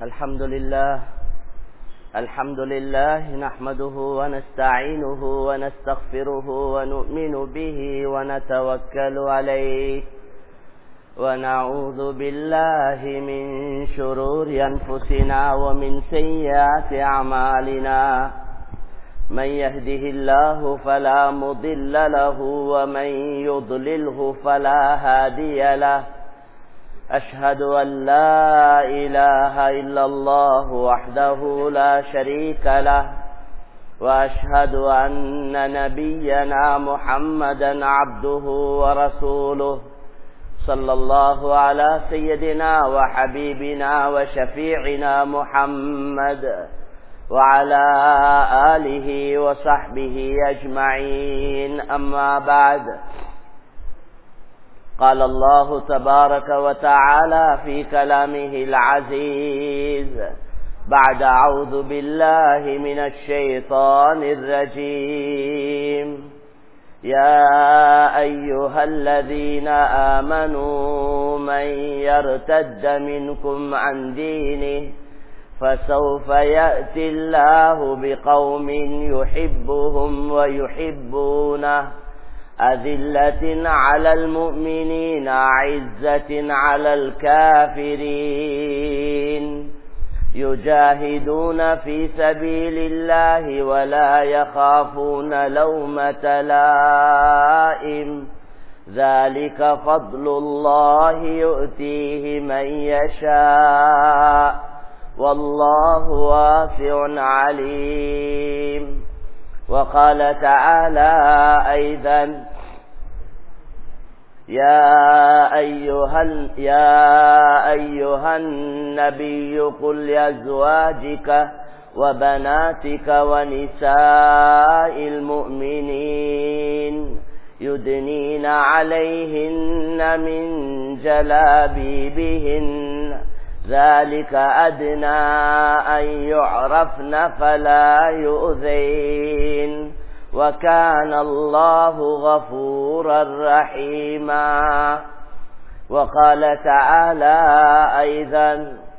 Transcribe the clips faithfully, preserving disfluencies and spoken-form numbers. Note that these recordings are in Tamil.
الحمد لله الحمد لله نحمده ونستعينه ونستغفره ونؤمن به ونتوكل عليه ونعوذ بالله من شرور أنفسنا ومن سيئات أعمالنا من يهده الله فلا مضل له ومن يضلله فلا هادي له أشهد أن لا إله إلا الله وحده لا شريك له وأشهد أن نبينا محمدا عبده ورسوله صلى الله على سيدنا وحبيبنا وشفيعنا محمد وعلى آله وصحبه أجمعين أما بعد قال الله تبارك وتعالى في كلامه العزيز بعد أعوذ بالله من الشيطان الرجيم يا أيها الذين آمنوا من يرتد منكم عن دينه فسوف يأتي الله بقوم يحبهم ويحبونه أذلة على المؤمنين عزة على الكافرين يجاهدون في سبيل الله ولا يخافون لومة لائم ذلك فضل الله يؤتيه من يشاء والله واسع عليم. وقال تعالى أيضا يا أيها, يا أيها النبي قل لأزواجك وبناتك ونساء المؤمنين يدنين عليهن من جلابيبهن ذلك أدنى أن يعرفن فلا يؤذين وكان الله غفورا رحيما. وقال تعالى أيضا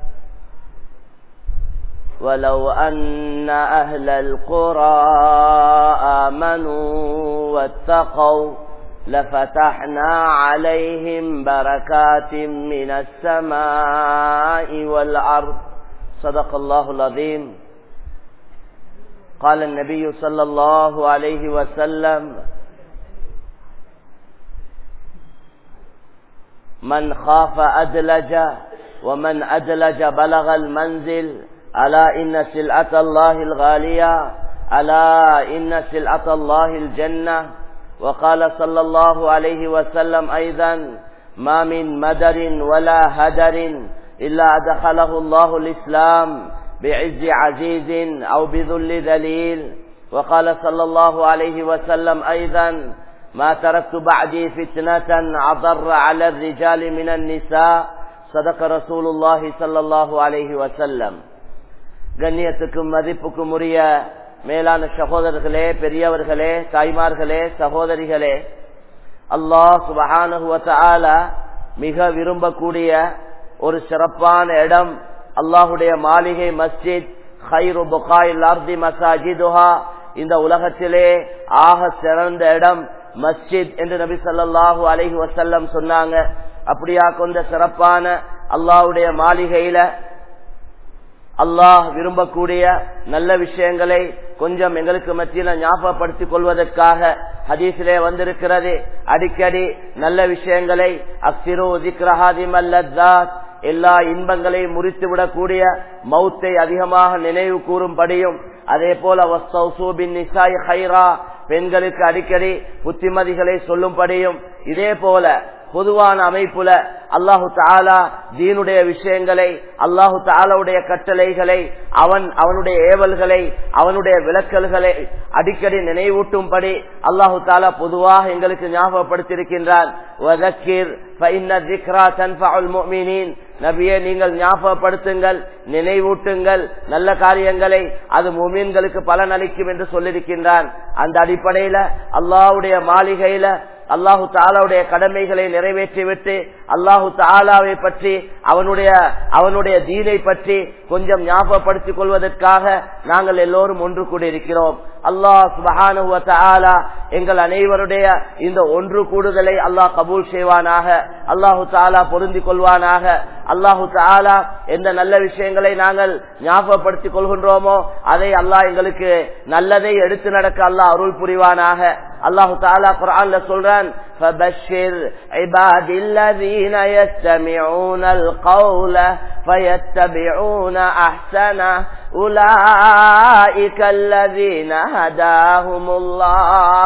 ولو أن أهل القرى آمنوا واتقوا لفتحنا عليهم بركات من السماء والأرض صدق الله العظيم. قال النبي صلى الله عليه وسلم من خاف أدلج ومن أدلج بلغ المنزل ألا إن سلعة الله الغالية ألا إن سلعة الله الجنة. وقال صلى الله عليه وسلم أيضا ما من مدر ولا هدر إلا أدخله الله الإسلام بعز عزيز أو بذل ذليل. وقال صلى الله عليه وسلم أيضا ما تركت بعدي فتنة أضر على الرجال من النساء صدق رسول الله صلى الله عليه وسلم. கண்ணியத்துக்கும் மதிப்புக்கும் உரிய மேலான சகோதரர்களே, பெரியவர்களே, தாய்மார்களே, சகோதரிகளே, அல்லாஹ் சுப்ஹானஹு வ தஆலா மிக விரும்பக்கூடிய ஒரு சிறப்பான இடம் அல்லாஹுடைய மாளிகை மஸ்ஜித். கைரு புகாயில் அர்தி மசாஜிதுஹா, இந்த உலகத்திலே ஆக சிறந்த இடம் மஸ்ஜித் என்று நபி ஸல்லல்லாஹு அலைஹி வஸல்லம் சொன்னாங்க. அப்படியா கொண்ட சிறப்பான அல்லாஹுடைய மாளிகையில அல்லாஹ் விரும்பக்கூடிய நல்ல விஷயங்களை கொஞ்சம் எங்களுக்கு மத்தியில ஞாபகப்படுத்திக் கொள்வதற்காக ஹதீஸிலே வந்திருக்கிறது. அடிக்கடி நல்ல விஷயங்களை அக்ஸிரு ذிக்ரஹாதிம் அல்லதாத், எல்லா இன்பங்களையும் முறித்து விடக்கூடிய மௌத்தை அதிகமாக நினைவு கூறும்படியும், அதே போல வஸ்தௌசு பின் நிசாஇ கைரா, பெண்களுக்கு அடிக்கடி புத்திமதிகளை சொல்லும்படியும், இதே போல பொதுவான அமைப்புல அல்லாஹு தஆலா தீனுடைய விஷயங்களை, அல்லாஹு தஆலாவுடைய கட்டளைகளை, அவன் அவனுடைய ஏவல்களை, அவனுடைய விலக்கல்களை அடிக்கடி நினைவூட்டும்படி அல்லாஹு தஆலா பொதுவாக எங்களுக்கு ஞாபகப்படுத்தியிருக்கின்றான். வதக்கிர் ஃபஇன்ன ذிக்ரா தன்ஃபஉல் முஃமினீன், நபியே நீங்கள் ஞாபகப்படுத்துங்கள், நினைவூட்டுங்கள் நல்ல காரியங்களை, அது முஃமின்களுக்கு பலன் அளிக்கும் என்று சொல்லியிருக்கின்றான். அந்த அடிப்படையில அல்லாஹ்வுடைய மாளிகையில அல்லாஹு தாலாவுடைய கடமைகளை நிறைவேற்றிவிட்டு அல்லாஹு தாலாவை பற்றி அவனுடைய அவனுடைய தீனை பற்றி கொஞ்சம் ஞாபகப்படுத்திக் கொள்வதற்காக நாங்கள் எல்லோரும் ஒன்று கூடியிருக்கிறோம். அல்லாஹ் சுப்ஹானஹு வ தஆலா எங்கள் அனைவருடைய இந்த ஒன்று கூடுதலை அல்லாஹ் கபூல் செய்வானாக. அல்லாஹு தாலா பொருந்திக் கொள்வானாக. அல்லாஹு தாலா எந்த நல்ல விஷயங்களை நாங்கள் ஞாபகப்படுத்திக் கொள்கின்றோமோ அதை அல்லாஹ் எங்களுக்கு நல்லதை எடுத்து நடக்க அல்லாஹ் அருள் புரிவானாக. அல்லாஹு தாலா குர்ஆன்ல சொல்றான், فبشر عبادي الذين يستمعون القول فيتبعون احسنه اولئك الذين هداهم الله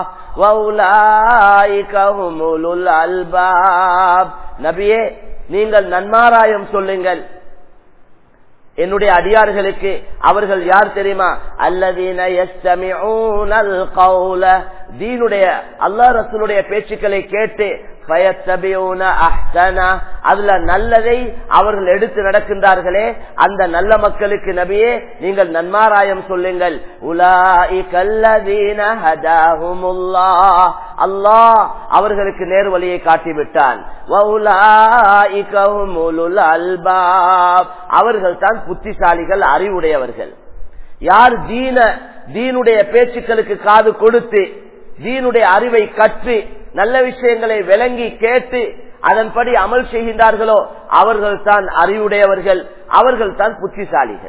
واولئك هم اولو الالباب. நபியே, நீங்கள் நன்மாராயம் சொல்லுங்கள் என்னுடைய அடியார்களுக்கு. அவர்கள் யார் தெரியுமா? அல்லதீன யஸ்தமிஊனல் கௌல, தீனுடைய அல்லாஹ் ரசூலுடைய பேச்சுக்களை கேட்டு ஃபயத்தபிஊன அஹ்ஸனா, அதுல நல்லதை அவர்கள் எடுத்து நடக்கின்றார்களே அந்த நல்ல மக்களுக்கு நபியே நீங்கள் நன்மாராயம் சொல்லுங்கள். உலாயிகல்லதீன ஹதாஹுமுல்லாஹ், அல்லாஹ் அவர்களுக்கு நேர்வழியை காட்டிவிட்டான். வஉலாயிக ஹுமுல் அல்பாப், அவர்கள் தான் புத்திசாலிகள், அறிவுடையவர்கள். யார் தீன தீனுடைய பேச்சுக்களுக்கு காது கொடுத்து தீனுடைய அறிவை கற்று நல்ல விஷயங்களை விளங்கி கேட்டு அதன்படி அமல் செய்கின்றார்களோ அவர்கள் தான் அறிவுடையவர்கள், அவர்கள் தான் புத்திசாலிகள்.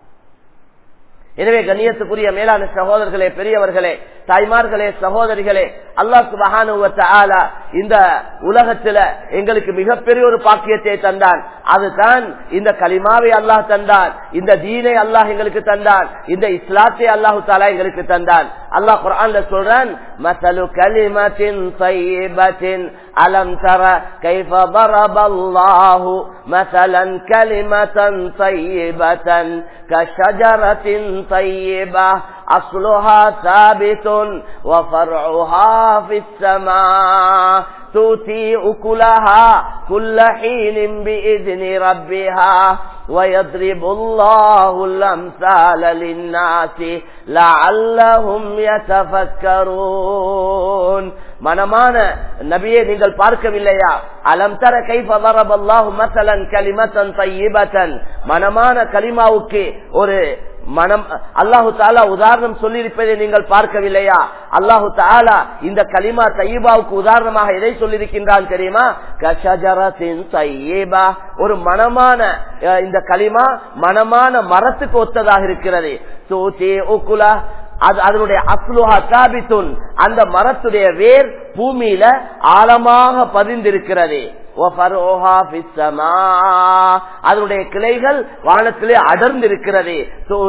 எனவே கண்ணியத்துக்குரிய மேலான சகோதரர்களே, பெரியவர்களே, தாய்மார்களே, சகோதரிகளே, அல்லாஹ் சுப்ஹானஹு வ தஆலா இந்த உலகத்துல எங்களுக்கு மிகப்பெரிய ஒரு பாக்கியத்தை தந்தான். அதுதான் இந்த கலிமாவை அல்லாஹ் தந்தான், இந்த தீனை அல்லாஹ் எங்களுக்கு தந்தான், இந்த இஸ்லாத்தை அல்லாஹு தஆலா எங்களுக்கு தந்தான். அல்லாஹ் குர்ஆன்ல சொல்றான், மஸலு கலிமத்தின் தையிபத்தின் அலம் தர கைஃப ضربல்லாஹு மஸலன் கலிமத்தன் தையிபத்தன் கஷஜரத்தின் தையிபா அஸ்லுஹா சாபித்துன் வஃபர்உஹா ஃபிஸ் ஸமா تؤتي أكلها كل حين بإذن ربها ويضرب الله الأمثال للناس لعلهم يتفكرون. மனமான நபியே, நீங்கள் பார்க்கவில்லையா? அலம் தர கைஃப ضربல்லாஹு மஸலன் கலிமத்தன் தையிபத்தன், மனமான கலிமாவுக்கு ஒரு மனம் அல்லாஹு தாலா உதாரணம் சொல்லியிருப்பதை நீங்கள் பார்க்கவில்லையா? அல்லாஹு தாலா இந்த கலிமா தையிபாவுக்கு உதாரணமாக எதை சொல்லியிருக்கின்றான் தெரியுமா? கஷஜரத்தின் தையிபா, ஒரு மனமான இந்த கலிமா மனமான மரத்துக்கு ஒத்ததாக இருக்கிறது. தூதி உக்குலா, அது அதனுடைய அஸ்லுஹா சாபித்துன், அந்த மரத்துடைய வேர் பூமியில ஆழமாக பதிந்திருக்கிறது. அதனுடைய கிளைகள் வானத்திலே அடர்ந்திருக்கிறது.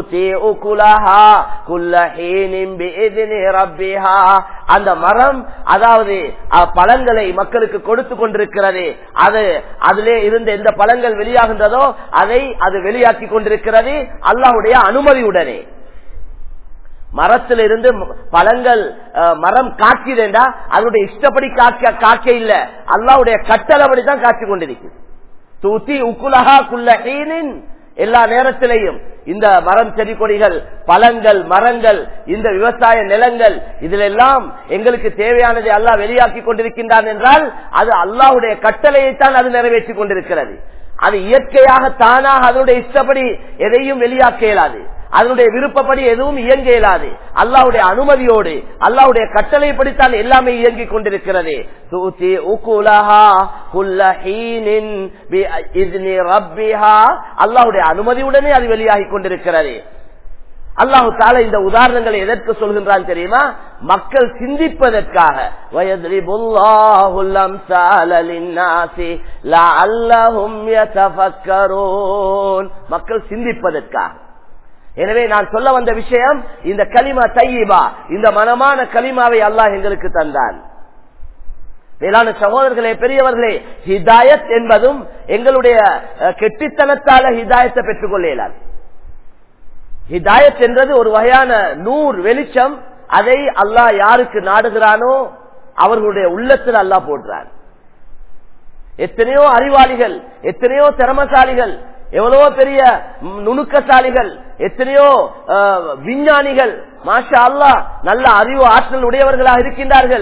அந்த மரம் அதாவது பழங்களை மக்களுக்கு கொடுத்து கொண்டிருக்கிறது. அது அதிலே இருந்து எந்த பழங்கள் வெளியாகின்றதோ அதை அது வெளியாக்கி கொண்டிருக்கிறது அல்லாஹ்வுடைய அனுமதியுடனே. மரத்திலிருந்து பழங்கள் மரம் காக்கிறேண்டா அதனுடைய இஷ்டப்படி காக்க காக்க இல்ல, அல்லாஹ்வுடைய கட்டளைப்படிதான் காட்சி கொண்டிருக்கு. தூத்தி உக்குலஹா குல்ல ஹீனின், எல்லா நேரத்திலையும் இந்த மரம் செடி கொடிகள் பழங்கள் மரங்கள் இந்த விவசாய நிலங்கள் இதிலெல்லாம் எங்களுக்கு தேவையானதை அல்லாஹ் வெளியாக்கி கொண்டிருக்கின்றான் என்றால் அது அல்லாஹ்வுடைய கட்டளையைத்தான் அது நிறைவேற்றி கொண்டிருக்கிறது. அது இயற்கையாக தானாக அதனுடைய இஷ்டப்படி எதையும் வெளியாக்க இயலாது, அதனுடைய விருப்பப்படி எதுவும் இயங்க இயலாது. அல்லாஹ்வுடைய அனுமதியோடு அல்லாஹ்வுடைய கட்டளைப்படித்தான் எல்லாமே இயங்கிக் கொண்டிருக்கிறது. தூதி உகுலஹா குல்ல ஹீனின் பிஇذن ரப்பிஹா, அல்லாஹ்வுடைய அனுமதியுடனே அது வெளியாகிக் கொண்டிருக்கிறது. அல்லாஹு தஆலா இந்த உதாரணங்களை எதற்கு சொல்கின்றான் தெரியுமா? மக்கள் சிந்திப்பதற்காக. வயத்ரிபுல்லாஹுல் அம்சால லின்னாஸி லஅல்லஹும் யதஃபக்கரூன், மக்கள் சிந்திப்பதற்காக. எனவே நான் சொல்ல வந்த விஷயம் இந்த கலிமா தையிபா, இந்த மனமான கலிமாவை அல்லாஹ் எங்களுக்கு தந்தான். மேலான சகோதரர்களே, பெரியவர்களே, ஹிதாயத் என்பதும் எங்களுடைய கெட்டித்தனத்தால ஹிதாயத்தை பெற்றுக் கொள்ள இயலாது. ஹிதாயத் என்றது ஒரு வகையான நூர் வெளிச்சம், அதை அல்லாஹ் யாருக்கு நாடுகிறானோ அவர்களுடைய உள்ளத்தில் அல்லாஹ் போடுறான். எத்தனையோ அறிவாளிகள், எத்தனையோ திறமசாலிகள், எவ்வளவோ பெரிய நுணுக்கசாலிகள், எத்தனையோ விஞ்ஞானிகள் மாஷா அல்லாஹ் நல்ல அறிவு ஆற்றல் உடையவர்களாக இருக்கின்றார்கள்.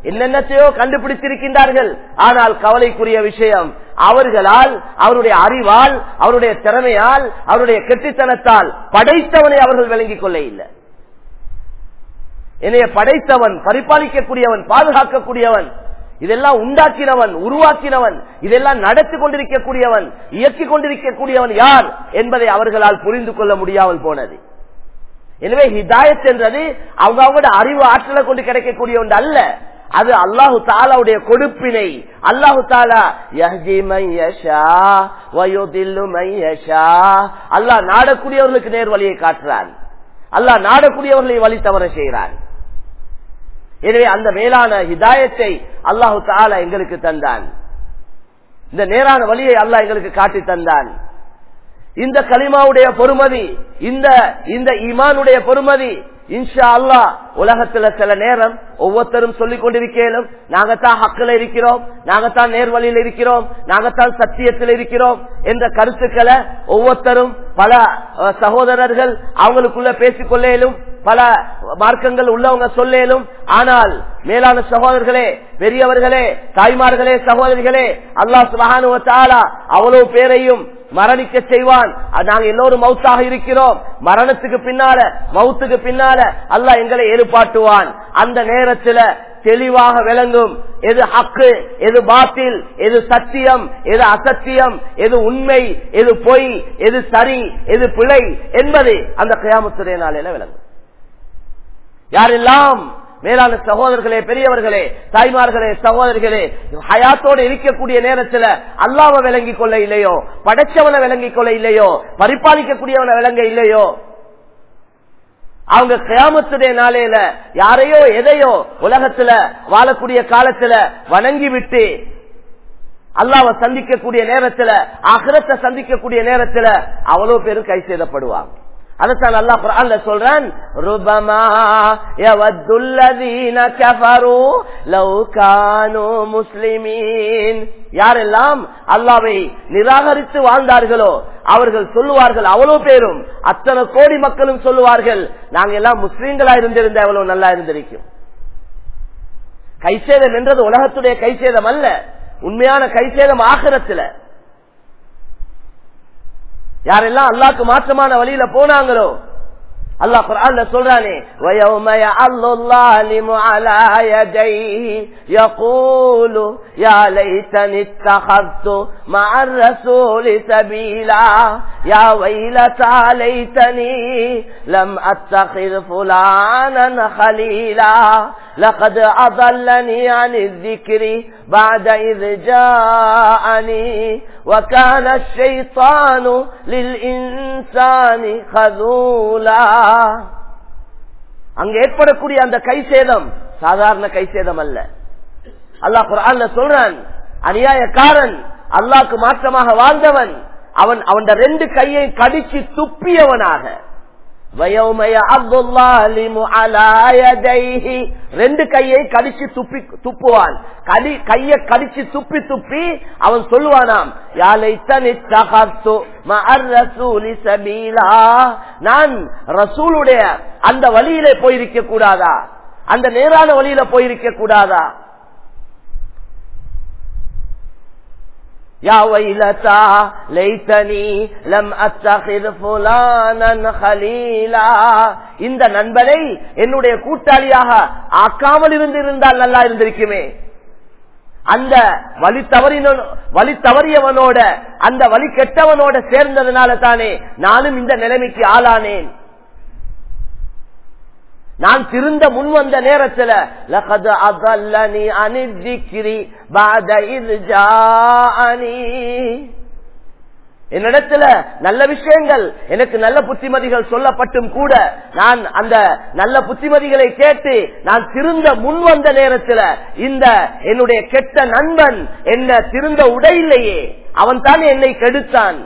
என்னென்னத்தையோ கண்டுபிடித்திருக்கின்றார்கள். ஆனால் கவலைக்குரிய விஷயம், அவர்களால், அவருடைய அறிவால், அவருடைய திறமையால், அவருடைய கெட்டித்தனத்தால் படைத்தவனை அவர்கள் விளங்கிக் கொள்ள இல்லை. என்னைய படைத்தவன், பரிபாலிக்கக்கூடியவன், பாதுகாக்கக்கூடியவன், இதெல்லாம் உண்டாக்கினவன், உருவாக்கினவன், இதெல்லாம் நடத்தி கொண்டிருக்கக்கூடியவன், இயக்கிக் கொண்டிருக்கக்கூடியவன் யார் என்பதை அவர்களால் புரிந்து கொள்ள முடியாமல் போனது. எனவே ஹிதாயத் என்றது அவங்க அவங்களோட அறிவு ஆற்றலை கொண்டு கிடைக்கக்கூடிய ஒன்று அல்ல. அது அல்லாஹு தாலாவுடைய கொடுப்பினை. அல்லாஹு தாலா யஹ்தி மன் யஷா வ யுதில்லு மன் யஷா, அல்லாஹ் நாடக்கூடியவர்களுக்கு நேர் வழியை காட்டுறான், அல்லாஹ் நாடக்கூடியவர்களை வழி தவற செய்கிறான். எனவே அந்த மேலான ஹிதாயத்தை அல்லாஹு தஆலா எங்களுக்கு தந்தான். இந்த நேரான வழியை அல்லாஹ் எங்களுக்கு காட்டி தந்தான். இந்த கலிமாவுடைய பொறுமதி, இந்த இந்த ஈமானுடைய பொறுமதி இன்ஷா அல்லாஹ் உலகத்துல சில நேரம் ஒவ்வொருத்தரும் சொல்லிக் கொண்டிருக்கிறோம், நாங்கத்தான் ஹக்கில் இருக்கிறோம், நாங்கத்தான் நேர்வழியில் இருக்கிறோம், நாங்கத்தான் சத்தியத்தில் இருக்கிறோம் என்ற கருத்துக்களை ஒவ்வொருத்தரும் பல சகோதரர்கள் அவங்களுக்குள்ள பேசிக்கொள்ளேலும், பல மார்க்கங்கள் உள்ளவங்க சொல்லேலும். ஆனால் மேலான சகோதரர்களே, பெரியவர்களே, தாய்மார்களே, சகோதரிகளே, அல்லாஹ் சுப்ஹானஹு வ தஆலா அவ்வளவு பேரையும் மரணிக்க செய்வான். நாங்க எல்லோரும் மௌத்தாக இருக்கிறோம். மரணத்துக்கு பின்னால, மௌத்துக்கு பின்னால அல்லாஹ் எங்களை எழுப்பாட்டுவான். அந்த நேரத்துல தெளிவாக விளங்கும் எது ஹக்கு, எது பாத்தில், எது சத்தியம், எது அசத்தியம், எது உண்மை, எது பொய், எது சரி, எது பிழை என்பது அந்த கியாமத்துடைய நாளில விளங்கும். யாரெல்லாம் மேலான சகோதரர்களே, பெரியவர்களே, தாய்மார்களே, சகோதரிகளே, ஹயாத்தோடு இருக்கக்கூடிய நேரத்தில் அல்லாஹ்வை விளங்கிக் கொள்ள இல்லையோ, படைச்சவனை விளங்கிக் கொள்ள இல்லையோ, பரிபாலிக்கக்கூடியவனை விளங்க இல்லையோ, அவங்க கியாமத்துடைய நாளையில யாரையோ எதையோ உலகத்துல வாழக்கூடிய காலத்துல வணங்கி விட்டு அல்லாஹ்வை சந்திக்கக்கூடிய நேரத்துல, ஆகிரத்தை சந்திக்கக்கூடிய நேரத்துல அவ்வளவு பேரும் கை செய்தப்படுவாங்க. அதத்தான் அல்லாஹ் குர்ஆன்ல சொல்றான், ருபமா யவத்துல்லதீன கஃபரு லவ் கானூ முஸ்லிமீன். யாரெல்லாம் அல்லாஹ்வை நிராகரித்து வாழ்ந்தார்களோ அவர்கள் சொல்லுவார்கள், அவ்வளவு பேரும், அத்தனை கோடி மக்களும் சொல்லுவார்கள், நாங்க எல்லாம் முஸ்லீம்களா இருந்திருந்த எவ்வளவு நல்லா இருந்திருக்கும். கைசேதம் என்றது உலகத்துடைய கைசேதம் அல்ல, உண்மையான கைசேதம் ஆகிரத்துல. யாரெல்லாம் அல்லாஹ்க்கு மாற்றமான வழியில போனாங்களோ, அல்லாஹ் குர்ஆன்ல சொல்றானே, வயௌம யஅல்லு ஸாலிமு அலா யதைஹி யகூலு யா லைதனி இத்தഖذtu மஅர் ரசூலி சபீலா யா வைலதா லைதனி லம் அத்தഖித் ஃபுலானன் خليلا لقد أضلني عن الذكر بعد إذ جاءني وكان الشيطان للإنسان خذولا. அங்க ஏற்படக்கூடிய அந்த கைசேதம் சாதாரண கைசேதம் அல்ல. அல்லாஹ் குர்ஆன்ல சொல்றான், அநியாயக்காரன், அல்லாஹ்க்கு மாற்றமாக வாழ்ந்தவன், அவன் அவன் ரெண்டு கையை கடிச்சு துப்பியவனாக, ரெண்டு கையை கடிச்சு துப்பி துப்புவான். கையை கடிச்சு துப்பி துப்பி அவன் சொல்லுவானாம், நான் ரசூலுடைய அந்த வழியிலே போயிருக்க கூடாதா, அந்த நேரான வழியில போயிருக்க கூடாதா. யா வைலதா லைதனி லம் அத்தഖித் ஃபுலானன் خليلا. இந்த நண்பனை என்னுடைய கூட்டாளியாக ஆக்காமல் இருந்திருந்தால் நல்லா இருந்திருக்குமே. அந்த வழி தவறின வழி தவறியவனோட, அந்த வழி கெட்டவனோட சேர்ந்ததுனால தானே நானும் இந்த நிலைமைக்கு ஆளானேன். நான் திருந்த முன் வந்த நேரத்துல லகத் அضلني عن الذكر بعد إذ جاءني. என்னிடத்துல நல்ல விஷயங்கள், எனக்கு நல்ல புத்திமதிகள் சொல்லப்பட்டும் கூட நான் அந்த நல்ல புத்திமதிகளை கேட்டு நான் திருந்த முன் வந்த நேரத்துல இந்த என்னுடைய கெட்ட நண்பன் என்ன திருந்த உடையில்லையே, அவன் தான் என்னை கெடுத்தான்.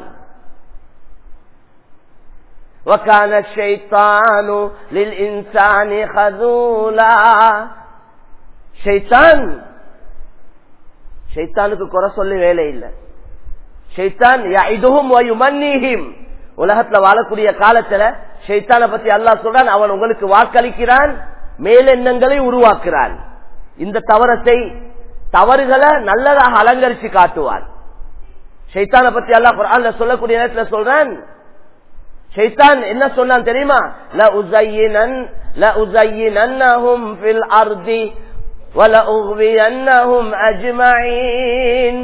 وَكَانَ الشَّيْطَانُ لِلْإِنسَانِ خَذُولًا. ஷைத்தான் ஷைத்தானுக்கு குறை சொல்லி வேலை இல்லை. ஷைத்தான் யஇதுஹும் வ யுமன்னிஹிம். உலகத்துல வாழக்கூடிய காலத்துல ஷைத்தானை பத்தி அல்லாஹ் சொல்றான், அவன் உங்களுக்கு வாக்களிக்கிறான், மேலெண்ணங்களை உருவாக்குறான். இந்த தவறத்தை தவறுகளை நல்லதாக அலங்கரிச்சு காட்டுவான். ஷைத்தானை பத்தி அல்லாஹ் குர்ஆன்ல சொல்லக்கூடிய நேரத்துல சொல்றான், ஷைத்தான் என்ன சொன்னான் தெரியுமா? ல உஸையினன் ல உஸையினன்னஹும் ஃபில் அர்தி வ ல உக்வியன்னஹும் அஜ்மஈன்.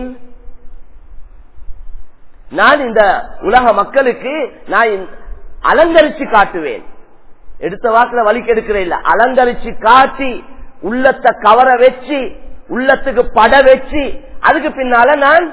நான் இந்த உலக மக்களுக்கு நான் அலங்கரிச்சு காட்டுவேன். எடுத்த வாக்குல வலிக்கு எடுக்கிற இல்ல, அலங்கரிச்சு காட்டி உள்ளத்தை கவர வச்சு உள்ளத்துக்கு பட வச்சு அதுக்கு பின்னால நான்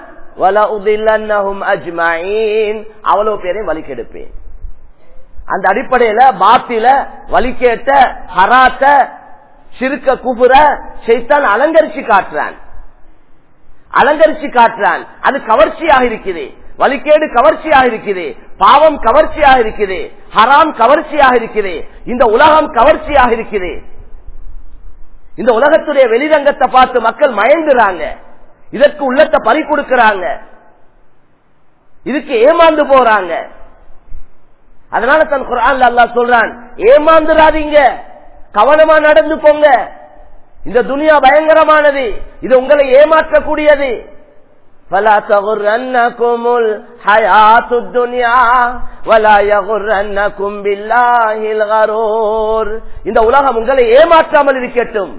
அவ்வளவு பேரை வலிக்கெடுப்பேன். அந்த அடிப்படையில பாத்தில வலிக்கேட்ட ஹராத்த சிறுக்க குபுர ஷைத்தான் அலங்கரிச்சு காட்டுறான் அலங்கரிச்சு காட்டுறான் அது கவர்ச்சியாக இருக்குது. வலிக்கேடு கவர்ச்சியாக இருக்குது, பாவம் கவர்ச்சியாக இருக்குது, ஹராம் கவர்ச்சியாக இருக்குது, இந்த உலகம் கவர்ச்சியாக இருக்குது. இந்த உலகத்துடைய வெளிரங்கத்தை பார்த்து மக்கள் மயங்குறாங்க, இதற்கு உள்ளத்தை பறி கொடுக்கிறாங்க, இதுக்கு ஏமாந்து போறாங்க. அதனால தன் குர்ஆன்ல அல்லாஹ் சொல்றான், ஏமாந்துராதீங்க, கவனமா நடந்து போங்க. இந்த துனியா பயங்கரமானது, இது உங்களை ஏமாற்றக்கூடியது. فلا تغرنكم الحياة الدنيا ولا يغرنكم بالله الغرور. இந்த உலகம் உங்களை ஏமாற்றாமல் இருக்கட்டும்.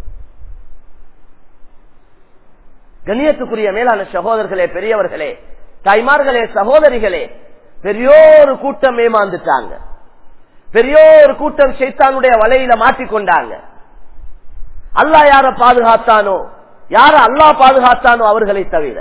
கண்ணியத்துக்குரிய மேலான சகோதரர்களே, பெரியவர்களே, தாய்மார்களே, சகோதரிகளே, பெரியோரு கூட்டம் ஏமாந்துட்டாங்க. பெரியோரு கூட்டம் ஷைத்தானுடைய வலையில மாட்டிக்கொண்டாங்க. அல்லாஹ் யார பாதுகாத்தானோ, யார அல்லாஹ் பாதுகாத்தானோ அவர்களை தவிர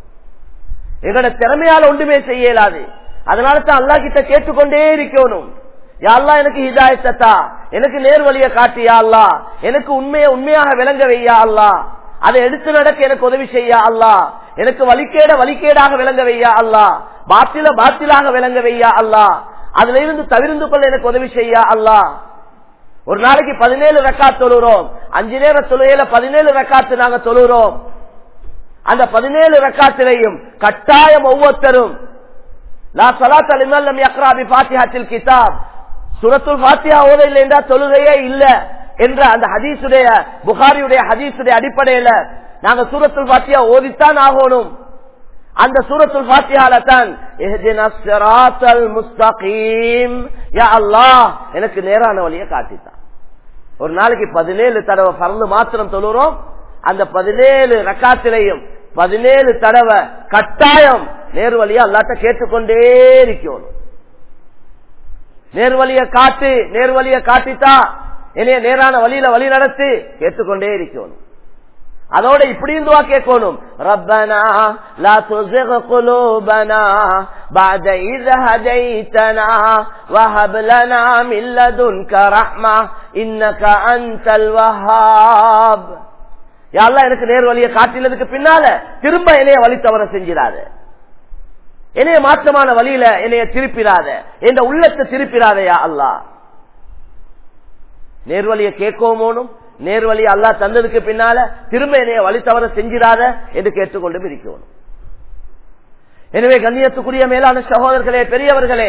எங்கட திறமையால ஒன்றுமே செய்ய இயலாது. அதனால தான் அல்லாஹ் கிட்ட கேட்டுக்கொண்டே இருக்கணும், யா அல்லாஹ் எனக்கு ஹிதாயத்தை தா, எனக்கு நேர் வழியை காட்டு யா அல்லாஹ், எனக்கு உண்மையை உண்மையாக விளங்க வையா அல்லாஹ், அதை எடுத்து நடக்க எனக்கு உதவி செய்யா அல்லாஹ், எனக்கு வலிக்கேட வலிக்கேடாக விளங்க வையா அல்லாஹ், பாத்தில பாத்திலாக விளங்க வையா அல்லாஹ், அதுல இருந்து தவிர்ந்து கொள்ள எனக்கு உதவி செய்யா அல்லாஹ். ஒரு நாளைக்கு பதினேழு ரக்காத் தொழுறோம், அஞ்சு நேர தொழுகையில பதினேழு ரக்காத்து நாங்க தொழுறோம். அந்த பதினேழு ரக்காத்திலையும் கட்டாயம் ஒவ்வொருத்தரும் லா ஸலாத்த லிமன் லம் யக்ரா பி ஃபாத்திஹத்தில் கிதாப், சூரத்துல் ஃபாத்திஹா ஓத இல்லை என்றா தொழுகையே இல்ல என்ற அந்த ஹதீஸுடைய, புகாரியுடைய ஹதீஸுடைய அடிப்படையில நாங்க சூரத்துல் ஃபாத்திஹா ஓதித்தான் ஆகணும். அந்த சூரத்துல் ஃபாத்திஹால தான் இஹ்தினஸ் ஸிராத்தல் முஸ்தகீம், யா அல்லாஹ் எனக்கு நேரான வழியை காட்டித்தான். ஒரு நாளைக்கு பதினேழு தடவை ஃபர்து மாத்திரம் தொழுறோம். அந்த பதினேழு ரக்காத்திலையும் பதினேழு தடவை கட்டாயம் நேர்வழியா அல்லாஹ்ட்ட கேட்டுக்கொண்டே இருக்கணும். நேர்வழியை காட்டு, நேர்வழியை காட்டித்தா, என்னைய நேரான வழியில வழி நடத்து, கேட்டுக்கொண்டே இருக்கணும். அதோட இப்படியும் துஆ கேட்கணும், ரப்பனா லா துஸிக் குலூபனா பஅத இஸ் ஹதைதனா வஹப் லனா மின் லதுன்க ரஹ்மா இன்னக அன்தல் வஹ்ஹாப். யா அல்லாஹ் எனக்கு நேர் வழியை காட்டினதுக்கு பின்னால திரும்ப என்னைய வழி தவற செஞ்சிராத, என்னைய மாற்றமான வழியில என்னைய திருப்பிடாத, என் உள்ளத்தை திருப்பிடாத யா அல்லாஹ். நேர்வழியை கேட்கவோனும், நேர்வழியை அல்லாஹ் தந்ததுக்கு பின்னால திரும்ப என்னைய வழி தவற செஞ்சிடாத என்று கேட்டுக்கொண்டு இருக்கணும். எனவே கண்ணியத்துக்குரிய மேலான சகோதரர்களே, பெரியவர்களே,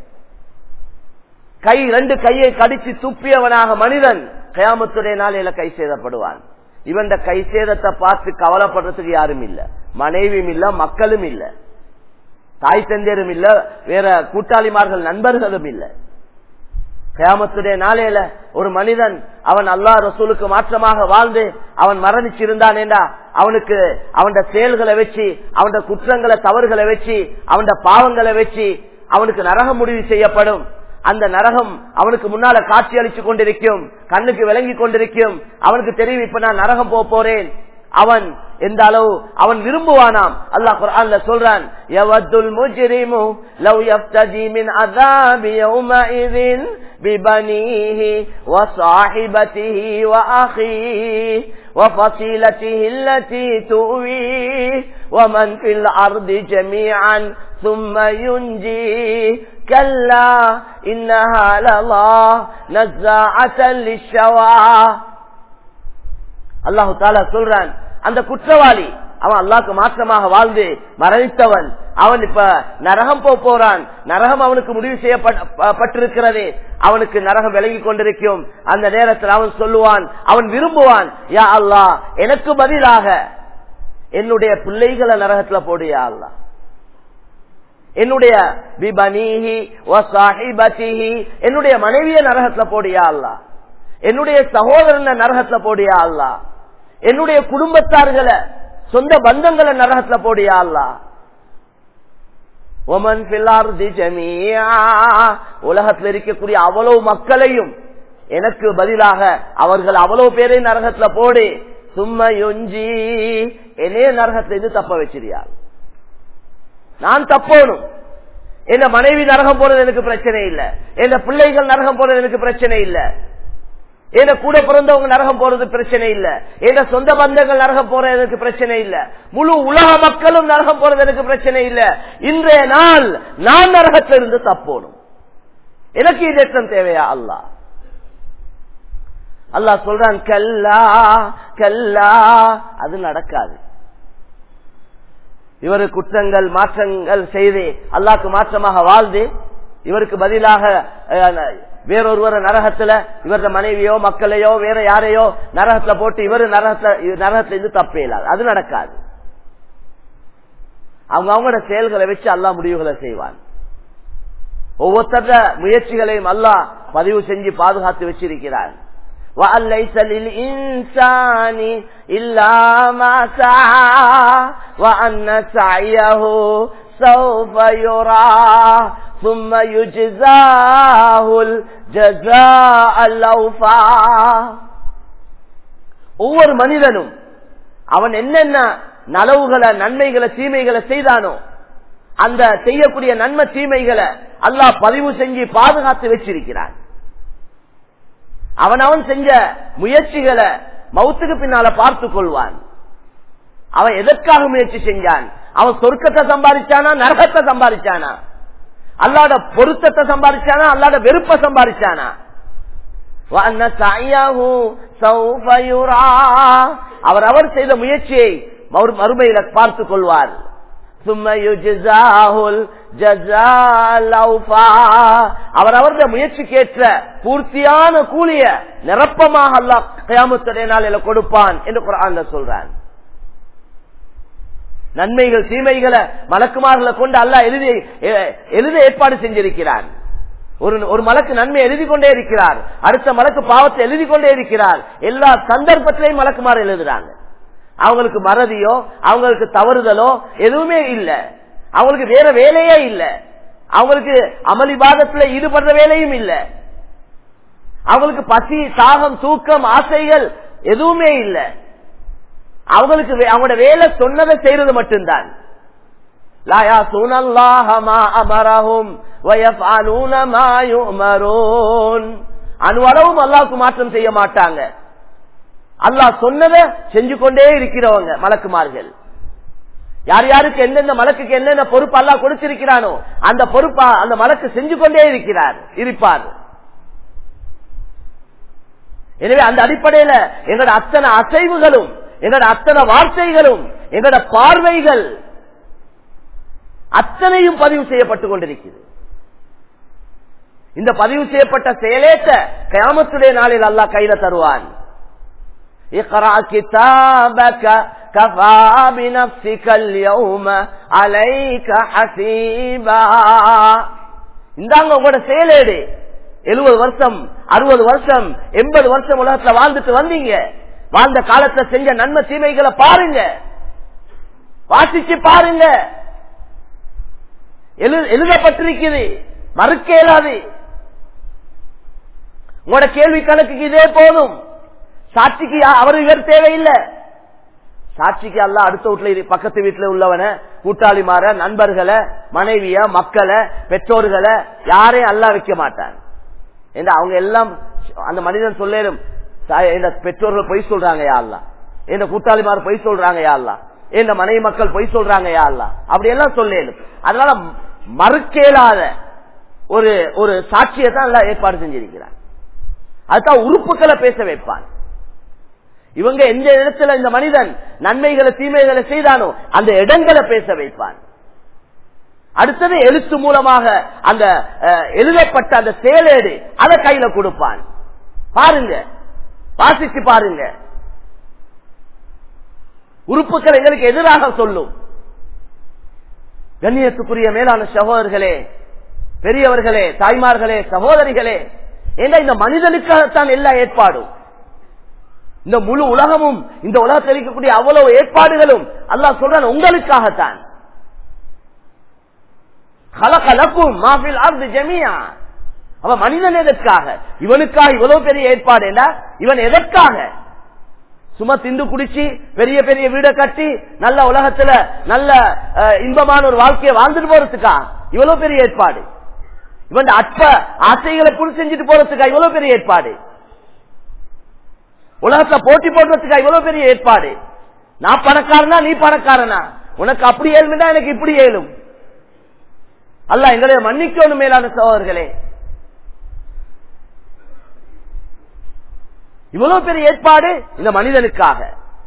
கை ரெண்டு கையை கடிச்சு துப்பியவனாக மனிதன் கியாமத்துடைய நாளையில கை சேதப்படுவான். இவன் கை சேதத்தை பார்த்து கவலைப்படுறதுக்கு யாரும் இல்ல, மனைவியும் இல்ல, மக்களும் இல்ல, தாய் தந்தையரும் இல்ல, வேற கூட்டாளிமார்கள் நண்பர்களும் இல்ல. கியாமத்துடைய நாளையில ஒரு மனிதன் அவன் அல்லாஹ் ரசூலுக்கு மாற்றமாக வாழ்ந்து அவன் மரணிச்சிருந்தான் என்றா அவனுக்கு அவன் செயல்களை வச்சு, அவன் குற்றங்களை தவறுகளை வச்சு, அவன் பாவங்களை வச்சு அவனுக்கு நரகம் முடிவு செய்யப்படும். அந்த நரகம் அவனுக்கு முன்னால காட்சி அளிச்சு கொண்டிருக்கும், கண்ணுக்கு விளங்கி கொண்டிருக்கும். அவனுக்கு தெரியும், இப்ப நான் நரகம் போக போறேன். அவன் எந்த அளவு அவன் விரும்புவானாம். அல்லாஹ் குர்ஆன்ல சொல்றான், யவதுல் முஜ்ரிமு லவ் யஃப்ததி மின் அஸாபி யௌமஇதின் பிபனிஹி வ ஸாஹிபதிஹி வ அஹீஹி வ ஃபஸீலதிஹி அல்லதி துவி வ மன் ஃபில் அர்தி ஜமீஅன் ثم ينجي كلا إنها لظى نزاعة للشوى. அல்லாஹு தஆலா சொல்றான், அந்த குற்றவாளி அவன் அல்லாஹ்க்கு மாற்றமாக வாழ்ந்து மரணித்தவன். அவன் இப்ப நரகம் போறான். நரகம் அவனுக்கு முடிவு செய்யப்பட்டிருக்கிறது. அவனுக்கு நரகம் விலகி கொண்டிருக்கும். அந்த நேரத்தில் அவன் சொல்லுவான், அவன் விரும்புவான், யா அல்லாஹ் எனக்கு பதிலாக என்னுடைய பிள்ளைகளை நரகத்துல போடு யா அல்லாஹ், என்னுடைய பிபனீஹி வஸாஹிபதிஹி என்னுடைய மனைவியை நரகத்துல போடு யா அல்லாஹ், என்னுடைய சகோதரனை நரகத்துல போடு யா அல்லாஹ், என்னுடைய குடும்பத்தார்களை சொந்த பந்தங்களை நரகத்துல போடு யா அல்லாஹ். ஒமன் ஃபில் அர்தி ஜமீஆ உலகத்தில் இருக்கக்கூடிய அவ்வளவு மக்களையும் எனக்கு பதிலாக அவர்கள் அவ்வளவு பேரை நரகத்துல போடு. சும்மா யுஞ்சி என்னைய நரகத்துல இருந்து தப்ப வச்சிருயார். நான் தப்போனும். என் மனைவி நரகம் போறது எனக்கு பிரச்சனை இல்ல, என் பிள்ளைகள் நரகம் போறது எனக்கு பிரச்சனை இல்ல, என் கூட பிறந்தவங்க நரகம் போறது பிரச்சனை இல்ல, என் சொந்த பந்தங்கள் நரகம் போறது எனக்கு பிரச்சனை இல்ல, முழு உலக மக்களும் நரகம் போறது எனக்கு பிரச்சனை இல்ல. இன்றைய நாள் நான் நரகத்திலிருந்து தப்போனும். எனக்கு இதேற்றம் தேவையா அல்லாஹ்? அல்லாஹ் சொல்றான், கல்லா கல்லா அது நடக்காது. இவரு குற்றங்கள் மாற்றங்கள் செய்து அல்லாஹ்க்கு மாற்றமாக வாழ்ந்து இவருக்கு பதிலாக வேறொருவர நரகத்துல இவரது மனைவியோ மக்களையோ வேற யாரையோ நரகத்துல போட்டு இவரு நரகத்துல நரகத்துல இருந்து தப்பே இல்லாது. அது நடக்காது. அவங்க அவங்களோட செயல்களை வச்சு அல்லாஹ் முடிவுகளை செய்வான். ஒவ்வொருத்தர முயற்சிகளையும் அல்லாஹ் பதிவு செஞ்சு பாதுகாத்து வச்சிருக்கிறான். وَأَلَّيْسَ لِلْإِنسَانِ إِلَّا مَا سَعَى وَأَنَّ سَعْيَهُ سَوْفَ يُرَى ثُمَّ يُجْزَاهُ الْجَزَاءَ الْأَوْفَى. ஒவ்வொரு மனிதனும் அவன் என்னென்ன நலவுகளை நன்மைகளை தீமைகளை செய்தானோ அந்த செய்யக்கூடிய நன்மை தீமைகளை அல்லாஹ் பதிவு செஞ்சு பாதுகாத்து வச்சிருக்கிறான். அவன் அவன் செஞ்ச முயற்சிகளை மௌத்துக்கு பின்னால பார்த்து கொள்வான். அவன் எதற்காக முயற்சி செஞ்சான்? அவன் சொர்க்கத்தை சம்பாதிச்சானா நரகத்தை சம்பாதிச்சானா? அல்லாஹ்ட பொருத்தத்தை சம்பாதிச்சானா அல்லாஹ்ட வெறுப்பை சம்பாதிச்சானா? அவர் அவர் செய்த முயற்சியை மறுமையில பார்த்து கொள்வார். அவர் அவருடைய முயற்சிக்கேற்ற பூர்த்தியான கூலிய நிரப்பமாக அல்லாஹ் கியாமத்துடைய நாளில கொடுப்பான் என்று குர்ஆன்ல சொல்றான். நன்மைகள் தீமைகளை மலக்குமார்களை கொண்டு அல்லாஹ் எழுதி எழுத ஏற்பாடு செஞ்சிருக்கிறான். ஒரு ஒரு மலக்கு நன்மை எழுதி கொண்டே இருக்கிறார், அடுத்த மலக்கு பாவத்தை எழுதி கொண்டே இருக்கிறார். எல்லா சந்தர்ப்பத்திலையும் மலக்குமார் எழுதுறாங்க. அவங்களுக்கு மறதியோ அவங்களுக்கு தவறுதலோ எதுவுமே இல்ல, அவங்களுக்கு வேற வேலையே இல்ல, அவங்களுக்கு அமளிபாதத்துல ஈடுபடுற வேலையும் இல்ல, அவங்களுக்கு பசி தாகம் தூக்கம் ஆசைகள் எதுவுமே இல்ல. அவங்களுக்கு அவங்களோட வேலை சொன்னதை செய்யறது மட்டும்தான். அணுவளவும் அல்லாஹ்வுக்கு மாற்றம் செய்ய மாட்டாங்க. அல்லாஹ் சொன்னதை செஞ்சு கொண்டே இருக்கிறவங்க மலக்குமார்கள். யார் யாருக்கு எந்தெந்த மலக்குக்கு என்னென்ன பொறுப்பு அல்லாஹ் கொடுத்திருக்கிறானோ அந்த பொறுப்பா அந்த மலக்கு செஞ்சு கொண்டே இருக்கிறார் இருப்பார். எனவே அந்த அடிப்படையில எங்களோட அத்தனை அசைவுகளும் எங்களோட அத்தனை வார்த்தைகளும் எங்களோட பார்வைகள் அத்தனையும் பதிவு செய்யப்பட்டுக் கொண்டிருக்கிறது. இந்த பதிவு செய்யப்பட்ட செயலேற்ற கியாமத்துடைய நாளில் அல்லாஹ் கையில தருவான். இக்ரா கிதாபக கஃபா பினஃப்ஸிக அல்யௌம அலைக ஹஸீபா. இந்தாங்க உங்களோட செயலேடு. எழுபது வருஷம் அறுபது வருஷம் எண்பது வருஷம் உலகத்துல வாழ்ந்துட்டு வந்தீங்க. வாழ்ந்த காலத்துல செஞ்ச நன்மை தீமைகளை பாருங்க, வாசிச்சு பாருங்க. எழுதப்பட்டிருக்கிறது, மறுக்க இயலாது. உங்களோட கேள்வி கணக்குக்கு இதே போதும். சாட்சிக்கு அவர் இவர் தேவையில்லை. சாட்சிக்கு அல்லாஹ் அடுத்த வீட்டுல பக்கத்து வீட்டுல உள்ளவன கூட்டாளிமார நண்பர்களை மனைவிய மக்களை பெற்றோர்களை யாரையும் அல்லாஹ் வைக்க மாட்டான். அவங்க எல்லாம் அந்த மனிதன் சொல்லும், இந்த பெற்றோர்கள் பொய் சொல்றாங்க யா அல்லாஹ், இந்த கூட்டாளிமார் பொய் சொல்றாங்க யா அல்லாஹ், இந்த மனைவி மக்கள் பொய் சொல்றாங்க யா அல்லாஹ், அப்படி எல்லாம் சொல்லும். அதனால மறுக்கேலாத ஒரு ஒரு சாட்சியை தான் எல்லாம் ஏற்பாடு செஞ்சிருக்கிறார். அதுதான் உறுப்புகளை பேச வைப்பான். இவங்க எந்த இடத்துல இந்த மனிதன் நன்மைகளை தீமைகளை செய்தானோ அந்த இடங்களை பேச வைப்பான். அடுத்தது எழுத்து மூலமாக அந்த எழுதப்பட்ட அந்த சேலேடு அதை கையில கொடுப்பான். பாருங்க, வாசிச்சு பாருங்க. உறுப்புகள் எங்களுக்கு எதிராக சொல்லும். கண்ணியத்துக்குரிய மேலான சகோதரர்களே, பெரியவர்களே, தாய்மார்களே, சகோதரிகளே, ஏன்னா இந்த மனிதனுக்காகத்தான் எல்லா ஏற்பாடும். இந்த முழு உலகமும், இந்த உலகத்தில் இருக்கக்கூடிய அவ்வளவு ஏற்பாடுகளும் அல்லாஹ் சொல்றான் உங்களுக்காகத்தான். அவன் மனிதன் எதற்காக? இவனுக்காக இவ்வளவு பெரிய ஏற்பாடு இல்ல. இவன் எதற்காக? சும்மா திண்டு குடிச்சு பெரிய பெரிய வீட கட்டி நல்ல உலகத்துல நல்ல இன்பமான ஒரு வாழ்க்கையை வாழ்ந்துட்டு போறதுக்கா இவ்வளவு பெரிய ஏற்பாடு? இவன் அற்ப ஆசைகளை புல் செஞ்சுட்டு போறதுக்கா இவ்வளவு பெரிய ஏற்பாடு? உலகத்துல போட்டி போடுறதுக்கா இவ்வளவு பெரிய ஏற்பாடு? நான் பணக்காரனா நீ பணக்காரனா, உனக்கு அப்படி ஏழுமைதான் எனக்கு இப்படி ஏழும். அல்லாஹ் எங்களை மன்னிக்கணும் மேலான சகோதரர்களே. இவ்வளவு பெரிய ஏற்பாடு இந்த மனிதனுக்காக.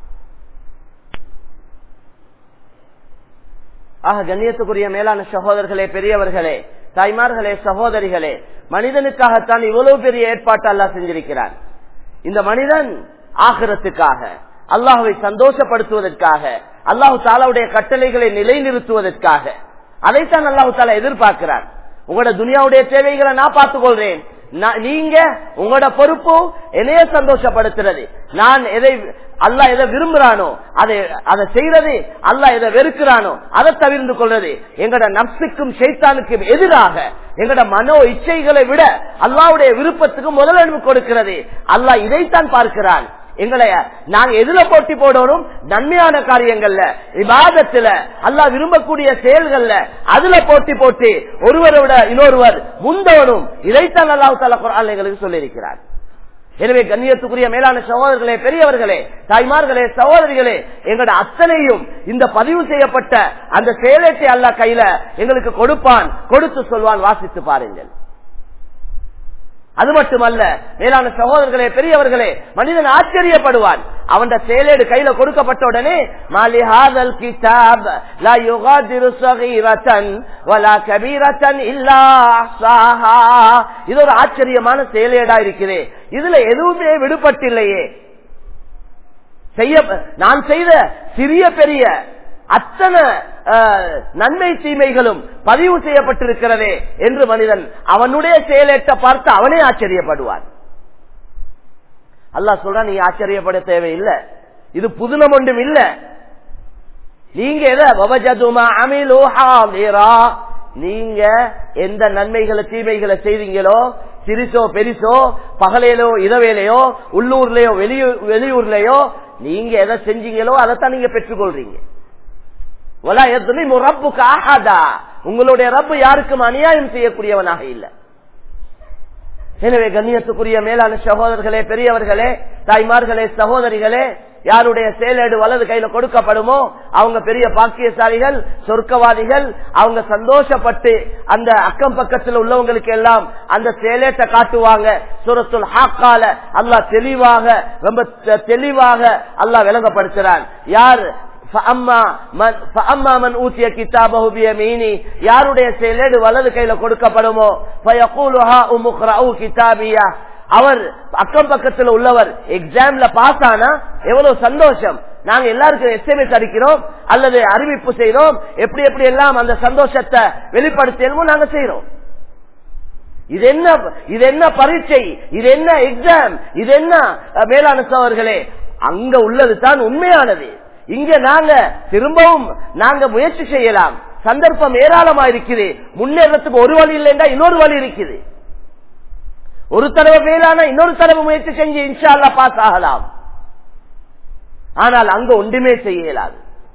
ஆக கண்ணியத்துக்குரிய மேலான சகோதரர்களே, பெரியவர்களே, தாய்மார்களே, சகோதரிகளே, மனிதனுக்காகத்தான் இவ்வளவு பெரிய ஏற்பாட்டை அல்லாஹ் செஞ்சிருக்கிறான். இந்த மனிதன் ஆகிரத்துக்காக, அல்லாஹ்வை சந்தோஷப்படுத்துவதற்காக, அல்லாஹு தாலாவுடைய கட்டளைகளை நிலைநிறுத்துவதற்காக, அதைத்தான் அல்லாஹு தாலா எதிர்பார்க்கிறார். உங்களோட துனியாவுடைய தேவைகளை நான் பார்த்துக் கொள்றேன், நீங்க உங்களோட பொறுப்பு என்னைய சந்தோஷப்படுத்துறது. நான் எதை அல்லாஹ் எதை விரும்புறானோ அதை அதை செய்யறது, அல்லாஹ் எதை வெறுக்கிறானோ அதை தவிர்த்து கொள்றது. எங்கட நப்சுக்கும் ஷைத்தானுக்கும் எதிராக எங்கட மனோ இச்சைகளை விட அல்லாஹ்வுடைய விருப்பத்துக்கு முதலிடம் கொடுக்கிறது. அல்லாஹ் இதைத்தான் பார்க்கிறான். எங்களை நாங்க எதுல போட்டி போடணும்? நன்மையான காரியங்கள்ல, இபாதத்துல, அல்லாஹ் விரும்பக்கூடிய செயல்கள்ல, அதுல போட்டி போட்டு ஒருவரை விட இன்னொருவர் முந்தவனும். இதைத்தான் அல்லாஹ் தஆலா குர்ஆன்ல எங்களுக்கு சொல்லி இருக்கிறார். எனவே கண்ணியத்துக்குரிய மேலான சகோதரர்களே, பெரியவர்களே, தாய்மார்களே, சகோதரிகளே, எங்களோட அத்தனையும் இந்த பதிவு செய்யப்பட்ட அந்த செயலத்தை அல்லாஹ் கையில எங்களுக்கு கொடுப்பான். கொடுத்து சொல்வான், வாசித்து பாருங்கள். அது மட்டுமல்ல மேலான சகோதரர்களே, பெரியவர்களே, மனிதன் ஆச்சரியப்படுவான். அவன் செயலேடு கையில கொடுக்கப்பட்ட உடனே மாலி ஹாதல் கிதாப் லா யுகாதிரு ஸகீரத்தன் வலா கபீரத்தன் இல்லா அஹ்ஸாஹா. இது ஒரு ஆச்சரியமான செயலேடா இருக்கிறது. இதுல எதுவுமே விடுபட்டில்லையே. செய்ய நான் செய்த சிறிய பெரிய அத்தனை நன்மை தீமைகளும் பதிவு செய்யப்பட்டிருக்கிறதே என்று மனிதன் அவனுடைய செயலேற்ற பார்த்து அவனே ஆச்சரியப்படுவான். அல்லாஹ் சொல்றான், நீ ஆச்சரியப்பட தேவையில்லை, இது புதுனம் ஒன்றும் இல்ல. நீங்க நீங்க எந்த நன்மைகளை தீமைகளை செய்தீங்களோ, சிறிசோ பெரிசோ, பகலையிலோ இரவேலையோ, உள்ளூர்லயோ வெளியூர் வெளியூர்லயோ, நீங்க எதை செஞ்சீங்களோ அதைத்தான் நீங்க பெற்றுக்கொள்றீங்க. உங்களுடைய ரப்பு யாருக்கும் அநியாயம் செய்யக்கூடியவனாக இல்லை. எனவே கண்ணியத்துக்குரிய மேலான சகோதரர்களே, பெரியவர்களே, தாய்மார்களே, சகோதரிகளே, யாருடைய செயலேடு வலது கையில கொடுக்கப்படுமோ அவங்க பெரிய பாக்கியசாலிகள், சொர்க்கவாதிகள். அவங்க சந்தோஷப்பட்டு அந்த அக்கம் பக்கத்தில் உள்ளவங்களுக்கு எல்லாம் அந்த செயலேட்டை காட்டுவாங்க. சூரத்துல் ஹாக்கால அல்லாஹ் தெளிவாக ரொம்ப தெளிவாக அல்லாஹ் விளங்கப்படுத்துறான். யார் யாருடைய செயலேடு வலது கையில கொடுக்கப்படுமோ அவர் அக்கம் பக்கத்தில் உள்ளவர் எக்ஸாம்ல பாஸ் ஆனா எவ்வளவு சந்தோஷம். நாங்க எல்லாருக்கும் எஸ்எம்எஸ் அடிக்கிறோம் அல்லது அறிவிப்பு செய்யறோம், எப்படி எப்படி எல்லாம் அந்த சந்தோஷத்தை வெளிப்படுத்தணுமோ நாங்க செய்யறோம். இது என்ன இது என்ன பரீட்சை, இது என்ன எக்ஸாம், இது என்ன மேலான சகோதரர்களே, அங்க உள்ளது தான் உண்மையானது. இங்க நாங்க திரும்பவும் நாங்க முயற்சி செய்யலாம். சந்தர்ப்பம் ஏராளமா இருக்குது. முன்னேறத்துக்கு ஒரு வழி இல்லைன்னா இன்னொரு வழி இருக்குது. ஒரு தடவை மேலான இன்னொரு தடவை முயற்சி செஞ்சு இன்ஷா அல்லாஹ் பாஸ் ஆகலாம். ஆனால் அங்க ஒன்றுமே செய்ய இயலாது.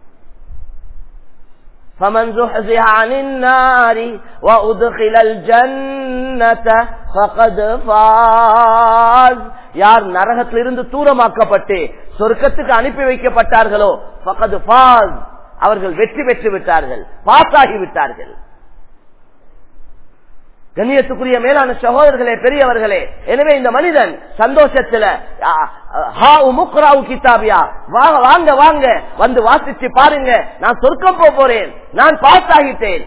فمن زحزح عن النار وادخل الجنة فقد فاز. யார் நரகத்திலிருந்து தூரமாக்கப்பட்டு சொர்க்கத்துக்கு அனுப்பி வைக்கப்பட்டார்களோ فقد فاز, அவர்கள் வெற்றி பெற்று விட்டார்கள், பாஸ் ஆகி விட்டார்கள். கண்ணியத்துக்குரிய மேலான சகோதரர்களே, பெரியவர்களே, எனவே இந்த மனிதன் சந்தோஷத்துல கிதாபியா, வாங்க வாங்க வந்து வாசிச்சு பாருங்க, நான் சொர்க்கம் போக போறேன், நான் பாஸ் ஆகிட்டேன்.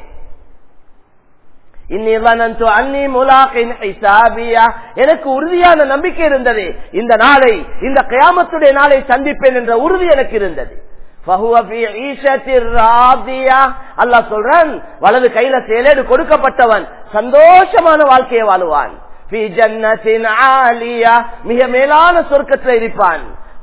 எனக்கு உறுதியான நம்பிக்கை இருந்தது, இந்த நாளை, இந்த கியாமத்துடைய நாளை சந்திப்பேன் என்ற உறுதி எனக்கு இருந்தது. அல்லாஹ் சொல்றான், வலது கையில சேலேடு கொடுக்கப்பட்டவன் சந்தோஷமான வாழ்க்கையை வாழுவான். மிக மேலான சொர்க்கத்தில் இருப்பான்.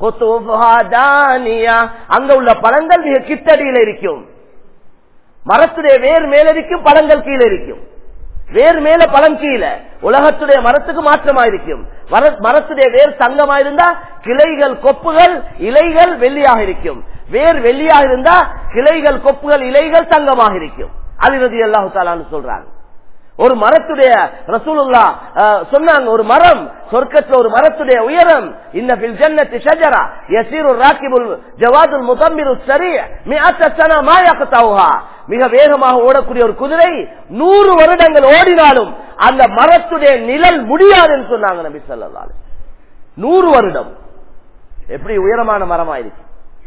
அங்க உள்ள பழங்கள் மிக கிட்டடியில் இருக்கும். மரத்துடைய வேர் மேல இருக்கும், பழங்கள் கீழே இருக்கும். வேர் மேல பழம் கீழே. உலகத்துடைய மரத்துக்கு மாற்றமா இருக்கும். மரத்துடைய வேர் தங்கமா இருந்தா கிளைகள் கொப்புகள் இலைகள் வெள்ளியாக இருக்கும். வேர் வெள்ளியாக இருந்தா கிளைகள் கொப்புகள் இலைகள் தங்கமாக இருக்கும். அலி ரலியல்லாஹு தஆலா சொல்றாங்க, ஒரு மரத்துடைய ரசூலுல்லாஹ் சொன்னாங்க, ஒரு மரம் சொர்க்கத்துல ஒரு மரத்துடைய உயரம், இன்ன ஃபில் ஜன்னத்தி ஷஜரா யஸீரு ராகிபுல் ஜவாதுல் முதம்மிரு ஸரீ மிஅத ஸனா மா யக்தவுஹா, மிக வேகமாக ஓடக்கூடிய ஒரு குதிரை நூறு வருடங்கள் ஓடினாலும் அந்த மரத்துடைய நிழல் முடியாதுன்னு சொன்னாங்க நபி ஸல்லல்லாஹு அலைஹி வஸல்லம். நூறு வருடம் எப்படி உயரமான மரமா இருக்கு.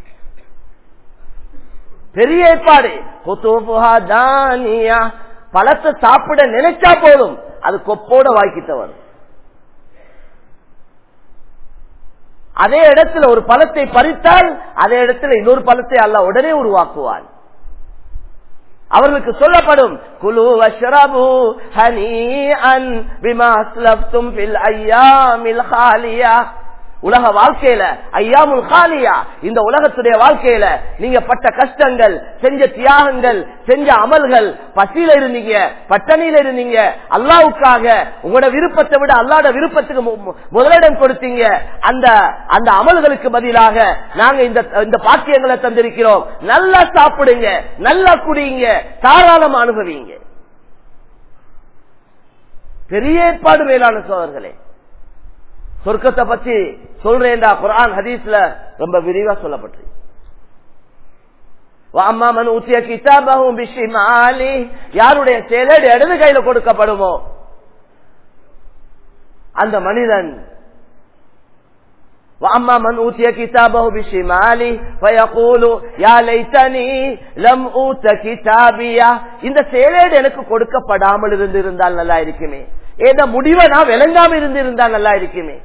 பெரிய ஏற்பாடு. பழத்தை சாப்பிட நினைச்சா போதும், அது கொப்போட வாய்க்கிட்ட வரும். அதே இடத்துல ஒரு பழத்தை பறித்தால் அதே இடத்துல இன்னொரு பழத்தை அல்லாஹ் உடனே உருவாக்குவான். அவர்களுக்கு சொல்லப்படும், குலு வஷ்ரபு ஹனீஅன் பிமா அஸ்லஃப்தும் ஃபில் அய்யாமில் காலியா. உலக வாழ்க்கையில ஐயாமுல் காலியா, இந்த உலகத்துடைய வாழ்க்கையில நீங்க பட்ட கஷ்டங்கள், செஞ்ச தியாகங்கள், செஞ்ச அமல்கள், பசியில இருந்தீங்க, பட்டணியில இருந்தீங்க, அல்லாஹ்வுக்காக உங்களோட விருப்பத்தை விட அல்லாஹ்வோட விருப்பத்துக்கு முதலிடம் கொடுத்தீங்க. அந்த அந்த அமல்களுக்கு பதிலாக நாங்க இந்த இந்த பாக்கியங்களை தந்திருக்கிறோம். நல்லா சாப்பிடுங்க, நல்லா குடிங்க, தாராளமா அனுபவிங்க. பெரிய ஏற்பாடு மேலான சோதர்களே. சொர்க்கத்தை பத்தி சொல்றேன்டா குர்ஆன் ஹதீஸ்ல ரொம்ப விரிவா சொல்லப்பட்டு, யாருடைய சேலேடு இடது கையில கொடுக்கப்படுமோ அந்த மனிதன், இந்த சேலேடு எனக்கு கொடுக்கப்படாமல் இருந்து இருந்தால் நல்லா இருக்குமே, ஏதோ முடிவை நான் விளங்காம இருந்து இருந்தால் நல்லா இருக்குமே.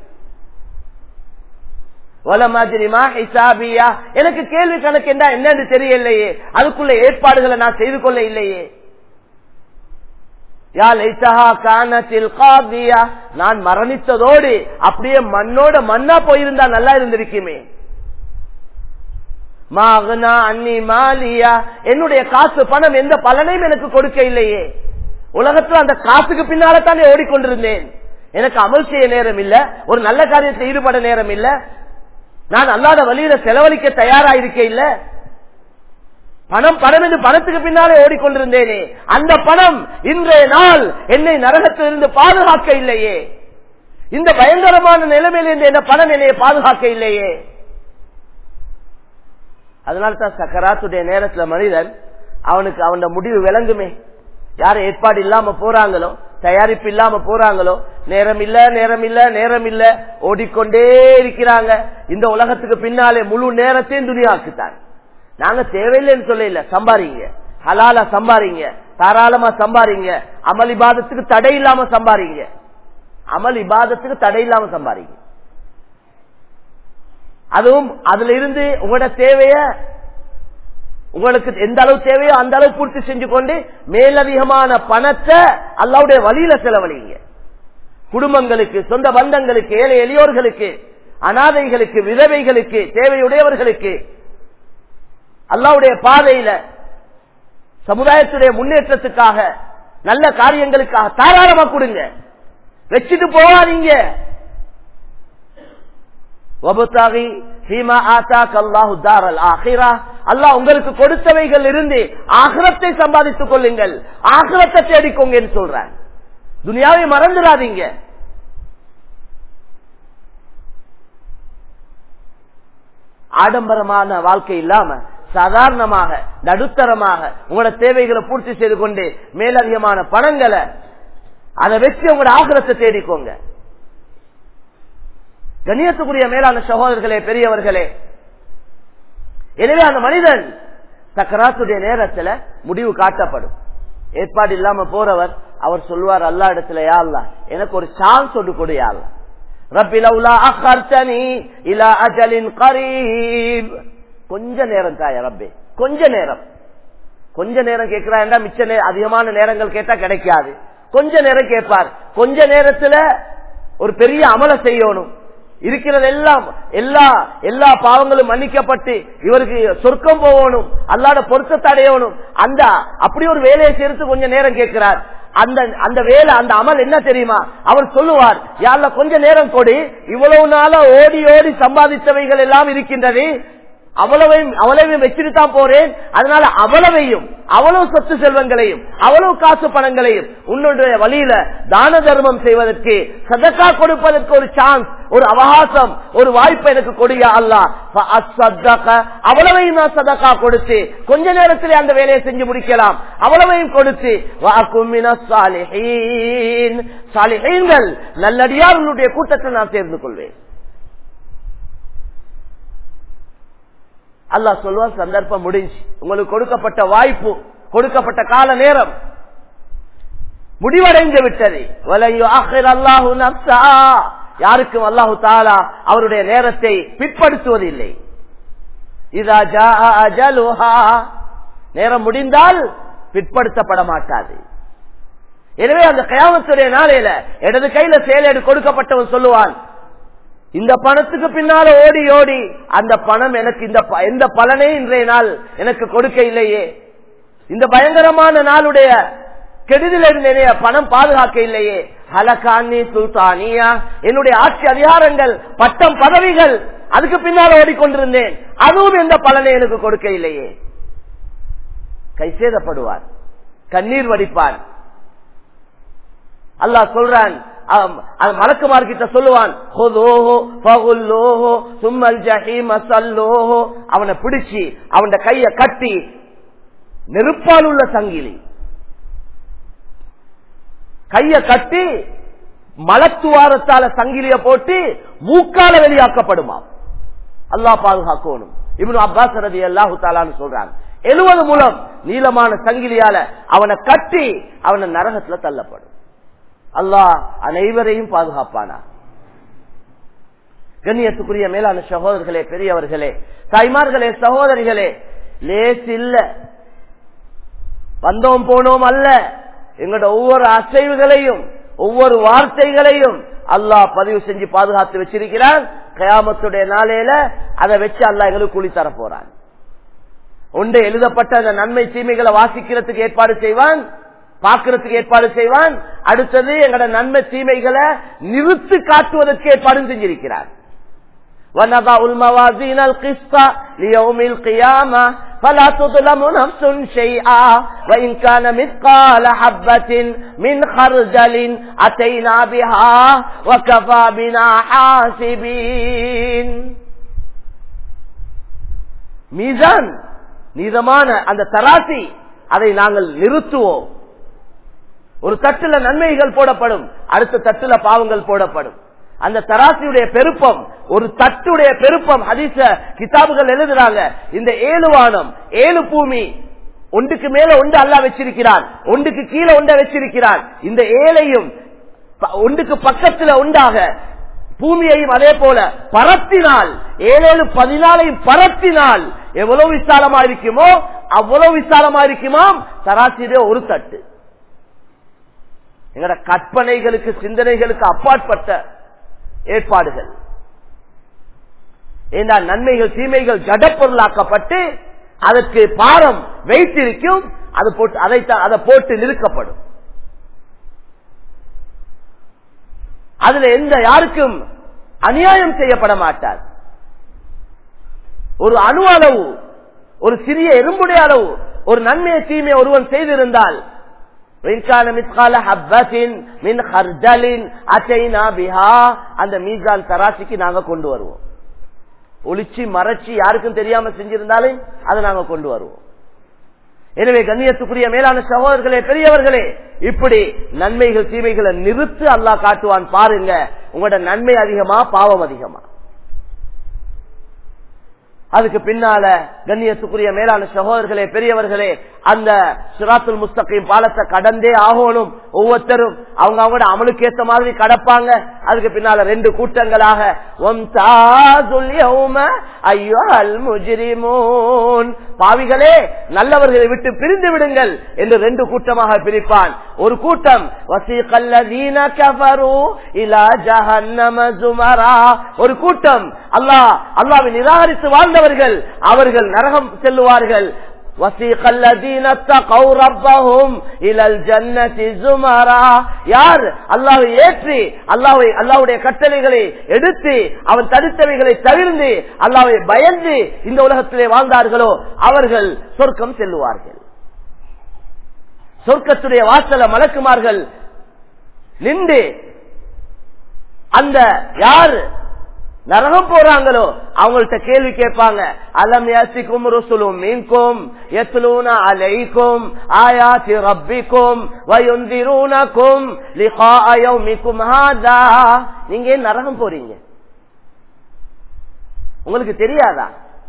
எனக்கு கேள்வி கணக்கு என்ன என்னன்னு தெரியலையே, அதுக்குள்ள ஏற்பாடுகளை நான் செய்து கொள்ள இல்லையே. நான் மரணித்ததோடு அப்படியே மண்ணோட மண்ணா போயிருந்தா நல்லா இருந்திருக்குமே. என்னுடைய காசு பணம் எந்த பலனையும் எனக்கு கொடுக்க இல்லையே. உலகத்துல அந்த காசுக்கு பின்னால்தானே ஓடிக்கொண்டிருந்தேன். எனக்கு அமல் செய்ய நேரம் இல்ல, ஒரு நல்ல காரியத்தில் ஈடுபட நேரம் இல்ல, நான் அல்லாத வழியில செலவழிக்க தயாரா இருக்க இல்ல. பணம் பணம் என்று பணத்துக்கு பின்னாலே ஓடிக்கொண்டிருந்தேனே, அந்த பணம் இன்றைய நாள் என்னை நரகத்திலிருந்து பாதுகாக்க இல்லையே. இந்த பயங்கரமான நிலைமையிலிருந்து என்ன பணம் என்னை பாதுகாக்க இல்லையே. அதனால்தான் சக்கராத்துடைய நேரத்துல மனிதன் அவனுக்கு அவன் முடிவு விளங்குமே. யார ஏற்பாடு இல்லாம போறாங்களோ, தயாரிப்பு இல்லாம போறாங்களோ, நேரம் இல்ல நேரம் இல்ல நேரம் இல்ல ஓடிக்கொண்டே இருக்கிறாங்க. இந்த உலகத்துக்கு பின்னாலே முழு நேரத்தையும் துனியாக்குத்தான். நாங்க தேவையில்லைன்னு சொல்ல இல்ல, சம்பாரிங்க, ஹலாலா சம்பாரிங்க, தாராளமா சம்பாரிங்க, அமல் இபாதத்துக்கு தடை இல்லாம சம்பாரிங்க, அமல் இபாதத்துக்கு தடை இல்லாம சம்பாரிங்க. அதுவும் அதுல இருந்து உங்களோட தேவைய, உங்களுக்கு எந்த அளவு தேவையோ அந்த அளவு பூர்த்தி செஞ்சு கொண்டு மேலதிகமான பணத்தை அல்லாஹ்வுடைய வழியில செலவழிங்க. குடும்பங்களுக்கு, சொந்த பந்தங்களுக்கு, ஏழை எளியோர்களுக்கு, அனாதைகளுக்கு, விதவைகளுக்கு, தேவையுடையவர்களுக்கு அல்லாஹ்வுடைய பாதையில சமுதாயத்துடைய முன்னேற்றத்துக்காக, நல்ல காரியங்களுக்காக தாராளமா கொடுங்க. வச்சுட்டு போவாதீங்க. அல்லாஹ் உங்களுக்கு கொடுத்தவைகள் இருந்து ஆகிரத்தை சம்பாதித்துக் கொள்ளுங்கள், ஆகிரத்தை தேடிக்கோங்க என்று சொல்றான். துனியாவை மறந்துடாதீங்க. ஆடம்பரமான வாழ்க்கை இல்லாம சாதாரணமாக நடுத்தரமாக உங்களோட தேவைகளை பூர்த்தி செய்து கொண்டு மேலதிகமான பணங்களை அதை வச்சு உங்களோட ஆகிரத்தை தேடிக்கோங்க. கண்ணியத்துக்குரிய மேலான சகோதரர்களே, பெரியவர்களே, எனவே அந்த மனிதன் சக்கராத்துடைய நேரத்துல முடிவு காட்டப்படும். ஏற்பாடு இல்லாம போறவர் அவர் சொல்வார் அல்லா இடத்துல, யா அல்லாஹ் எனக்கு ஒரு சான்ஸ் ஒன்று கொடு, யா அல்லாஹ் ரப்பி லவ்லா அഖர்தனி இலா அஜலின் கரீப், கொஞ்ச நேரம் தாய ரப்பே, கொஞ்ச நேரம். கொஞ்ச நேரம் கேட்கிறாண்டா மிச்ச அதிகமான நேரங்கள் கேட்டா கிடைக்காது. கொஞ்ச நேரம் கேட்பார். கொஞ்ச நேரத்துல ஒரு பெரிய அமல செய்யணும். இருக்கிறது எல்லாம் எல்லா எல்லா பாவங்களும் மன்னிக்கப்பட்டு இவருக்கு சொர்க்கம் போகணும், அல்லாஹ்ட பொருத்தத்தை அடையணும். அந்த அப்படி ஒரு வேலையை சேர்த்து கொஞ்ச நேரம் கேட்கிறார். அந்த அந்த வேலை அந்த அமல் என்ன தெரியுமா? அவர் சொல்லுவார், யா அல்லாஹ் கொஞ்ச நேரம் கொடு, இவ்வளவு நாளா ஓடி ஓடி சம்பாதித்தவைகள் எல்லாம் இருக்கின்றது, அவ்வளவையும் அவ்வளவையும் வச்சுட்டு தான் போறேன். அதனால அவ்வளவையும் அவ்வளவு சொத்து செல்வங்களையும் அவ்வளவு காசு பணங்களையும் உன்னுடைய வழியில தான தர்மம் செய்வதற்கு, சதக்கா கொடுப்பதற்கு ஒரு சான்ஸ், ஒரு அவகாசம், ஒரு வாய்ப்பு எனக்கு கொடுயா அல்லாஹ். அவ்வளவையும் நான் சதக்கா கொடுத்து கொஞ்ச நேரத்திலே அந்த வேலையை செஞ்சு முடிக்கலாம். அவ்வளவையும் கொடுத்து சாலிஹீன்கள் நல்லடியார்களுடைய கூட்டத்தில் நான் சேர்ந்து கொள்வேன். அல்லாஹ் சொல்வார், சந்தர்ப்பம் முடிஞ்சு, உங்களுக்கு கொடுக்கப்பட்ட வாய்ப்பு, கொடுக்கப்பட்ட கால நேரம் முடிவடைந்து விட்டது. யாருக்கும் அல்லாஹு தஆலா அவருடைய நேரத்தை பிற்படுத்துவதில்லை. இதா ஜாஅ அஜலுஹா, நேரம் முடிந்தால் பிற்படுத்தப்பட மாட்டாது. எனவே அந்த கியாமத்துடைய நாளையில இடது கையில சேலேடு கொடுக்கப்பட்டவன் சொல்லுவான், இந்த பணத்துக்கு பின்னால ஓடி ஓடி அந்த பணம் எனக்கு இந்த எந்த பலனே இன்றைய நாள் எனக்கு கொடுக்க இல்லையே, இந்த பயங்கரமான நாளுடைய கெடுதலில் பணம் பாதுகாக்க இல்லையே, ஹலகானி சுல்தானியா, என்னுடைய ஆட்சி அதிகாரங்கள் பட்டம் பதவிகள் அதுக்கு பின்னால் ஓடிக்கொண்டிருந்தேன், அதுவும் எந்த பலனை எனக்கு கொடுக்க இல்லையே. கை சேதப்படுவார், கண்ணீர் வடிப்பான். அல்லாஹ் சொல்றான், மலக்குமார்கிட்ட சொல்லுவான், அவனை பிடிச்சி அவன் கைய கட்டி நெருப்பால் உள்ள சங்கிலி கைய கட்டி மலத்துவாரத்தால சங்கிலிய போட்டு மூக்கால வெளியாக்கப்படுமா. அல்லாஹ் பாதுகாக்கணும். இப்னு அப்பாஸ் ரலியல்லாஹு தஆலான்னு சொல்றாங்க, எழுபது முழம் நீளமான சங்கிலியால அவனை கட்டி அவனை நரகத்துல தள்ளப்படும். அல்லாஹ் அனைவரையும் பாதுகாப்பானா. கண்ணியத்துக்குரிய மேலான சகோதரர்களே, பெரியவர்களே, தாய்மார்களே, சகோதரிகளே, லேஸ் இல்ல, வந்தோம் போனோம் அல்ல. எங்களோட ஒவ்வொரு அசைவுகளையும் ஒவ்வொரு வார்த்தைகளையும் அல்லாஹ் பதிவு செஞ்சு பாதுகாத்து வச்சிருக்கிறான். கியாமத்துடைய நாளையில அதை வச்சு அல்லாஹ் எங்களுக்கு கூலி தர போறான். ஒன்று எழுதப்பட்ட அந்த நன்மை தீமைகளை வாசிக்கிறதுக்கு ஏற்பாடு செய்வான், பார்க்கிறதுக்கு ஏற்பாடு செய்வான். அடுத்தது எங்களோட நன்மை தீமைகளை நிறுத்து காட்டுவதற்கு ஏற்பாடு செஞ்சிருக்கிறார். وَنَضَعُ الْمَوَازِينَ الْقِسْطَ لِيَوْمِ الْقِيَامَةِ فَلَا تُظْلَمُ نَفْسٌ شَيْئًا وَإِنْ كَانَ مِثْقَالَ حَبَّةٍ مِنْ خَرْدَلٍ أَتَيْنَا بِهَا وَكَفَى بِنَا حَاسِبِينَ. மீசான், நீதமான அந்த தராசி, அதை நாங்கள் நிறுத்துவோம். ஒரு தட்டுல நன்மைகள் போடப்படும், அடுத்த தட்டுல பாவங்கள் போடப்படும். அந்த தராசியுடைய பெருப்பம், ஒரு தட்டுடைய பெருப்பம், ஹதீஸ கிதாபுகள் எழுதுறாங்க. இந்த ஏழு வானம் ஏழு பூமி ஒன்றுக்கு மேல ஒன்று அல்லாஹ் வச்சிருக்கிறான், ஒன்றுக்கு கீழே ஒன்றை வச்சிருக்கிறான். இந்த ஏழையும் ஒன்றுக்கு பக்கத்துல உண்டாக பூமியையும் அதே போல பரத்தினால், ஏழேழு பதினாலையும் பரத்தினால் எவ்வளவு விசாலமா இருக்குமோ அவ்வளவு விசாலமா இருக்குமாம் தராசியுடைய ஒரு தட்டு. எங்கட கற்பனைகளுக்கு சிந்தனைகளுக்கு அப்பாற்பட்ட ஏற்பாடுகள். ஏன்னா நன்மைகள் தீமைகள் ஜடப்பொருளாக்கப்பட்டு அதற்கு பாரம் வைத்திருக்கும், அது போட்டு அதை அதை போட்டு நிறுக்கப்படும். அதுல எந்த யாருக்கும் அநியாயம் செய்யப்பட மாட்டார். ஒரு அணு அளவு, ஒரு சிறிய எறும்புடைய அளவு ஒரு நன்மையை தீமையை ஒருவன் செய்திருந்தால், அந்த மீசான் தராசிக்கு நாங்க கொண்டு வருவோம். ஒளிச்சு மறைச்சு யாருக்கும் தெரியாம செஞ்சிருந்தாலும் அதை நாங்க கொண்டு வருவோம். எனவே கண்ணியத்துக்குரிய மேலான சகோதரர்களே, பெரியவர்களே, இப்படி நன்மைகள் தீமைகளை நிறுத்து அல்லாஹ் காட்டுவான் பாருங்க. உங்களோட நன்மை அதிகமா பாவம் அதிகமா? அதுக்கு பின்னால கண்ணியத்துக்குரிய மேலான சகோதரர்களே, பெரியவர்களே, அந்த சிராத்துல் முஸ்தகீம் பாலத்தை கடந்தே ஆகணும். ஒவ்வொருத்தரும் அவங்க அவங்களோட அமலுக்கு ஏற்ற மாதிரி கடப்பாங்க. அதுக்கு பின்னால ரெண்டு கூட்டங்களாக பாவிகளே நல்லவர்களை விட்டு பிரிந்து விடுங்கள் என்று ரெண்டு கூட்டமாக பிரிப்பான். ஒரு கூட்டம் ஒரு கூட்டம் அல்லாஹ் அல்லாஹ்வை நிராகரித்து வாழ்ந்தவர்கள், அவர்கள் நரகம் செல்லுவார்கள். وَسِيقَ الَّذِينَ اتَّقَوْا رَبَّهُمْ إِلَى الْجَنَّةِ زُمَرًا யார் அல்லாஹ்வை ஏற்றி அல்லாஹ்வை அல்லாஹ்வுடைய கட்டளைகளை எடுத்து அவன் தடுத்தவைகளை தவிர்த்து அல்லாஹ்வை பயந்து இந்த உலகத்திலே வாழ்ந்தார்களோ அவர்கள் சொர்க்கம் செல்லுவார்கள். சொர்க்கத்துடைய வாசல மலக்குமார்கள் நின்று அந்த யார் நரகம் போறாங்களோ அவங்கள்ட்ட கேள்வி கேட்பாங்க. அலம் யாசிக்கும் ருசுலும் மின்கும் யத்லூனா அலைக்கும் ஆயாத்தி ரப்பிக்கும் வயுந்திரூனக்கும் லிகாஅ யௌமிக்கும் ஹாதா. நீங்க ஏன் நரகம் போறீங்க? உங்களுக்கு தெரியாதா?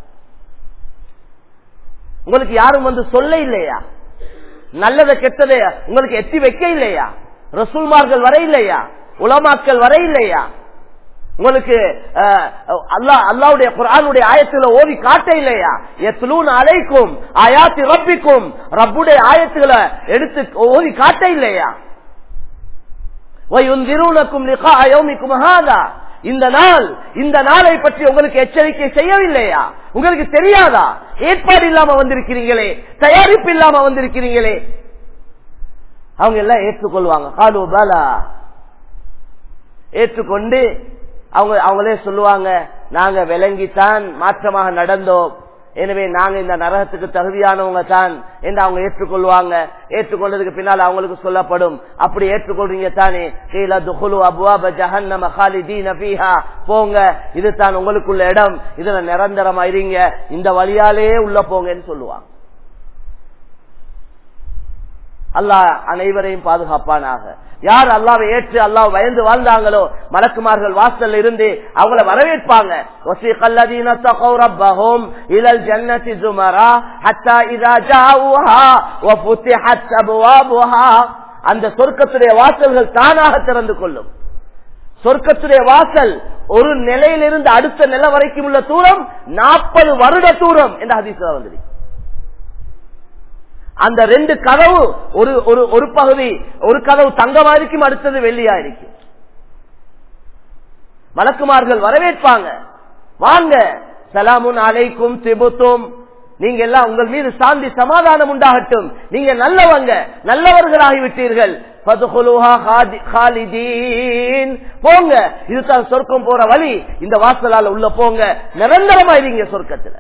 உங்களுக்கு யாரும் வந்து சொல்ல இல்லையா? நல்லதை கெட்டதை உங்களுக்கு எத்தி வைக்க இல்லையா? ரசூல்மார்கள் வர இல்லையா? உலமாக்கள் வர இல்லையா? உங்களுக்கு அல்லாஹ் அல்லாஹ்வுடைய குர்ஆனுடைய ஆயத்துகளை ஓதி காட்ட இல்லையா? யத்லூன அலைக்கும் ஆயாத்தி ரப்பிக்கும், ரப்புடைய ஆயத்துகளை எடுத்து ஓதி காட்ட இல்லையா? வயுந்திரூனக்கும் லிகாஅ யௌமிக்கும் ஹாதா, இந்த நாள் இந்த நாளை பற்றி உங்களுக்கு எச்சரிக்கை செய்யவில்லையா? உங்களுக்கு தெரியாதா? ஏற்பாடு இல்லாம வந்திருக்கிறீங்களே, தயாரிப்பு இல்லாம வந்திருக்கிறீங்களே. அவங்க எல்லாம் ஏற்றுக்கொள்வாங்க. காலு பலா, ஏற்றுக்கொண்டு அவங்க அவங்களே சொல்லுவாங்க, நாங்க விளங்கித்தான் மாற்றமாக நடந்தோம், எனவே நாங்க இந்த நரகத்துக்கு தகுதியானவங்க தான் என்று அவங்க ஏற்றுக்கொள்வாங்க. ஏற்றுக்கொண்டதுக்கு பின்னால் அவங்களுக்கு சொல்லப்படும், அப்படி ஏற்றுக்கொள்றீங்க தானே, கீழ துகுலு அப்வாப ஜஹன்னம காலிதீன ஃபீஹா, போங்க, இது தான் உங்களுக்குள்ள இடம், இதுல நிரந்தரமா இருங்க, இந்த வழியாலே உள்ள போங்கன்னு சொல்லுவாங்க. அல்லாஹ் அனைவரையும் பாதுகாப்பானாக. யார் அல்லாஹ்வை ஏற்று அல்லாஹ் பயந்து வாழ்ந்தாங்களோ மலக்குமார்கள் வாசல்ல இருந்து அவங்கள வரவேற்பாங்க. வஸீகல்லதீன தகவ் ரப்பஹும் இலல் ஜன்னதி ஸுமரா ஹத்தா இதா ஜாஊஹா வஃபுத்திஹத் அப்வாபுஹா, அந்த சொர்க்கத்துடைய வாசல்கள் தானாக திறந்து கொள்ளும். சொர்க்கத்துடைய வாசல் ஒரு நிலையிலிருந்து அடுத்த நிலை வரைக்கும் உள்ள தூரம் நாற்பது வருட தூரம் என்ற ஹதீஸ்ல வந்திருக்கு. அந்த ரெண்டு கதவு ஒரு ஒரு பகுதி, ஒரு கதவு தங்கமா இருக்கும், அடுத்தது வெள்ளியா இருக்கும். மலக்குமார்கள் வரவேற்பாங்க, வாங்க, சலாமுன் அலைக்கும் திபுத்தும், நீங்க எல்லாம் உங்கள் மீது சாந்தி சமாதானம் உண்டாகட்டும், நீங்க நல்லவங்க, நல்லவர்களாகிவிட்டீர்கள், போங்க, இதுதான் சொர்க்கம் போற வழி, இந்த வாசலால உள்ள போங்க, நிரந்தரமா இருங்க சொர்க்கத்துல.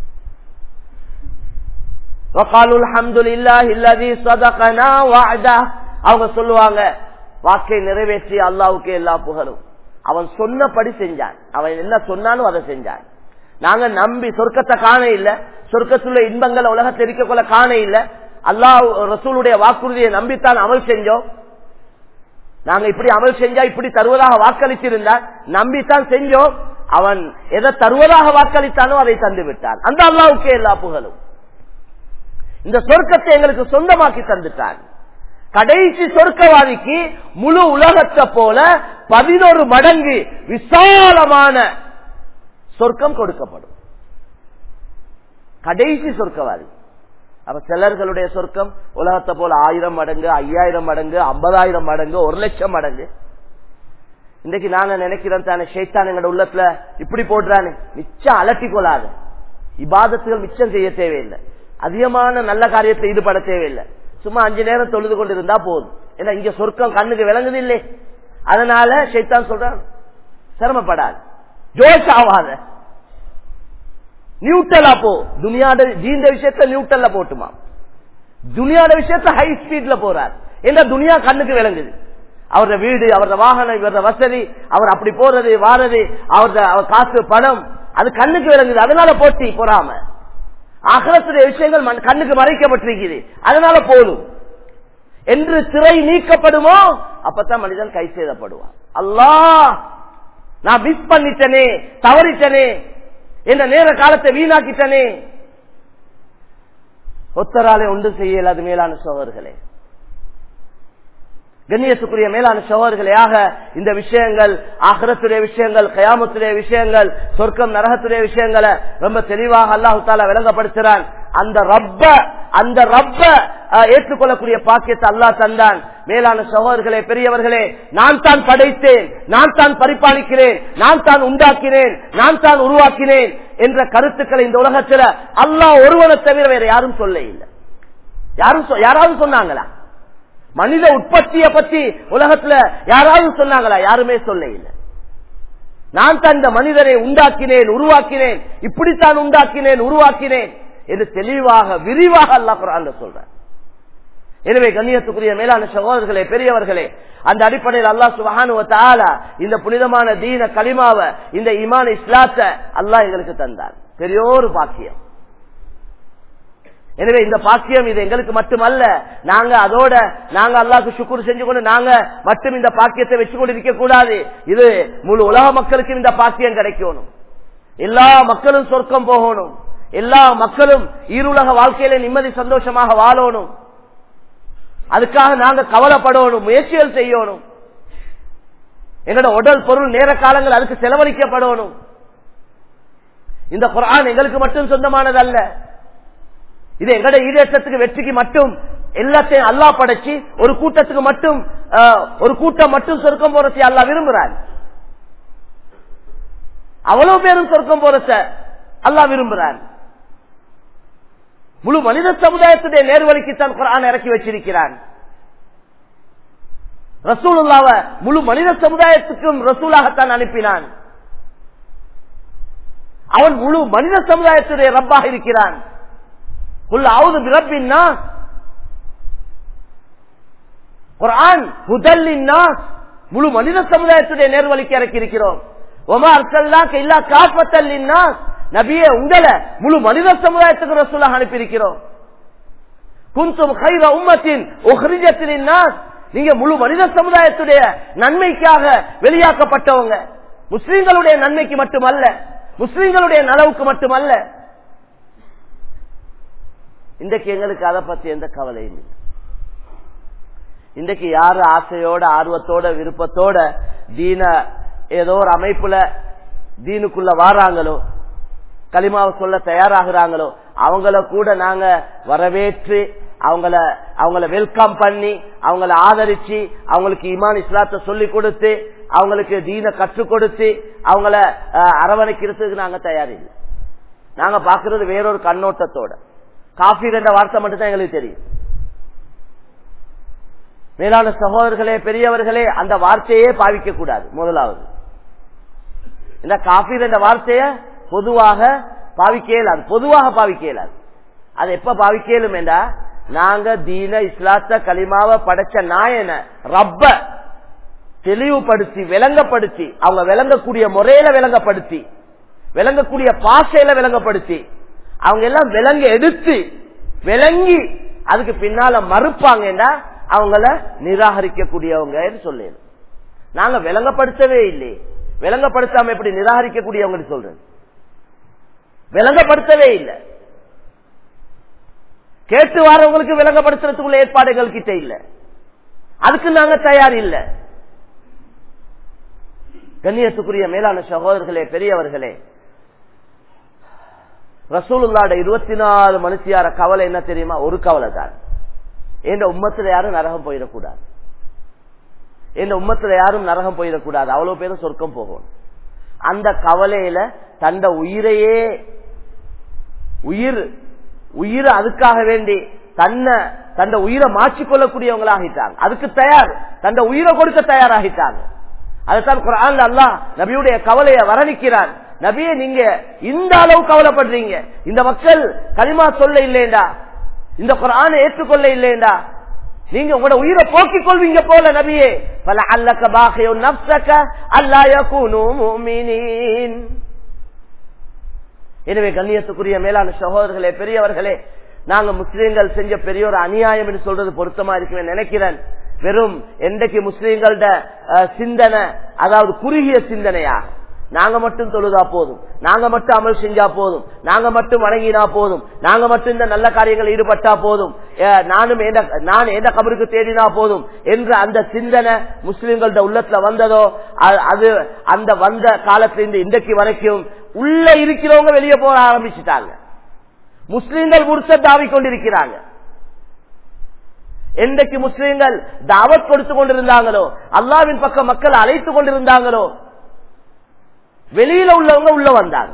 அவங்க சொல்லுவாங்க, வாக்கை நிறைவேற்றி அல்லாஹ்வுக்கு எல்லா புகழும், அவன் சொன்னபடி செஞ்சான், அவன் என்ன சொன்னாலும் அதை செஞ்சான். நாங்க நம்பி சொர்க்கத்தை காண இல்ல, சொர்க்கத்துள்ள இன்பங்களை உலகத்தை இருக்க கொள்ள காண இல்ல, அல்லாஹ் ரசூலுடைய வாக்குறுதியை நம்பித்தான் அமல் செஞ்சோம். நாங்க இப்படி அமல் செஞ்சா இப்படி தருவதாக வாக்களித்திருந்தால் நம்பித்தான் செஞ்சோம். அவன் எதை தருவதாக வாக்களித்தானோ அதை தந்து விட்டான். அந்த அல்லாஹ்வுக்கு எல்லா புகழும். இந்த சொர்க்கத்தை எங்களுக்கு சொந்தமாக்கி தந்துட்டான். கடைசி சொர்க்கவாதிக்கு முழு உலகத்தை போல பதினொரு மடங்கு விசாலமான சொர்க்கம் கொடுக்கப்படும். கடைசி சொர்க்கவாதி. அப்ப சிலர்களுடைய சொர்க்கம் உலகத்தை போல ஆயிரம் மடங்கு, ஐயாயிரம் மடங்கு, ஐம்பதாயிரம் மடங்கு, ஒரு லட்சம் மடங்கு. இன்னைக்கு நாங்க நினைக்கிறோம் தானே, ஷைத்தான் எங்களோட உள்ளத்துல இப்படி போடுறானே, மிச்சம் அலட்டி கொள்ளாத, இபாதத்துகள் மிச்சம் செய்ய தேவையில்லை, அதிகமான நல்ல காரியத்தை ஈடுபட தேவையில்லை, சும்மா அஞ்சு நேரம் தொழுது கொண்டு இருந்தா போதும். ஏன்னா இங்க சொர்க்கம் கண்ணுக்கு விளங்குது இல்லை, அதனால ஷைத்தான் சொல்றான் சிரமப்படாது, ஜோஷ் ஆகாத, நியூட்டலா போ, துனியாட ஜீந்த விஷயத்த நியூட்டல்ல போட்டுமா, துனியாட விஷயத்த ஹை ஸ்பீட்ல போறார். ஏன்னா துனியா கண்ணுக்கு விளங்குது, அவரோட வீடு, அவரோட வாகனம், இவரோட வசதி, அவர் அப்படி போறது வாரது, அவரோட அவர் காசு பணம், அது கண்ணுக்கு விளங்குது, அதனால போட்டி போறாம. ஆகிரத்துடைய விஷயங்கள் கண்ணுக்கு மறைக்கப்பட்டிருக்குது, அதனால போதும். என்று திரை நீக்கப்படுமோ அப்பதான் மனிதன் கை செய்தப்படுவான். அல்லாஹ் நான் மிஸ் பண்ணிட்டனே, தவறிட்டனே, என்ற நேர காலத்தை வீணாக்கிட்டனே, ஒத்தராலே ஒன்று செய்யல. அது மேலான சகோதரர்களே, கண்ணியத்துக்குரிய மேலான சகோதரர்களே, ஆக இந்த விஷயங்கள், ஆகிரத்துடைய விஷயங்கள், கயாமத்துடைய விஷயங்கள், சொர்க்கம் நரகத்துடைய விஷயங்களை ரொம்ப தெளிவாக அல்லாஹு தஆலா விளங்கப்படுத்துறான். அந்த ரப்ப அந்த ரப்ப ஏற்றுக்கொள்ளக்கூடிய பாக்கியத்தை அல்லாஹ் தந்தான். மேலான சகோதரர்களே, பெரியவர்களே, நான் தான் படைத்தேன், நான் தான் பரிபாலிக்கிறேன், நான் தான் உண்டாக்கினேன், நான் தான் உருவாக்கினேன் என்ற கருத்துக்களை இந்த உலகத்தில் அல்லாஹ் ஒருவனை தவிர வேற யாரும் சொல்ல இல்லை. யாரும் யாராவது சொன்னாங்களா? மனித உற்பத்தியை பத்தி உலகத்துல யாராவது சொன்னாங்களா? யாருமே சொல்ல இல்லை. நான் தான் இந்த மனிதரை உண்டாக்கினேன், உருவாக்கினேன், இப்படித்தான் உண்டாக்கினேன், உருவாக்கினேன் என்று தெளிவாக விரிவாக அல்லாஹ் குர்ஆன்ல சொல்றார். எனவே கண்ணியத்துக்குரிய மேலான சகோதரர்களே, பெரியவர்களே, அந்த அடிப்படையில் அல்லாஹ் சுப்ஹானஹு வ தஆலா இந்த புனிதமான தீன கலிமாவை, இந்த ஈமான் இஸ்லாத்தை அல்லாஹ் எங்களுக்கு தந்தார். பெரியோரு பாக்கியம். எனவே இந்த பாக்கியம் இது எங்களுக்கு மட்டுமல்ல, நாங்க அதோட நாங்க அல்லாஹ்க்கு ஷுக்ர் செஞ்சு கொண்டு நாங்க மட்டும் இந்த பாக்கியத்தை வச்சு கொண்டு இருக்க கூடாது. இது முழு உலக மக்களுக்கு இந்த பாக்கியம் கிடைக்கணும். எல்லா மக்களும் சொர்க்கம் போகணும், எல்லா மக்களும் ஈருலக வாழ்க்கையில நிம்மதி சந்தோஷமாக வாழணும். அதுக்காக நாங்க கவலைப்படணும், முயற்சிகள் செய்யணும். எங்களோட உடல் பொருள் நேர காலங்கள் அதுக்கு செலவழிக்கப்படணும். இந்த குர்ஆன் எங்களுக்கு மட்டும் சொந்தமானது அல்ல. இது எங்கட ஈடேற்றத்துக்கு வெற்றிக்கு மட்டும் எல்லாத்தையும் அல்லாஹ் படைச்சு ஒரு கூட்டத்துக்கு மட்டும் ஒரு கூட்டம் மட்டும் சொர்க்கம் போறதை அல்லாஹ் விரும்புறான். அவ்வளவு பேரும் சொர்க்கம் போறத அல்லாஹ் விரும்புறான். முழு மனித சமுதாயத்துடைய நேர்வழிக்குத்தான் குர்ஆன் இறக்கி வச்சிருக்கிறான். ரசூலுல்லாஹ்வை முழு மனித சமுதாயத்துக்கும் ரசூலாகத்தான் அனுப்பினான். அவன் முழு மனித சமுதாயத்துடைய ரப்பாக இருக்கிறான். குல் அஊது பிரப்பின் நாஸ், குர்ஆன் ஹுதல் லின்னாஸ், முழு மனித சமுதாயத்துடைய நேர்வழிக்கு இறக்கி இருக்கிறோம். வமா அர்சல்னாக இல்லா காஃபத்தல் லின்னாஸ், நபியே உங்களை முழு மனித சமுதாயத்துக்கு ரசூலாக அனுப்பி இருக்கிறோம். குன்தும் கைர உம்மத்தின் உஹ்ரிஜத் லின்னாஸ், நீங்க முழு மனித சமுதாயத்துடைய நன்மைக்காக வெளியாக்கப்பட்டவங்க. முஸ்லிம்களுடைய நன்மைக்கு மட்டுமல்ல, முஸ்லிம்களுடைய நலவுக்கு மட்டுமல்ல. இன்றைக்கு எங்களுக்கு அதை பத்தி எந்த கவலையும் இல்லை. இன்றைக்கு யாரு ஆசையோட, ஆர்வத்தோட, விருப்பத்தோட தீன ஏதோ ஒரு அமைப்புல தீனுக்குள்ள வாராங்களோ, கலிமாவை சொல்ல தயாராகிறாங்களோ, அவங்கள கூட நாங்க வரவேற்று அவங்கள அவங்கள வெல்கம் பண்ணி அவங்கள ஆதரிச்சு அவங்களுக்கு ஈமான் இஸ்லாத்தை சொல்லி கொடுத்து அவங்களுக்கு தீனை கற்றுக் கொடுத்து அவங்கள அரவணைக்கிறதுக்கு நாங்க தயாரில்லை. நாங்க பாக்குறது வேறொரு கண்ணோட்டத்தோட. காஃபீர் என்ற வார்த்தை மட்டும் தான் எங்களுக்கு தெரியும். மேலான சகோதரர்களே, பெரியவர்களே, அந்த வார்த்தையே பாவிக்க கூடாது. முதலாவது இந்த காஃபீர் என்ற வார்த்தைய பொதுவாக பாவிக்க இயலாது. பொதுவாக பாவிக்க இயலாது. அது எப்ப பாவிக்க இயலும் என்றா, நாங்க தீன இஸ்லாத்த கலிமாவை படைச்ச நாயன ரப்ப தெளிவுபடுத்தி விளங்கப்படுத்தி அவங்க விளங்கக்கூடிய முறையில விளங்கப்படுத்தி விளங்கக்கூடிய பாஷையில விளங்கப்படுத்தி அவங்க எல்லாம் விளங்க எடுத்து விளங்கி அதுக்கு பின்னால மறுப்பாங்கன்னா அவங்கள நிராகரிக்கக்கூடியவங்க சொல்லணும். நாங்க விளங்கப்படுத்தவே இல்லை. விளங்கப்படுத்தாம எப்படி நிராகரிக்கக்கூடியவங்க சொல்றேன்? விளங்கப்படுத்தவே இல்லை. கேட்டு வரவங்களுக்கு விளங்கப்படுத்துறதுக்குள்ள ஏற்பாடுகள் கிட்ட இல்ல. அதுக்கு நாங்க தயார் இல்ல. கண்ணியத்துக்குரிய மேலான சகோதரர்களே, பெரியவர்களே, ரசூலுல்லாஹ்ட இருபத்தி நாலு மனுஷியார கவலை என்ன தெரியுமா? ஒரு கவலை தான், என்ற உம்மத்துல யாரும் நரகம் போயிடக்கூடாது, என்ற உம்மத்துல யாரும் நரகம் போயிடக்கூடாது, அவ்வளவு பேரும் சொர்க்கம் போகணும். அந்த கவலையில தந்த உயிரையே உயிர் உயிர் அதுக்காக வேண்டி தன்னை தந்த உயிரை மாற்றிக்கொள்ளக்கூடியவங்களாகிட்டாங்க. அதுக்கு தயார், தந்த உயிரை கொடுக்க தயாராகிட்டாங்க. அதுதான் குர்ஆன்ல அல்லாஹ் நபியுடைய கவலையை வர்ணிக்கிறான். நபியே, நீங்க இந்த அளவு கவலைப்படுறீங்க, இந்த மக்கள் கலிமா சொல்ல இல்லைண்டா, இந்த குர்ஆனை ஏற்றுக்கொள்ள இல்லைண்டா, நீங்க உங்களோட உயிரை போக்கிக் கொள்வீங்க போல நபியே. ஃபலஅல்லக பாகியுன் நஃப்ஸக அல்லா யகூனு முஃமினீன். எனவே கண்ணியத்துக்குரிய மேலான சகோதரர்களே, பெரியவர்களே, நாங்க முஸ்லீம்கள் செஞ்ச பெரிய ஒரு அநியாயம் என்று சொல்றது பொருத்தமா இருக்குன்னு நினைக்கிறேன். வெறும் என்றைக்கு முஸ்லீம்களோட சிந்தனை அதாவது குறுகிய சிந்தனையா, நாங்க மட்டும் தொழுதா போதும், நாங்க மட்டும் அமல் செஞ்சா போதும், நாங்க மட்டும் வணங்கினா போதும், நாங்க மட்டும் இந்த நல்ல காரியங்கள் ஈடுபட்டா போதும், நானும் நான் எந்த கபருக்கு தேடினா போதும் என்ற அந்த சிந்தனை முஸ்லிம்களோட உள்ளத்துல வந்ததோ, அது அந்த வந்த காலத்திலிருந்து இன்றைக்கு வரைக்கும் உள்ள இருக்கிறவங்க வெளியே போக ஆரம்பிச்சுட்டாங்க. முஸ்லிம்கள் முர்த்தத் தாவிக் கொண்டிருக்கிறாங்க. என்றைக்கு முஸ்லிம்கள் தாவத் கொடுத்து கொண்டிருந்தாங்களோ, அல்லாஹ்வின் பக்கம் மக்கள் அழைத்துக் கொண்டிருந்தாங்களோ, வெளியில உள்ளவங்க உள்ள வந்தாங்க.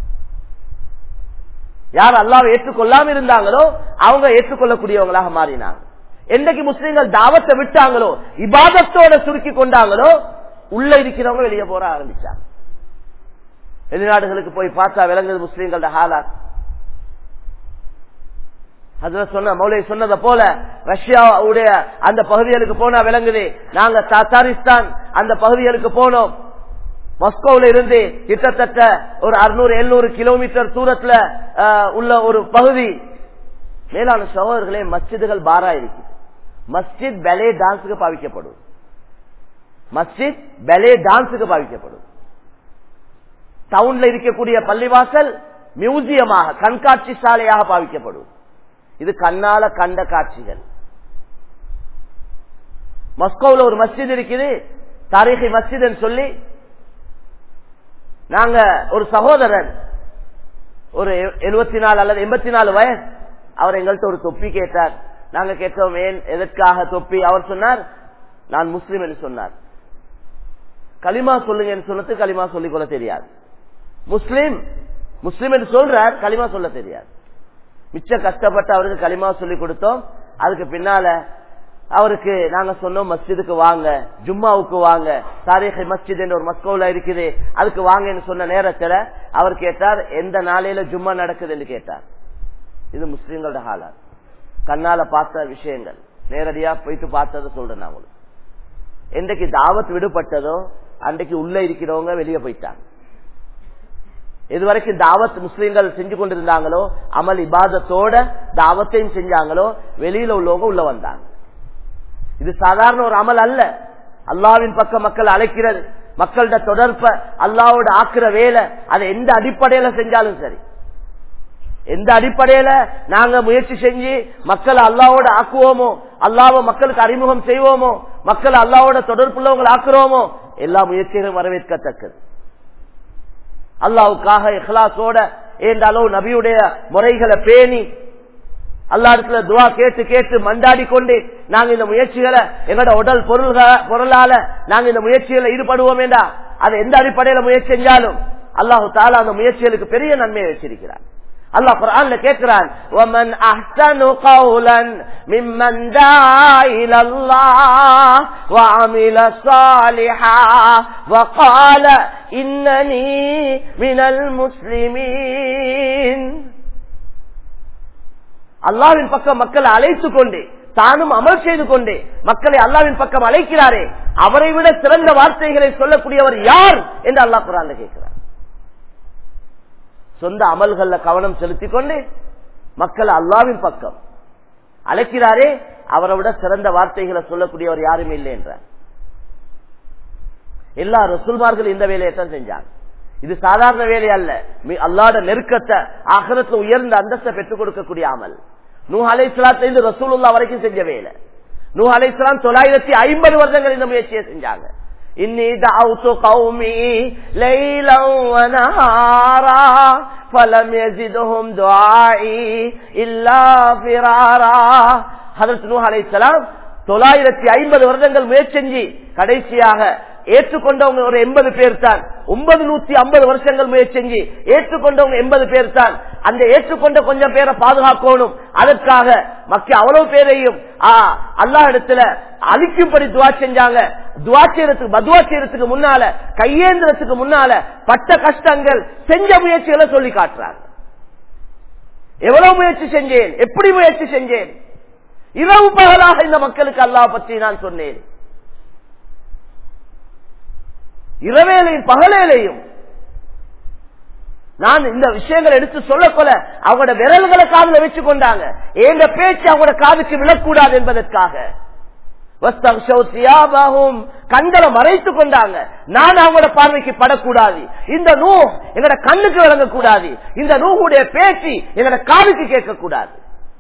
யார் அல்லாஹ்வை ஏற்றுக்கொள்ளாம இருந்தாங்களோ அவங்க ஏற்றுக்கொள்ளக்கூடியவங்களாக மாறினாங்க. என்றைக்கு முஸ்லிம்கள் தாவத்தை விட்டாங்களோ, இபாதத்தோட சுருக்கி கொண்டாங்களோ, உள்ள இருக்கிறவங்க வெளியே போற ஆரம்பிச்சாங்க. வெளிநாடுகளுக்கு போய் பார்த்தா விளங்குது முஸ்லிம்களோட ஹாலாத். அதுல சொன்ன மௌலை சொன்னதை போல ரஷ்யாவுடைய அந்த பகுதிகளுக்கு போனா விளங்குது. நாங்க தாத்தாரிஸ்தான் அந்த பகுதிகளுக்கு போனோம். மாஸ்கோவில் இருந்து கிட்டத்தட்ட ஒரு அறுநூறு எழுநூறு கிலோமீட்டர் தூரத்துல உள்ள ஒரு பகுதி. மேலான சகோதரர்களே, மஸ்ஜிதுகள் பாரா இருக்கு. மஸ்ஜித் பேலே டான்ஸுக்கு பாவிக்கப்படும். மஸ்ஜித் பேலே டான்ஸுக்கு பாவிக்கப்படும். டவுன்ல இருக்கக்கூடிய பள்ளிவாசல் மியூசியமாக கண்காட்சி சாலையாக பாவிக்கப்படும். இது கண்ணால கண்ட காட்சிகள். மாஸ்கோவில் ஒரு மஸ்ஜித் இருக்குது, தாரீகி மஸ்ஜித் சொல்லி. நாங்க ஒரு சகோதரன் ஒரு எழுபத்தி நாலு அல்லது எண்பத்தி நாலு வயசு, அவர் எங்கள்கிட்ட ஒரு தொப்பி கேட்டார். நாங்க கேட்டோம், ஏன் எதற்காக தொப்பி? அவர் சொன்னார், நான் முஸ்லிம் என்று சொன்னார். களிமா சொல்லுங்க என்று சொன்னது களிமா சொல்லிக் கொள்ள தெரியாது. முஸ்லிம் முஸ்லிம் என்று சொல்றார், களிமா சொல்ல தெரியாது. மிச்ச கஷ்டப்பட்டு அவருக்கு களிமா சொல்லி கொடுத்தோம். அதுக்கு பின்னால அவருக்கு நாங்க சொன்னோம், மஸ்ஜிதுக்கு வாங்க, ஜும்மாவுக்கு வாங்க, தாரீகி மஸ்ஜித் என்ற ஒரு மஸ்கோல இருக்குது, அதுக்கு வாங்கன்னு சொன்ன நேரத்துல அவர் கேட்டார், எந்த நாளையில ஜும்மா நடக்குது என்று கேட்டார். இது முஸ்லிம்களோட ஹாலாத். கண்ணால பார்த்த விஷயங்கள், நேரடியா போயிட்டு பார்த்ததை சொல்றேன். நான் என்றைக்கு தாவத் விடுபட்டதோ அன்றைக்கு உள்ள இருக்கிறவங்க வெளியே போயிட்டாங்க. இதுவரைக்கும் தாவத் முஸ்லிம்கள் செஞ்சு கொண்டிருந்தாங்களோ, அமல் இபாதத்தோட தாவத்தையும் செஞ்சாங்களோ, வெளியில உள்ளவங்க உள்ள வந்தாங்க. இது சாதாரண ஒரு அமல் அல்ல. அல்லாஹ்வின் பக்கம் மக்கள் அழைக்கிறது, மக்களோட தொடர்ப அல்லாஹ்வோட ஆக்குற வேலை, அதை எந்த அடிப்படையில செஞ்சாலும் சரி, எந்த அடிப்படையில நாங்க முயற்சி செஞ்சு மக்களை அல்லாஹ்வோட ஆக்குவோமோ, அல்லாஹ்வை மக்களுக்கு அறிமுகம் செய்வோமோ, மக்களை அல்லாஹ்வோட தொடர்புள்ளவங்களை ஆக்குறோமோ, எல்லா முயற்சிகளும் வரவேற்கத்தக்கது. அல்லாஹ்வுக்காக இஹ்லாஸோட ஏந்த அளவு நபியுடைய முறைகளை பேணி அல்லாஹ்விடத்துல துஆ கேட்டு கேட்டு மண்டாடி கொண்டு நாங்க இந்த முயற்சிகளை எங்களோட உடல் பொருளால நாங்க இந்த முயற்சிகளை ஈடுபடுவோம் என்றா, அது எந்த அடிப்படையில முயற்சி செஞ்சாலும் அல்லாஹு தஆலா அந்த முயற்சிகளுக்கு பெரிய நன்மையை வச்சிருக்கிறார். அல்லாஹ் குர்ஆன்ல கேக்குறான், وَمَنْ أَحْسَنُ قَوْلًا مِمَّنْ دَعَا إِلَى اللَّهِ وَعَمِلَ صَالِحًا وَقَالَ إِنَّنِي مِنَ الْمُسْلِمِينَ. அல்லாஹ்வின் பக்கம் மக்களை அழைத்துக் கொண்டு தானும் அமல் செய்து கொண்டு மக்களை அல்லாஹ்வின் பக்கம் அழைக்கிறாரே, அவரை விட சிறந்த வார்த்தைகளை சொல்லக்கூடியவர் யார் என்று அல்லாஹ் குர்ஆன்ல கேட்கிறார். சொந்த அமல்கள்ல கவனம் செலுத்திக் கொண்டு மக்களை அல்லாஹ்வின் பக்கம் அழைக்கிறாரே, அவரை விட சிறந்த வார்த்தைகளை சொல்லக்கூடியவர் யாருமே இல்லை என்றார். எல்லா ரசூல்மார்கள் இந்த வேலையை தான் செஞ்சாங்க. இது சாதாரண வேலை அல்ல. அல்லாஹ்வோட நெருக்கத்தை ஆகிரத்துல உயர்ந்த அந்தஸ்தை பெற்றுக் கொடுக்கக்கூடிய அமல். நூஹ் அலைஹிஸ்ஸலாத்துல இருந்து ரசூலுல்லாஹ் வரைக்கும் செஞ்ச வேலை. நூஹ் அலைஹிஸ்ஸலாம் தொள்ளாயிரத்தி ஐம்பது வருடங்கள் இந்த முயற்சியை செஞ்சாங்க. இன்னி தஅவுது கௌமி லைலன் வ நஹாரா ஃபலம் யஸிதுஹும் துஆஇ இல்லா ஃபிராரா. ஹஜ்ரத் நூஹ் அலைஹிஸ்ஸலாம் தொள்ளாயிரத்தி ஐம்பது வருடங்கள் முயற்சி செஞ்சு கடைசியாக ஏற்றுக்கொண்டவங்க ஒரு எண்பது பேர் தான். ஒன்பது நூத்தி ஐம்பது வருஷங்கள் முயற்சி செஞ்சு ஏற்றுக்கொண்டவங்க எண்பது பேர் தான். அந்த ஏற்றுக்கொண்ட கொஞ்சம் பேரை பாதுகாக்கணும், அதற்காக மக்கள் அவ்வளவு பேரையும் அல்லாஹ் இடத்துல அழிக்கும்படி துவா செஞ்சாங்க. துவா செய்யறதுக்கு பதுவா செய்யறதுக்கு முன்னால, கையேந்திரத்துக்கு முன்னால பட்ட கஷ்டங்கள், செஞ்ச முயற்சிகளை சொல்லி காட்டுறாங்க. எவ்வளவு முயற்சி செஞ்சேன், எப்படி முயற்சி செஞ்சேன், இரவு பகலாக இந்த மக்களுக்கு அல்லாஹ் பற்றி நான் சொன்னேன். இரவேலையும் பகலேலையும் நான் இந்த விஷயங்களை எடுத்து சொல்ல கொள்ள அவங்களோட விரல்களை காதுல வச்சு கொண்டாங்க. எங்க பேச்சு அவங்களோட காதுக்கு விழக்கூடாது என்பதற்காக கண்களை மறைத்துக் கொண்டாங்க. நான் அவங்களோட பார்வைக்கு படக்கூடாது, இந்த நூ எங்கட கண்ணுக்கு விளங்கக்கூடாது, இந்த நூஹுடைய பேச்சு எங்கட காதுக்கு கேட்கக்கூடாது.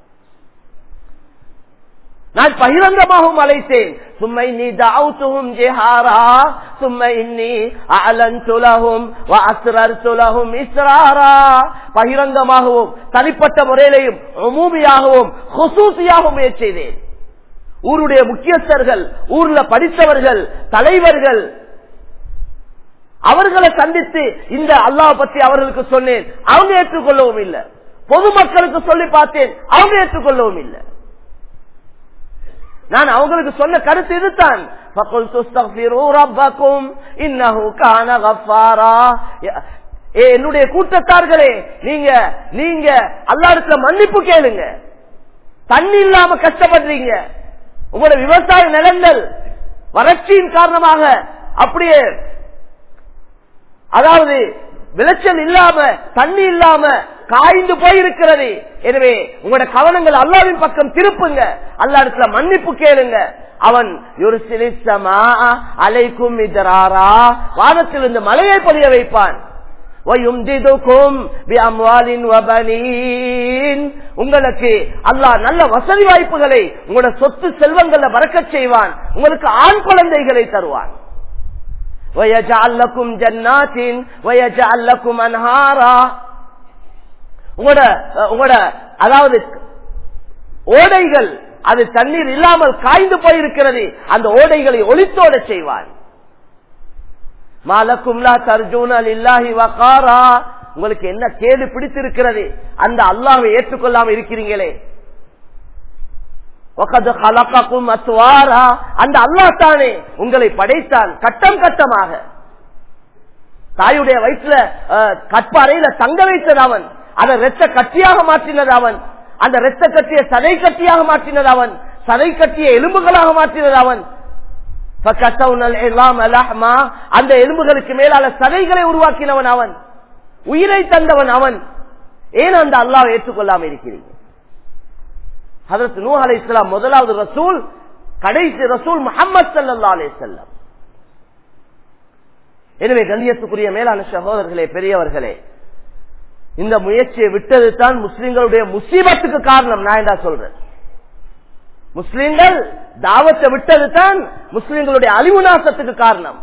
நான் பகிரங்கமாகவும் அழைத்தேன். சும்மை நீ தஅவுதுஹும் ஜிஹாரா சும்மை இன்னி அஅலன்து லஹும் வ அஸ்ரர்து லஹும் இஸ்ராரா. பகிரங்கமாகவும் தனிப்பட்ட முறையிலையும் உமூமியாகவும் குசூசியாகவும் செய்தேன். ஊருடைய முக்கியஸ்தர்கள், ஊர்ல படித்தவர்கள், தலைவர்கள், அவர்களை சந்தித்து இந்த அல்லாஹ் பற்றி அவர்களுக்கு சொன்னேன். அவங்க ஏற்றுக்கொள்ளவும் இல்லை. பொதுமக்களுக்கு சொல்லி பார்த்தேன், அவங்க ஏற்றுக்கொள்ளவும் இல்லை. நான் அவங்களுக்கு சொன்ன கருத்து இதுதான். என்னுடைய கூட்டத்தார்களே, நீங்க நீங்க அல்லாஹ்விடத்துல மன்னிப்பு கேளுங்க. தண்ணி இல்லாம கஷ்டப்படுறீங்க. உங்களோட விவசாய நிலங்கள் வறட்சியின் காரணமாக அப்படியே, அதாவது விளைச்சல் இல்லாம தண்ணி இல்லாம காய்ந்து போயிருக்கிறது. எனவே உங்களோட கவனங்கள் அல்லாஹ்வின் பக்கம் திருப்புங்க, அல்லாஹ்விடத்துல மன்னிப்பு கேளுங்க. அவன் அலைக்கும் மிதராரா, வானத்திலிருந்து மழையை பொழிய வைப்பான். உங்களுக்கு அல்லாஹ் நல்ல வசதி வாய்ப்புகளை, உங்களோட சொத்து செல்வங்களை பறக்கச் செய்வான். உங்களுக்கு ஆண் குழந்தைகளை தருவான். உங்களோட அதாவது ஓடைகள், அது தண்ணீர் இல்லாமல் காய்ந்து போயிருக்கிறது, அந்த ஓடைகளை ஒளித்தோட செய்வான். மாலக்கும்லா தர்ஜூன லில்லாஹி வகாரா, உங்களுக்கு என்ன கேடு பிடித்திருக்கிறது? அந்த அல்லாஹ்வை ஏற்றுக்கொள்ளாம இருக்கிறீங்களே. அந்த அல்லாஹ் தானே உங்களை படைத்தான் கட்டம் கட்டமாக. தாயுடைய வயிற்றுல கற்பாறையில தங்க வைத்தது அவன், அதை இரத்த கட்டியாக மாற்றினது அவன், அந்த இரத்த கட்டிய சதை கட்டியாக மாற்றினது அவன், சதை கட்டிய எலும்புகளாக மாற்றினது அவன். அந்த எலும்புகளுக்கு மேலான சதைகளை உருவாக்கினவன் அவன், உயிரை தந்தவன் அவன். ஏன் அந்த அல்லாஹ்வை ஏற்றுக்கொள்ளாம இருக்கிறீங்க? ஹஜ்ரத் நூஹ் அலைஹிஸ்ஸலாம் முதலாவது ரசூல், கடைசி ரசூல் முஹம்மது ஸல்லல்லாஹு அலைஹி வஸல்லம். எனவே கண்ணியத்துக்குரிய மேலான சகோதரர்களே, பெரியவர்களே, இந்த முயற்சியை விட்டது தான் முஸ்லிம்களுடைய முசீபத்துக்கு காரணம். நான் என்ன சொல்றேன், முஸ்லிம்கள் தாவத்தை விட்டது தான் முஸ்லிம்களுடைய அழிவுநாசத்துக்கு காரணம்.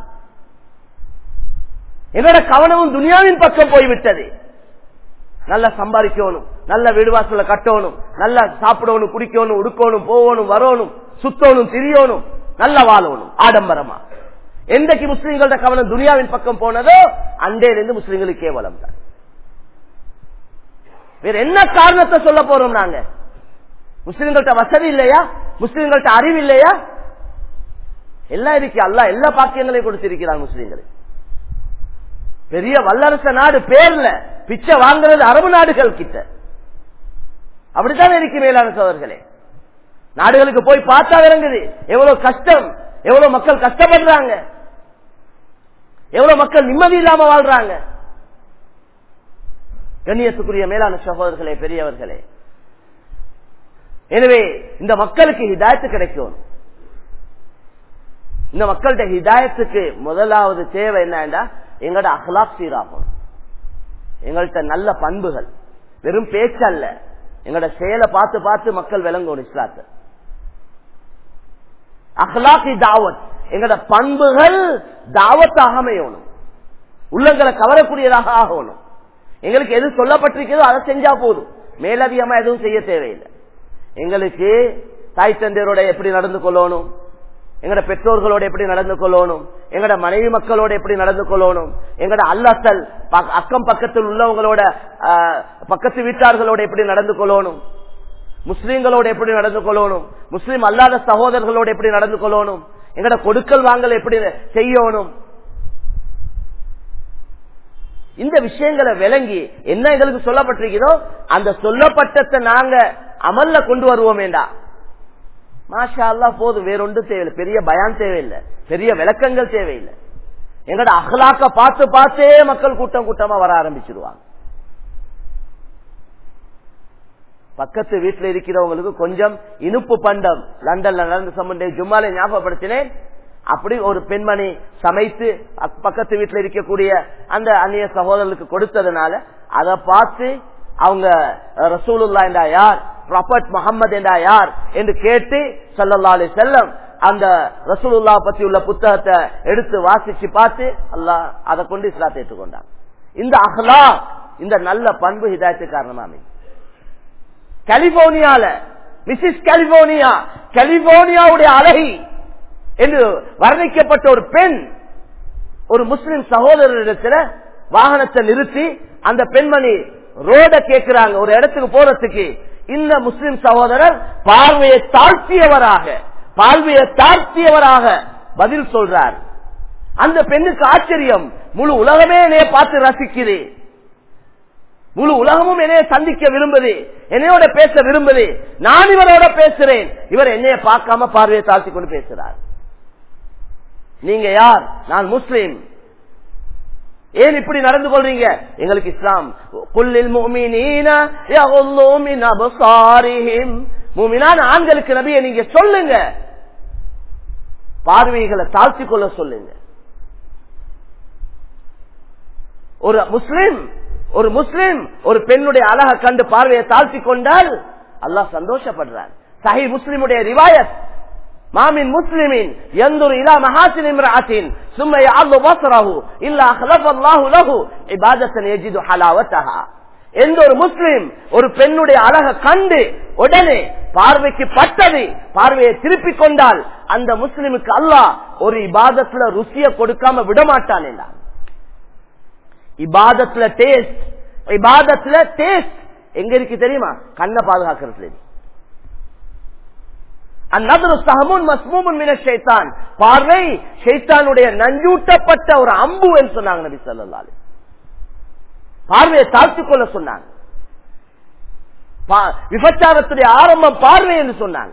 என்னோட கவனமும் துனியாவின் பக்கம் போய்விட்டது. நல்லா சம்பாதிக்கணும், நல்ல வீடுவாசல கட்டணும், நல்லா சாப்பிடணும், குடிக்கணும், உடுக்கணும், போகணும், வரணும், சுத்தணும், திரியணும், நல்லா வாழணும் ஆடம்பரமா. எந்தக்கு முஸ்லிம்களோட கவனம் துனியாவின் பக்கம் போனதோ அண்டையிலிருந்து முஸ்லிம்களுக்கு கேவலம் தான். வேற என்ன காரணத்தை சொல்ல போறோம் நாங்க? முஸ்லிம்கள்ட்ட வசதி இல்லையா? முஸ்லிம்கள்ட்ட அறிவு இல்லையா? எல்லாம் இருக்கு. அல்லாஹ் எல்லா பாக்கியங்களையும் கொடுத்திருக்கிறார் முஸ்லிம்களுக்கு. பெரிய வல்லரச நாடு பேர்ல பிச்சை வாங்குறது அரபு நாடுகள் கிட்ட. அப்படித்தான் இருக்கு மேலான சோதர்களே. நாடுகளுக்கு போய் பார்த்தா விளங்குது எவ்வளவு கஷ்டம், எவ்வளவு மக்கள் கஷ்டப்படுறாங்க, எவ்வளவு மக்கள் நிம்மதி இல்லாம வாழ்றாங்க. கண்ணியத்துக்குரிய மேலான சகோதரர்களே, பெரியவர்களே, எனவே இந்த மக்களுக்கு ஹிதாயத்து கிடைக்கும். இந்த மக்கள்கிட்ட ஹிதாயத்துக்கு முதலாவது தேவை என்னன்னா, எங்களோட அஹ்லாக் சீராகும், எங்கள்கிட்ட நல்ல பண்புகள். வெறும் பேச்சு அல்ல, எங்களோட செயலை பார்த்து பார்த்து மக்கள் விளங்கணும் இஸ்லாத்தை. அஹ்லாக்கி தாவத், எங்களோட பண்புகள் தாவத்தாக அமையணும், உள்ளங்களை கவரக்கூடியதாக ஆகணும். எங்களுக்கு எது சொல்லப்பட்டிருக்கிறதோ அதை செஞ்சா போதும், மேலதிகமா எதுவும் செய்ய தேவையில்லை. எங்களுக்கு தாய் தந்தையரோட எப்படி நடந்து கொள்ளணும், எங்கட பெற்றோர்களோட எப்படி நடந்து கொள்ளணும், எங்கட மனைவி மக்களோட எப்படி நடந்து கொள்ளணும், எங்கட அல்லசல் அக்கம் பக்கத்தில் உள்ளவங்களோட பக்கத்து வீட்டார்களோட எப்படி நடந்து கொள்ளணும், முஸ்லீம்களோட எப்படி நடந்து கொள்ளணும், முஸ்லீம் அல்லாத சகோதரர்களோட எப்படி நடந்து கொள்ளணும், எங்கட கொடுக்கல் வாங்கல் எப்படி செய்யணும், இந்த விஷயங்களை விளங்கி என்ன எங்களுக்கு சொல்லப்பட்டிருக்கிறதோ அந்த சொல்லப்பட்டதை நாங்க அமல்ல கொண்டு வருவோம் வேண்டா. மாஷா அல்லாஹ் போதும், வேறொன்று தேவையில்லை, பெரிய பயான் தேவையில்லை, பெரிய விளக்கங்கள் தேவையில்லை. எங்கட அஹ்லாக்க பார்த்து பார்த்தே மக்கள் கூட்டம் கூட்டமா வர ஆரம்பிச்சிருவாங்க. பக்கத்து வீட்டுல இருக்கிறவங்களுக்கு கொஞ்சம் இனிப்பு பண்டம் லண்டன்ல நடந்த சம்பந்தம் ஜும்மாலை ஞாபகப்படுத்தினேன். அப்படி ஒரு பெண்மணி சமைத்து பக்கத்து வீட்டுல இருக்கக்கூடிய அந்த அந்நிய சகோதரர்களுக்கு கொடுத்ததுனால அதை பார்த்து அவங்க ரசூலுல்லாஹ் என்றா யார், ப்ராஃபட் முஹம்மது என்றா யார் என்று கேட்டு ஸல்லல்லாஹு அலைஹி வஸல்லம் அந்த ரசூலுல்லாஹ் பத்தி உள்ள புத்தகத்தை எடுத்து வாசிச்சு பார்த்து அல்லாஹ் அதை கொண்டு இஸ்லாத்தை ஏற்றுக்கொண்டான். இந்த அஹ்லாக், இந்த நல்ல பண்பு ஹிதாயத்துக்கு காரணமாமே. கலிபோர்னியால மிஸ்ஸஸ் கலிபோர்னியா, கலிபோர்னியாவுடைய அழகி என்று வர்ணிக்கப்பட்ட ஒரு பெண் ஒரு முஸ்லிம் சகோதரரிடத்துல வாகனத்தை நிறுத்தி அந்த பெண்மணி ரோட கேட்கிறாங்க ஒரு இடத்துக்கு போறதுக்கு. இந்த முஸ்லிம் சகோதரர் பார்வையை தாழ்த்தியவராக பார்வையை தாழ்த்தியவராக பதில் சொல்றார். அந்த பெண்ணுக்கு ஆச்சரியம், முழு உலகமே என்னைய பார்த்து ரசிக்குது, முழு உலகமும் என்னைய சந்திக்க விரும்புது, என்னையோட பேச விரும்புது, நான் இவரோட பேசுறேன், இவர் என்னைய பார்க்காம பார்வையை தாழ்த்தி கொண்டு பேசுறார். நீங்க யார்? நான் முஸ்லிம். ஏன் இப்படி நடந்து கொள்றீங்க? எங்களுக்கு இஸ்லாம் குல்லில் முஃமினீன யகுல்லூ மின் அப்சாரிஹிம், முஃமினான ஆண்களுக்கு நபியே நீங்க சொல்லுங்க, பார்வைகளை தாழ்த்தி கொள்ள சொல்லுங்க. ஒரு முஸ்லிம் ஒரு முஸ்லிம் ஒரு பெண்ணுடைய அழகை கண்டு பார்வையை தாழ்த்தி கொண்டால் அல்லாஹ் சந்தோஷப்படுறார். சஹீஹ் முஸ்லிமுடைய ரிவாயத், மாமின் முஸ்லிமின் யன்துரு இலா மஹாசின் இம்ரஅத்தின் ثم يعض بصره الا خلف الله له عباده يجد حلاوتها. எந்த ஒரு முஸ்லிம் ஒரு பெண்ணுடைய அழகை கண்டு உடனே பார்வைக்கு பட்டது பார்வையை திருப்பிக் கொண்டால் அந்த முஸ்லிமுக்கு அல்லாஹ் ஒரு இபாதத்துல ருசியை கொடுக்காம விடமாட்டான் என்றான். இபாதத்துல டேஸ்ட், இபாதத்துல டேஸ்ட் எங்க இருக்கு தெரியுமா? கண்ணை பாதுகாக்கிறது. பார்வை ஷைத்தானுடைய நஞ்சூட்டப்பட்ட ஒரு அம்பு என்று சொன்னாங்க நபி ஸல்லல்லாஹு அலைஹி வஸல்லம். பார்வையை தாழ்த்திக் கொள்ள சொன்னாங்க. விபச்சாரத்துடைய ஆரம்பம் பார்வை என்று சொன்னாங்க.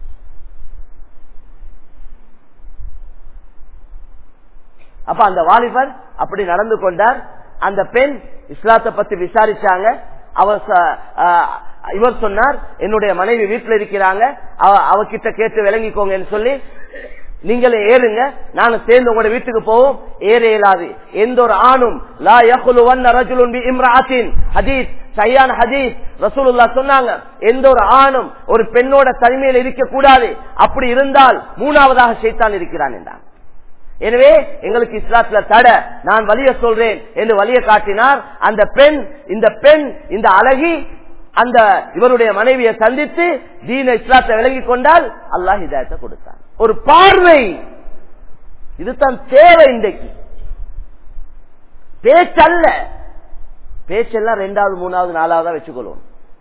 அப்ப அந்த வாலிபர் அப்படி நடந்து கொண்டார். அந்த பெண் இஸ்லாத்தை பத்தி விசாரிச்சாங்க. அவர் இவர் சொன்னார், என்னுடைய மனைவி வீட்டில் இருக்கிறாங்க, அவகிட்ட கேட்டு விளங்கிக்கோங்க சொல்லி, நீங்களே ஏறுங்க, நானும் சேர்ந்து உங்களோட வீட்டுக்கு போவோம். ஏற இயலாது. எந்த ஒரு ஆணும் லா யகுலுவன்ன ரஜுலுன் பி இம்ரஅத்தின், ஹதீஸ் சஹீஹான ஹதீஸ், ரசூலுல்லாஹ் சொன்னாங்க, எந்த ஒரு ஆணும் ஒரு பெண்ணோட தனிமையில் இருக்க கூடாது. அப்படி இருந்தால் மூணாவதாக ஷைத்தான் இருக்கிறான் என்றான். எனவே எங்களுக்கு இஸ்லாத்துல தட, நான் வலிய சொல்றேன் என்று வலிய காட்டினார். அந்த பெண் இந்த பெண் இந்த அழகி அந்த இவருடைய மனைவியை சந்தித்து தீன இஸ்லாத்தை விளங்கிக் கொண்டால் அல்லாஹ் ஹிதாயத்தை கொடுத்தான். ஒரு பார்வை, இதுதான் தேவை. இன்றைக்கு பேச்சல்ல, பேச்செல்லாம் ரெண்டாவது மூணாவது நாலாவதா வச்சுக்கொள்வோம்.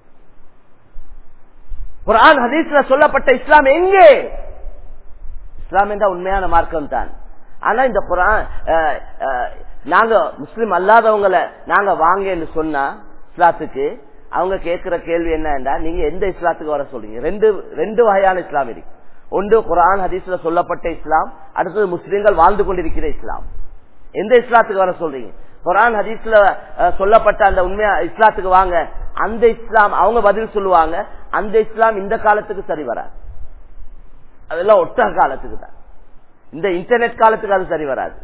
குர்ஆன் ஹதீஸ்ல சொல்லப்பட்ட இஸ்லாம் எங்கே? இஸ்லாம் என்ற உண்மையான மார்க்கம் தான். ஆனா இந்த குர்ஆன் நாங்க முஸ்லிம் அல்லாதவங்களை நாங்க வாங்க என்று சொன்னா இஸ்லாத்துக்கு, அவங்க கேட்கிற கேள்வி என்ன, நீங்க எந்த இஸ்லாத்துக்கு வர சொல்றீங்க? ரெண்டு ரெண்டு வகையான இஸ்லாம் இருக்கு. ஒன்று குர்ஆன் ஹதீஸ்ல சொல்லப்பட்ட இஸ்லாம், அடுத்தது முஸ்லிம்கள் வாழ்ந்து கொண்டிருக்கிற இஸ்லாம். எந்த இஸ்லாத்துக்கு வர சொல்றீங்க? குர்ஆன் ஹதீஸ்ல சொல்லப்பட்ட அந்த உண்மையா இஸ்லாத்துக்கு வாங்க. அந்த இஸ்லாம் அவங்க பதில் சொல்லுவாங்க, அந்த இஸ்லாம் இந்த காலத்துக்கு சரி வராது, அதெல்லாம் ஒட்ட காலத்துக்கு தான், இந்த இன்டர்நெட் காலத்துக்கு அது சரி வராது.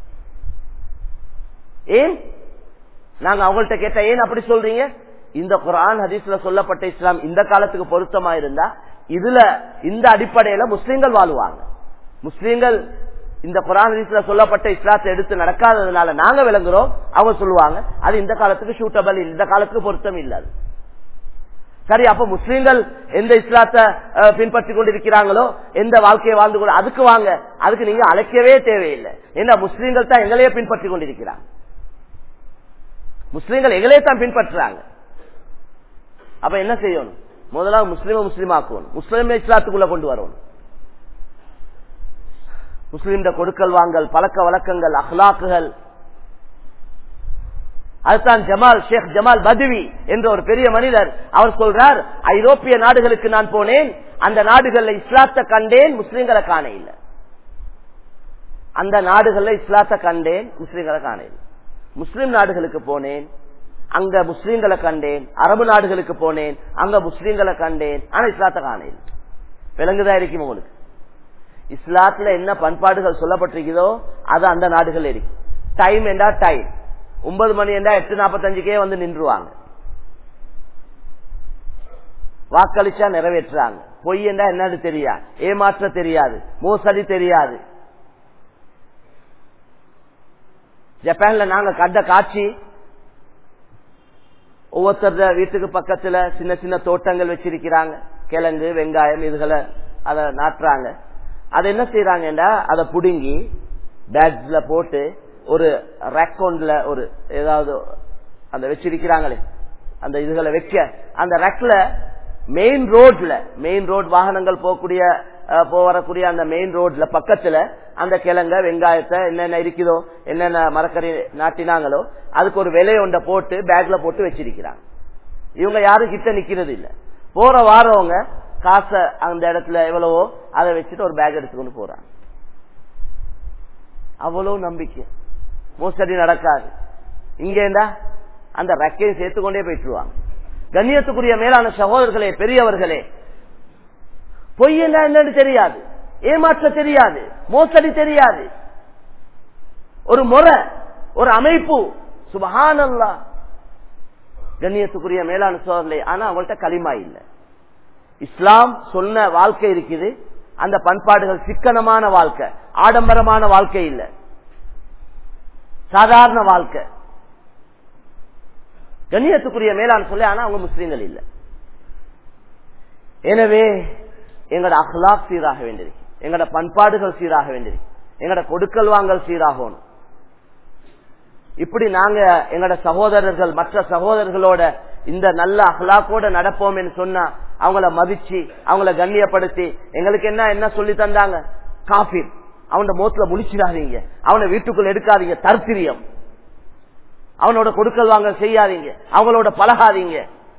ஏன்? நாங்க அவங்கள்ட்ட கேட்ட, ஏன் அப்படி சொல்றீங்க? இந்த குர்ஆன் ஹதீஸ்ல சொல்லப்பட்ட இஸ்லாம் இந்த காலத்துக்கு பொருத்தமா இருந்தா இதுல இந்த அடிப்படையில முஸ்லிம்கள் வாழுவாங்க. முஸ்லிம்கள் இந்த குர்ஆன் ஹதீஸ்ல சொல்லப்பட்ட இஸ்லாத்தை எடுத்து நடக்காததுனால நாங்க விளங்குறோம். அவங்க சொல்லுவாங்க அது இந்த காலத்துக்கு சூட்டபிள், இந்த காலத்துக்கு பொருத்தம் இல்லாது. சரி, அப்ப முஸ்லிம்கள் எந்த இஸ்லாத்தை பின்பற்றி கொண்டிருக்கிறாங்களோ, எந்த வாழ்க்கையை வாழ்ந்து கொண்டு அதுக்கு வாங்க. அதுக்கு நீங்க அழைக்கவே தேவையில்லை. ஏன்னா முஸ்லிம்கள் தான் எங்களையே பின்பற்றி கொண்டிருக்கிறாங்க. முஸ்லிம்கள் எங்களையே தான் பின்பற்றுறாங்க. அப்ப என்ன செய்யணும்? முதலாவது முஸ்லிம முஸ்லிம் ஆக்கணும், முஸ்லிம் இஸ்லாத்துக்குள்ள கொண்டு வரணும். முஸ்லிம் கொடுக்கல் வாங்கல், பழக்க வழக்கங்கள், அஹ்லாக்குகள், அதுதான் ஜமால் ஷேக் ஜமால் பதுவி என்ற ஒரு பெரிய மனிதர். அவர் சொல்றார், ஐரோப்பிய நாடுகளுக்கு நான் போனேன், அந்த நாடுகள்ல இஸ்லாத்தை கண்டேன், முஸ்லிம்களை காண இல்லை. அந்த நாடுகள்ல இஸ்லாத்தை கண்டேன், முஸ்லிம்களை காண இல்லை. முஸ்லிம் நாடுகளுக்கு போனேன், அங்க முஸ்லீம்களை கண்டேன், அரபு நாடுகளுக்கு போனேன், அங்க முஸ்லீம்களை கண்டேன், ஆனா இஸ்லாத்தை காணேன். விலங்குதான் இருக்கும் உங்களுக்கு. இஸ்லாத்துல என்ன பண்பாடுகள் சொல்லப்பட்டிருக்கிறதோ அது அந்த நாடுகள் இருக்கு. டைம் என்றா டைம், ஒன்பது மணி என்றா எட்டு நாற்பத்தஞ்சுக்கே வந்து நின்றுவாங்க. வாக்களிச்சா நிறைவேற்றுறாங்க. பொய் என்றா என்னன்னு தெரியாது, ஏமாற்ற தெரியாது, மோசடி தெரியாது. ஜப்பான்ல நாங்க கண்ட காட்சி, ஒவ்வொருத்தர் வீட்டுக்கு பக்கத்துல சின்ன சின்ன தோட்டங்கள் வச்சிருக்கிறாங்க. கிழங்கு, வெங்காயம் இதுகளை அத நாட்டுறாங்க. அதை என்ன செய்யறாங்கடா, அதை புடுங்கி பேக்ஸ்ல போட்டு ஒரு ரேக்கோன்ல ஒரு ஏதாவது அந்த வச்சிருக்கிறாங்களே அந்த இதுகளை வைக்க, அந்த ரேக்ல மெயின் ரோட்ல மெயின் ரோட் வாகனங்கள் போகக்கூடிய வரக்கூடிய அந்த மெயின் ரோட்ல பக்கத்துல அந்த கிழங்க வெங்காயத்தை என்னென்ன இருக்குதோ என்னென்ன மரக்கறி நாட்டினாங்களோ அதுக்கு ஒரு விலை ஒன்றை போட்டு பேக்ல போட்டு வச்சிருக்கிறாங்க. இவங்க யாரும் கிட்ட நிக்கிறது இல்ல. போற வாரவங்க காசை அந்த இடத்துல எவ்வளவோ அதை வச்சுட்டு ஒரு பேக் எடுத்துக்கொண்டு போறாங்க. அவ்வளவு நம்பிக்கை, மோசடி நடக்காது. இங்கேண்டா அந்த ரெக்கையை சேர்த்துக்கொண்டே போயிட்டுருவாங்க. கண்ணியத்துக்குரிய மேலான சகோதரர்களே, பெரியவர்களே, பொய் என்னன்னு தெரியாது, ஏமாற்ற தெரியாது, மோசடி தெரியாது. ஒரு முறை, ஒரு அமைப்பு, சுபஹானல்லாஹ். கண்ணியத்துக்குரிய மேலான சகோதரர்களே, ஆனா அவங்கள்ட்ட களிமா இல்ல. இஸ்லாம் சொன்ன வாழ்க்கை இருக்குது, அந்த பண்பாடுகள் சிக்கனமான வாழ்க்கை, ஆடம்பரமான வாழ்க்கை இல்ல, சாதாரண வாழ்க்கை. கண்ணியத்துக்குரிய மேலான சொல்ல, ஆனா அவங்க முஸ்லீம்கள் இல்ல. எனவே எங்கட அஹ்லாக் சீராக வேண்டியிருக்கு, எங்கட பண்பாடுகள் சீராக வேண்டியிருக்கு, எங்கட கொடுக்கல் வாங்கல் சீராகணும். இப்படி நாங்க எங்கட சகோதரர்கள் மற்ற சகோதரர்களோட இந்த நல்ல அஹ்லாக்கோட நடப்போம் என்று சொன்னா அவங்கள மதிச்சு அவங்கள கண்ணியப்படுத்தி, எங்களுக்கு என்ன என்ன சொல்லி தந்தாங்க, காபீர் அவனோட மோத்துல முழிச்சிடாதீங்க, அவனை வீட்டுக்குள்ள எடுக்காதீங்க, தர்த்திரியம், அவனோட கொடுக்கல் வாங்க செய்யாதீங்க, அவங்களோட பழகாதீங்க.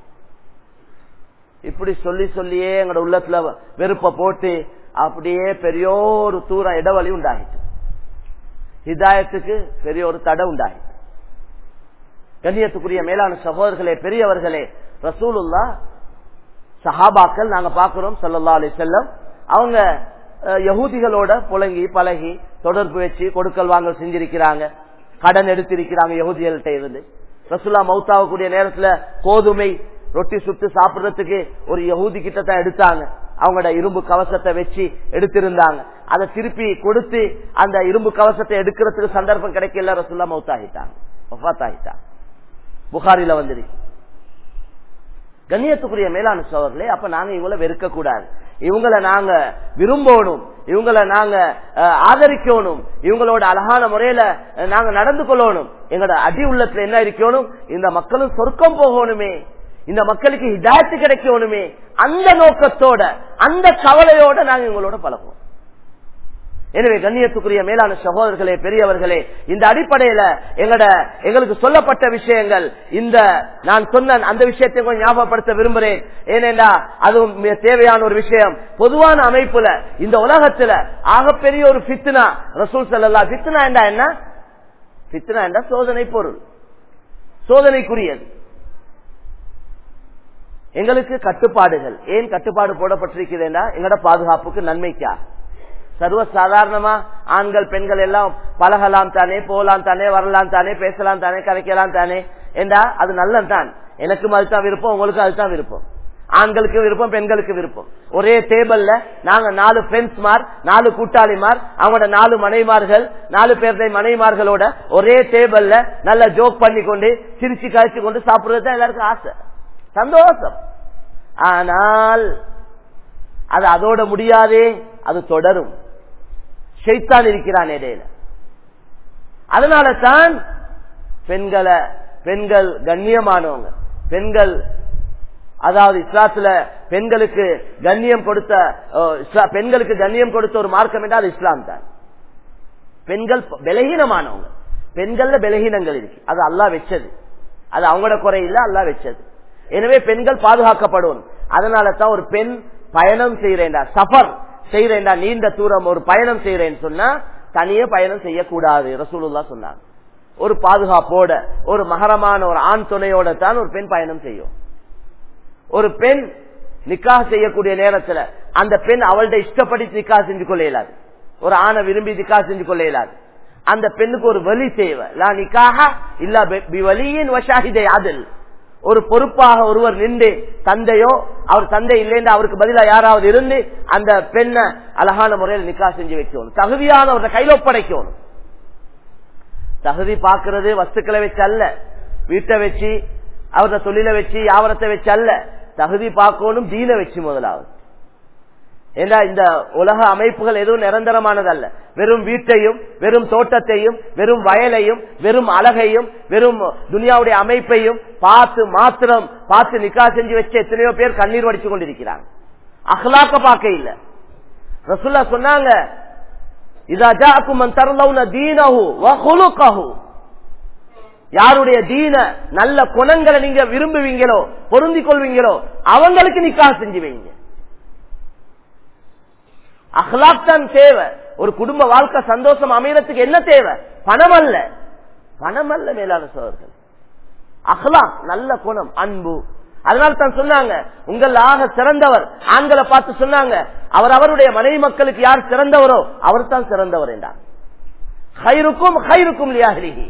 இப்படி சொல்லி சொல்லியே எங்களோட உள்ளத்துல வெறுப்ப போட்டு அப்படியே பெரிய ஒரு தூரம் இடவழி உண்டாகிட்டு, ஹிதாயத்துக்கு பெரிய ஒரு தடை உண்டாகிட்டு. கண்ணியத்துக்குரிய மேலான சகோதரர்களே, பெரியவர்களே, ரசூலுல்லாஹ் சஹாபாக்கள் நாங்க பாக்குறோம் ஸல்லல்லாஹு அலைஹி வஸல்லம் அவங்க யஹூதிகளோட புலங்கி பழகி தொடர்பு வச்சு கொடுக்கல் வாங்கல் செஞ்சிருக்கிறாங்க, கடன் எடுத்திருக்கிறாங்க யஹூதிகள்கிட்ட இருந்து. ரசூலுல்லாஹ் மௌத்தாவக்கூடிய நேரத்துல கோதுமை ரொட்டி சுட்டு சாப்பிடுறதுக்கு ஒரு யஹூதி கிட்ட தான் எடுத்தாங்க. அவங்களோட இரும்பு கவசத்தை வச்சு எடுத்திருந்தாங்க. அதை திருப்பி கொடுத்து அந்த இரும்பு கவசத்தை எடுக்கிறதுக்கு சந்தர்ப்பம் கிடைக்கல, ரசூலுல்லாஹ் மௌத்தாகிட்டாங்க, வஃபாத் ஆகிட்டாங்க. புகாரில வந்துருக்கு. கண்ணியத்துக்குரிய மேலான சகோதரர்களே, அப்ப நாங்க இவங்களை வெறுக்க கூடாது, இவங்களை நாங்க விரும்பணும், இவங்களை நாங்க ஆதரிக்கணும், இவங்களோட அழகான முறையில நாங்க நடந்து கொள்ளணும். எங்களோட அடி உள்ளத்துல என்ன இருக்கணும், இந்த மக்களும் சொர்க்கம் போகணுமே, இந்த மக்களுக்கு ஹிதாயத்து கிடைக்கணுமே, அந்த நோக்கத்தோட அந்த கவலையோட நாங்க இவங்களோட பழகுவோம். எனவே கண்ணியத்துக்குரிய மேலான சகோதரர்களே, பெரியவர்களே, இந்த அடிப்படையில எங்கட எங்களுக்கு சொல்லப்பட்ட விஷயங்கள், இந்த நான் சொன்ன அந்த விஷயத்தை கொஞ்சம் ஞாபகப்படுத்த விரும்புகிறேன். ஏனென்றா அதுவும் தேவையான ஒரு விஷயம். பொதுவான அமைப்புல இந்த உலகத்துல ஆகப்பெரிய ஒரு ஃபித்னா ரசூல் ஸல்லல்லாஹு, ஃபித்னா என்றா என்ன, ஃபித்னா என்றா சோதனை பொருள், சோதனைக்குரியது. எங்களுக்கு கட்டுப்பாடுகள் ஏன் கட்டுப்பாடு போடப்பட்டிருக்கிறதுனா எங்கட பாதுகாப்புக்கு, நன்மைக்கா. சர்வ சாதாரணமா ஆண்கள் பெண்கள் எல்லாம் பழகலாம் தானே, போகலாம் தானே, வரலாம் தானே, பேசலாம் தானே, கதைக்கலாம் தானே என்றா அது நல்லதான். எனக்கும் அதுதான் விருப்பம், உங்களுக்கும் அதுதான் விருப்பம், ஆண்களுக்கு விருப்பம், பெண்களுக்கு விருப்பம். ஒரே டேபிள்ல நாங்க நாலு ஃப்ரெண்ட்ஸ்மார், நாலு கூட்டாளிமார், அவங்களோட நாலு மனைமார்கள், நாலு பேருடைய மனைமார்களோட ஒரே டேபிள்ல நல்ல ஜோக் பண்ணி கொண்டு சிரிச்சு கழிச்சு கொண்டு சாப்பிடுறது தான் எல்லாருக்கும் ஆசை, சந்தோஷம். ஆனால் அது அதோட முடியாதே, அது தொடரும். ஷைத்தான் இருக்கிறான் இடையில. அதனால தான் பெண்களை பெண்கள் கண்ணியமானவங்க, பெண்கள் அதாவது இஸ்லாத்துல பெண்களுக்கு கண்ணியம் கொடுத்த பெண்களுக்கு கண்ணியம் கொடுத்த ஒரு மார்க்கம் என்றால் இஸ்லாம் தான். பெண்கள் பலகீனமானவங்க, பெண்கள்ல பலகீனங்கள் இருக்கு, அது அல்லாஹ் வச்சது, அது அவங்களோட குறை இல்ல, அல்லாஹ் வச்சது. எனவே பெண்கள் பாதுகாக்கப்படும். அதனால தான் ஒரு பெண் பயணம் செய்யறேன்டா, சஃபர் செய்யறேன்டா, நீண்ட தூரம் ஒரு பயணம் செய்யறேன்னு சொன்னா தனியே பயணம் செய்யக்கூடாது, ரசூலுல்லாஹ் சொன்னாங்க. ஒரு பாதுகாப்போட ஒரு மகரமான ஒரு ஆண் துணையோட தான் ஒரு பெண் பயணம் செய்யும். ஒரு பெண் நிக்காஹ் செய்யக்கூடிய நேரத்துல அந்த பெண் அவள்கிட்ட இஷ்டப்படி நிக்காஹ் செஞ்சு கொள்ள இயலாது. ஒரு ஆணை விரும்பி நிக்காஹ் செஞ்சு கொள்ள இயலாது. அந்த பெண்ணுக்கு ஒரு வலி தேவை. லா நிக்காஹ இல்லா பிவலியின் வஷாஹிதே அதில். ஒரு பொறுப்பாக ஒருவர் நின்று, தந்தையோ அவர் தந்தை இல்லைன்னு அவருக்கு பதிலா யாராவது இருந்து அந்த பெண்ணை அழகான முறையில் நிக்காஹ் செஞ்சு வைக்கணும். தகுதியான ஒரு கையில ஒப்படைக்கணும். தகுதி பாக்குறது வஸ்துக்களை வச்சு அல்ல, வீட்டை வச்சு அவரது தொழிலை வச்சு வியாபாரத்தை வச்சு அல்ல. தகுதி பார்க்கணும் தீனை வச்சு முதலாவது. ஏன்னா இந்த உலக அமைப்புகள் எதுவும் நிரந்தரமானதல்ல. வெறும் வீட்டையும் வெறும் தோட்டத்தையும் வெறும் வயலையும் வெறும் அழகையும் வெறும் துனியாவுடைய அமைப்பையும் பார்த்து மாத்திரம் பார்த்து நிக்கா செஞ்சு வச்சு எத்தனையோ பேர் கண்ணீர் வடிச்சு கொண்டிருக்கிறாங்க. அஹ்லாக்க பார்க்க இல்ல. ரசூலுல்லாஹ் சொன்னாங்க, இதா ஜாஅக்கும் மன் தர்லவுன தீனஹு வ குலுகஹு, யாருடைய தீன நல்ல குணங்களை நீங்க விரும்புவீங்களோ பொருந்திக் கொள்வீங்களோ அவங்களுக்கு நிக்காஹ் செஞ்சு வைங்க. அஹ்லாக் தான் தேவை. ஒரு குடும்ப வாழ்க்கை சந்தோஷம் அமையறதுக்கு என்ன தேவை? பணம் அல்ல, பணம் அல்ல மேலான சோதர்கள். அஹ்லாக், நல்ல குணம், அன்பு. அதனால தான் சொன்னாங்க, உங்கள் ஆக சிறந்தவர் ஆண்களை பார்த்து சொன்னாங்க, அவர் அவருடைய மனைவி மக்களுக்கு யார் சிறந்தவரோ அவர் தான் சிறந்தவர் என்றார். ஹைருக்கும் ஹைருக்கும் லியாஹ்லிஹி.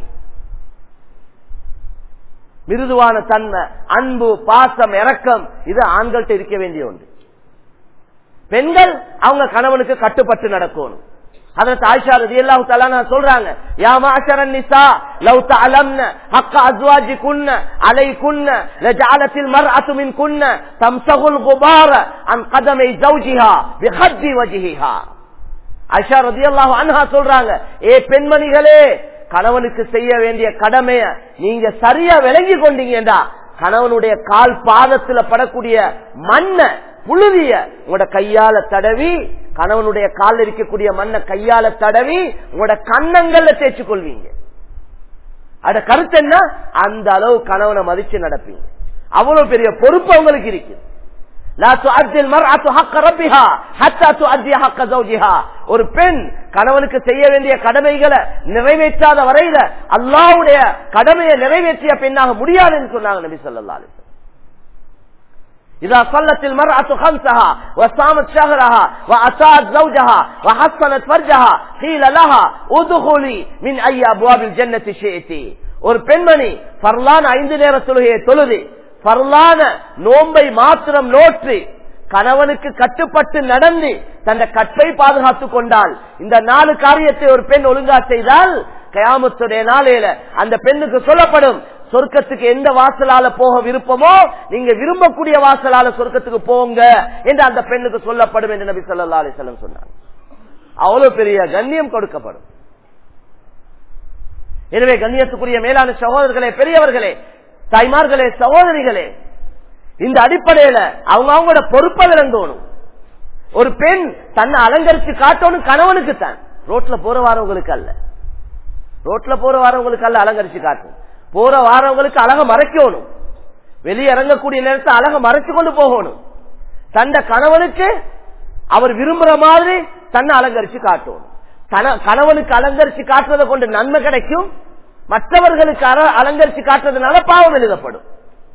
மிருதுவான தன்மை, அன்பு, பாசம், இரக்கம், இது ஆண்கள்ட்ட இருக்க வேண்டிய ஒன்று. பெண்கள் அவங்க கணவனுக்கு கட்டுப்பட்டு நடக்கணும். ஹஜ்ரத் ஆயிஷா ரலியல்லாஹு தஆலா அன்ஹா சொல்றாங்க, யா மஅஷரன் நிசா லவ் தஅலம்ன ஹக்க அஸ்வாஜிகுன்ன அலைகுன்ன லஜஅலத்தில் மர்அத்து மின்குன்ன தம்சகுல் குபார அன் கதமை ஜௌஜிஹா பிஹத்தி வஜ்ஹிஹா. ஆயிஷா ரலியல்லாஹு அன்ஹா சொல்றாங்க, ஏ பெண்மணிகளே, கணவனுக்கு செய்ய வேண்டிய கடமைய நீங்க சரியா விளங்கி கொண்டீங்கடா, கணவனுடைய கால் பாதத்துல படக்கூடிய மண்ணை புழுதிய உங்களோட கையால தடவி, கணவனுடைய காலில் இருக்கக்கூடிய மண்ணை கையால தடவி உங்களோட கன்னங்கள்ல தேய்ச்சி கொள்வீங்க. அட கருத்து என்ன? அந்த அளவு கணவனை மதிச்சு நடப்பீங்க. அவ்வளவு பெரிய பொறுப்பு அவங்களுக்கு இருக்கு. ஒரு பெண் கணவனுக்கு செய்ய வேண்டிய கடமைகளை நிறைவேற்றாத வரையில அல்லாஹ்வுடைய கடமையை நிறைவேற்றிய பெண்ணாக முடியாதுன்னு சொன்னாங்க நபி ஸல்லல்லாஹு அலைஹி வஸல்லம். إذا صلت المرأة خمسها وصامت شهرها وأطاعت زوجها وحصنت فرجها قيل لها ادخلي من أي أبواب الجنة شئت. ஒரு பெண்மணி ஃபர்லான ஐந்து நேர தொழுகையை தொழுது, ஃபர்லான நோன்பை மாத்திரம் நோற்றி கணவனுக்கு கட்டுப்பட்டு நடந்து தன் கற்பை பாதுகாத்துக் கொண்டால், இந்த நாலு காரியத்தை ஒரு பெண் ஒழுங்கா செய்தால் கியாமத்துடைய நாளையில அந்த பெண்ணுக்கு சொல்லப்படும், சொர்க்கத்துக்கு எந்த வாசலால போக விருப்பமோ நீங்க விரும்பக்கூடிய வாசலால சொர்க்கத்துக்கு போங்க என்று அந்த பெண்ணுக்கு சொல்லப்படும் என்று நபி ஸல்லல்லாஹு அலைஹி வஸல்லம் சொன்னார். அவ்வளவு பெரிய கண்ணியம் கொடுக்கப்படும். எனவே கண்ணியத்துக்குரிய மேலான சகோதரர்களே, பெரியவர்களே, தாய்மார்களே, சகோதரிகளே, இந்த அடிப்படையில அவங்க அவங்களோட பொறுப்பை விளங்கணும். ஒரு பெண் தன்னை அலங்கரிச்சு காட்டணும் கணவனுக்கு தான், ரோட்ல போற வாரவங்களுக்கு அல்ல. ரோட்ல போற வாரவங்களுக்கு அல்ல அலங்கரிச்சு காட்டும். போற வாரவங்களுக்கு அழக மறைக்கணும். வெளியே இறங்கக்கூடிய நேரத்தை அழக மறைச்சு கொண்டு போகணும். தந்த கணவனுக்கு அவர் விரும்புற மாதிரி தன்னை அலங்கரிச்சு காட்டணும். கணவனுக்கு அலங்கரிச்சு காட்டுறதை கொண்டு நன்மை கிடைக்கும், மற்றவர்களுக்கு அலங்கரிச்சு காட்டுறதுனால பாவம் எழுதப்படும்.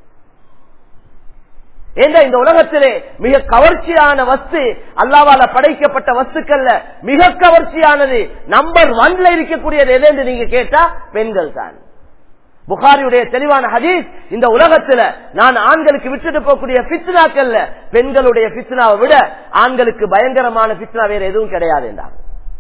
என்ற இந்த உலகத்திலே மிக கவர்ச்சியான வஸ்து, அல்லாஹ்வால படைக்கப்பட்ட வஸ்துக்கள்ல மிக கவர்ச்சியானது நம்பர் ஒன்ல இருக்கக்கூடியது எது என்று நீங்க கேட்டா பெண்கள் தான். புகாரியுடைய தெளிவான ஹதீஸ், இந்த உலகத்துல நான் ஆண்களுக்கு விட்டுட்டு போகக்கூடிய ஃபித்னாக்கள்ல பெண்களுடைய ஃபித்னாவை விட ஆண்களுக்கு பயங்கரமான ஃபித்னா வேற எதுவும் கிடையாது என்றார்.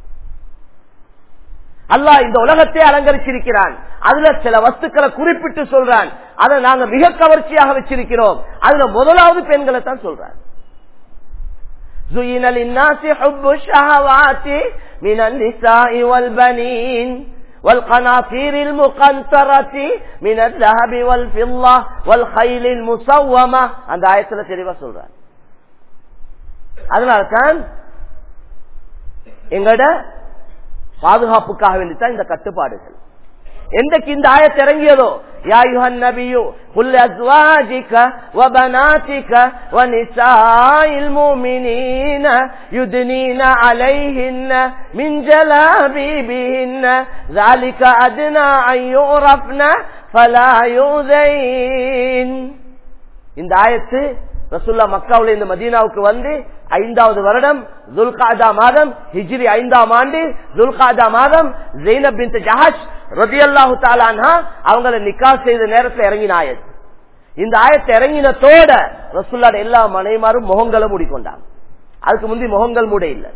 அல்லாஹ் இந்த உலகத்தை அலங்கரிச்சிருக்கிறான். அதுல சில வஸ்துக்களை குறிப்பிட்டு சொல்றான், அதை நாங்க மிக கவர்ச்சியாக வச்சிருக்கிறோம். அதுல முதலாவது பெண்களை தான் சொல்றான். زُيِّنَ لِلنَّاسِ حُبُّ الشَّهَوَاتِ مِنَ النِّسَاءِ وَالْبَنِينَ والقناطير المقنطرة من الذهب والفضة والخيل المسومة. அந்த ஆயத்துல தெளிவா சொல்றார். அதனால தான் எங்கட பாதுகாப்புக்காக வேண்டித்தான் இந்த கட்டுப்பாடுகள். எந்தக்கு இந்த ஆயத் இறங்கியதோ யா அய்யுஹன் நபியு குல் அஸ்வாஜிக வ பனாதிக வ நிசாஇல் முஃமினீன யுத்னீன அலைஹின்ன மின் ஜலாபிபிஹின்ன ذلك أدنى أن يعرفن فلا يؤذين. இந்த ஆயத்து ரசூலுல்லாஹ் மக்காவுல இந்த மதீனாவுக்கு வந்து ஐந்தாவது வருடம் துல்காதா மாதம் ஹிஜ்ரி ஐந்தாம் ஆண்டு துல்காதா மாதம் ஸைனப் பின்த் ஜஹஷ் ரலியல்லாஹு தஆலா அன்ஹா அவங்களை நிக்காஹ் செய்த நேரத்தில் இறங்கின ஆயத். இந்த ஆயத்தை இறங்கினதோட ரசூலுல்லாஹ் எல்லா மனைவிமாரும் முகங்களை மூடிக்கொண்டாங்க. அதுக்கு முந்தி முகங்கள் மூட இல்ல.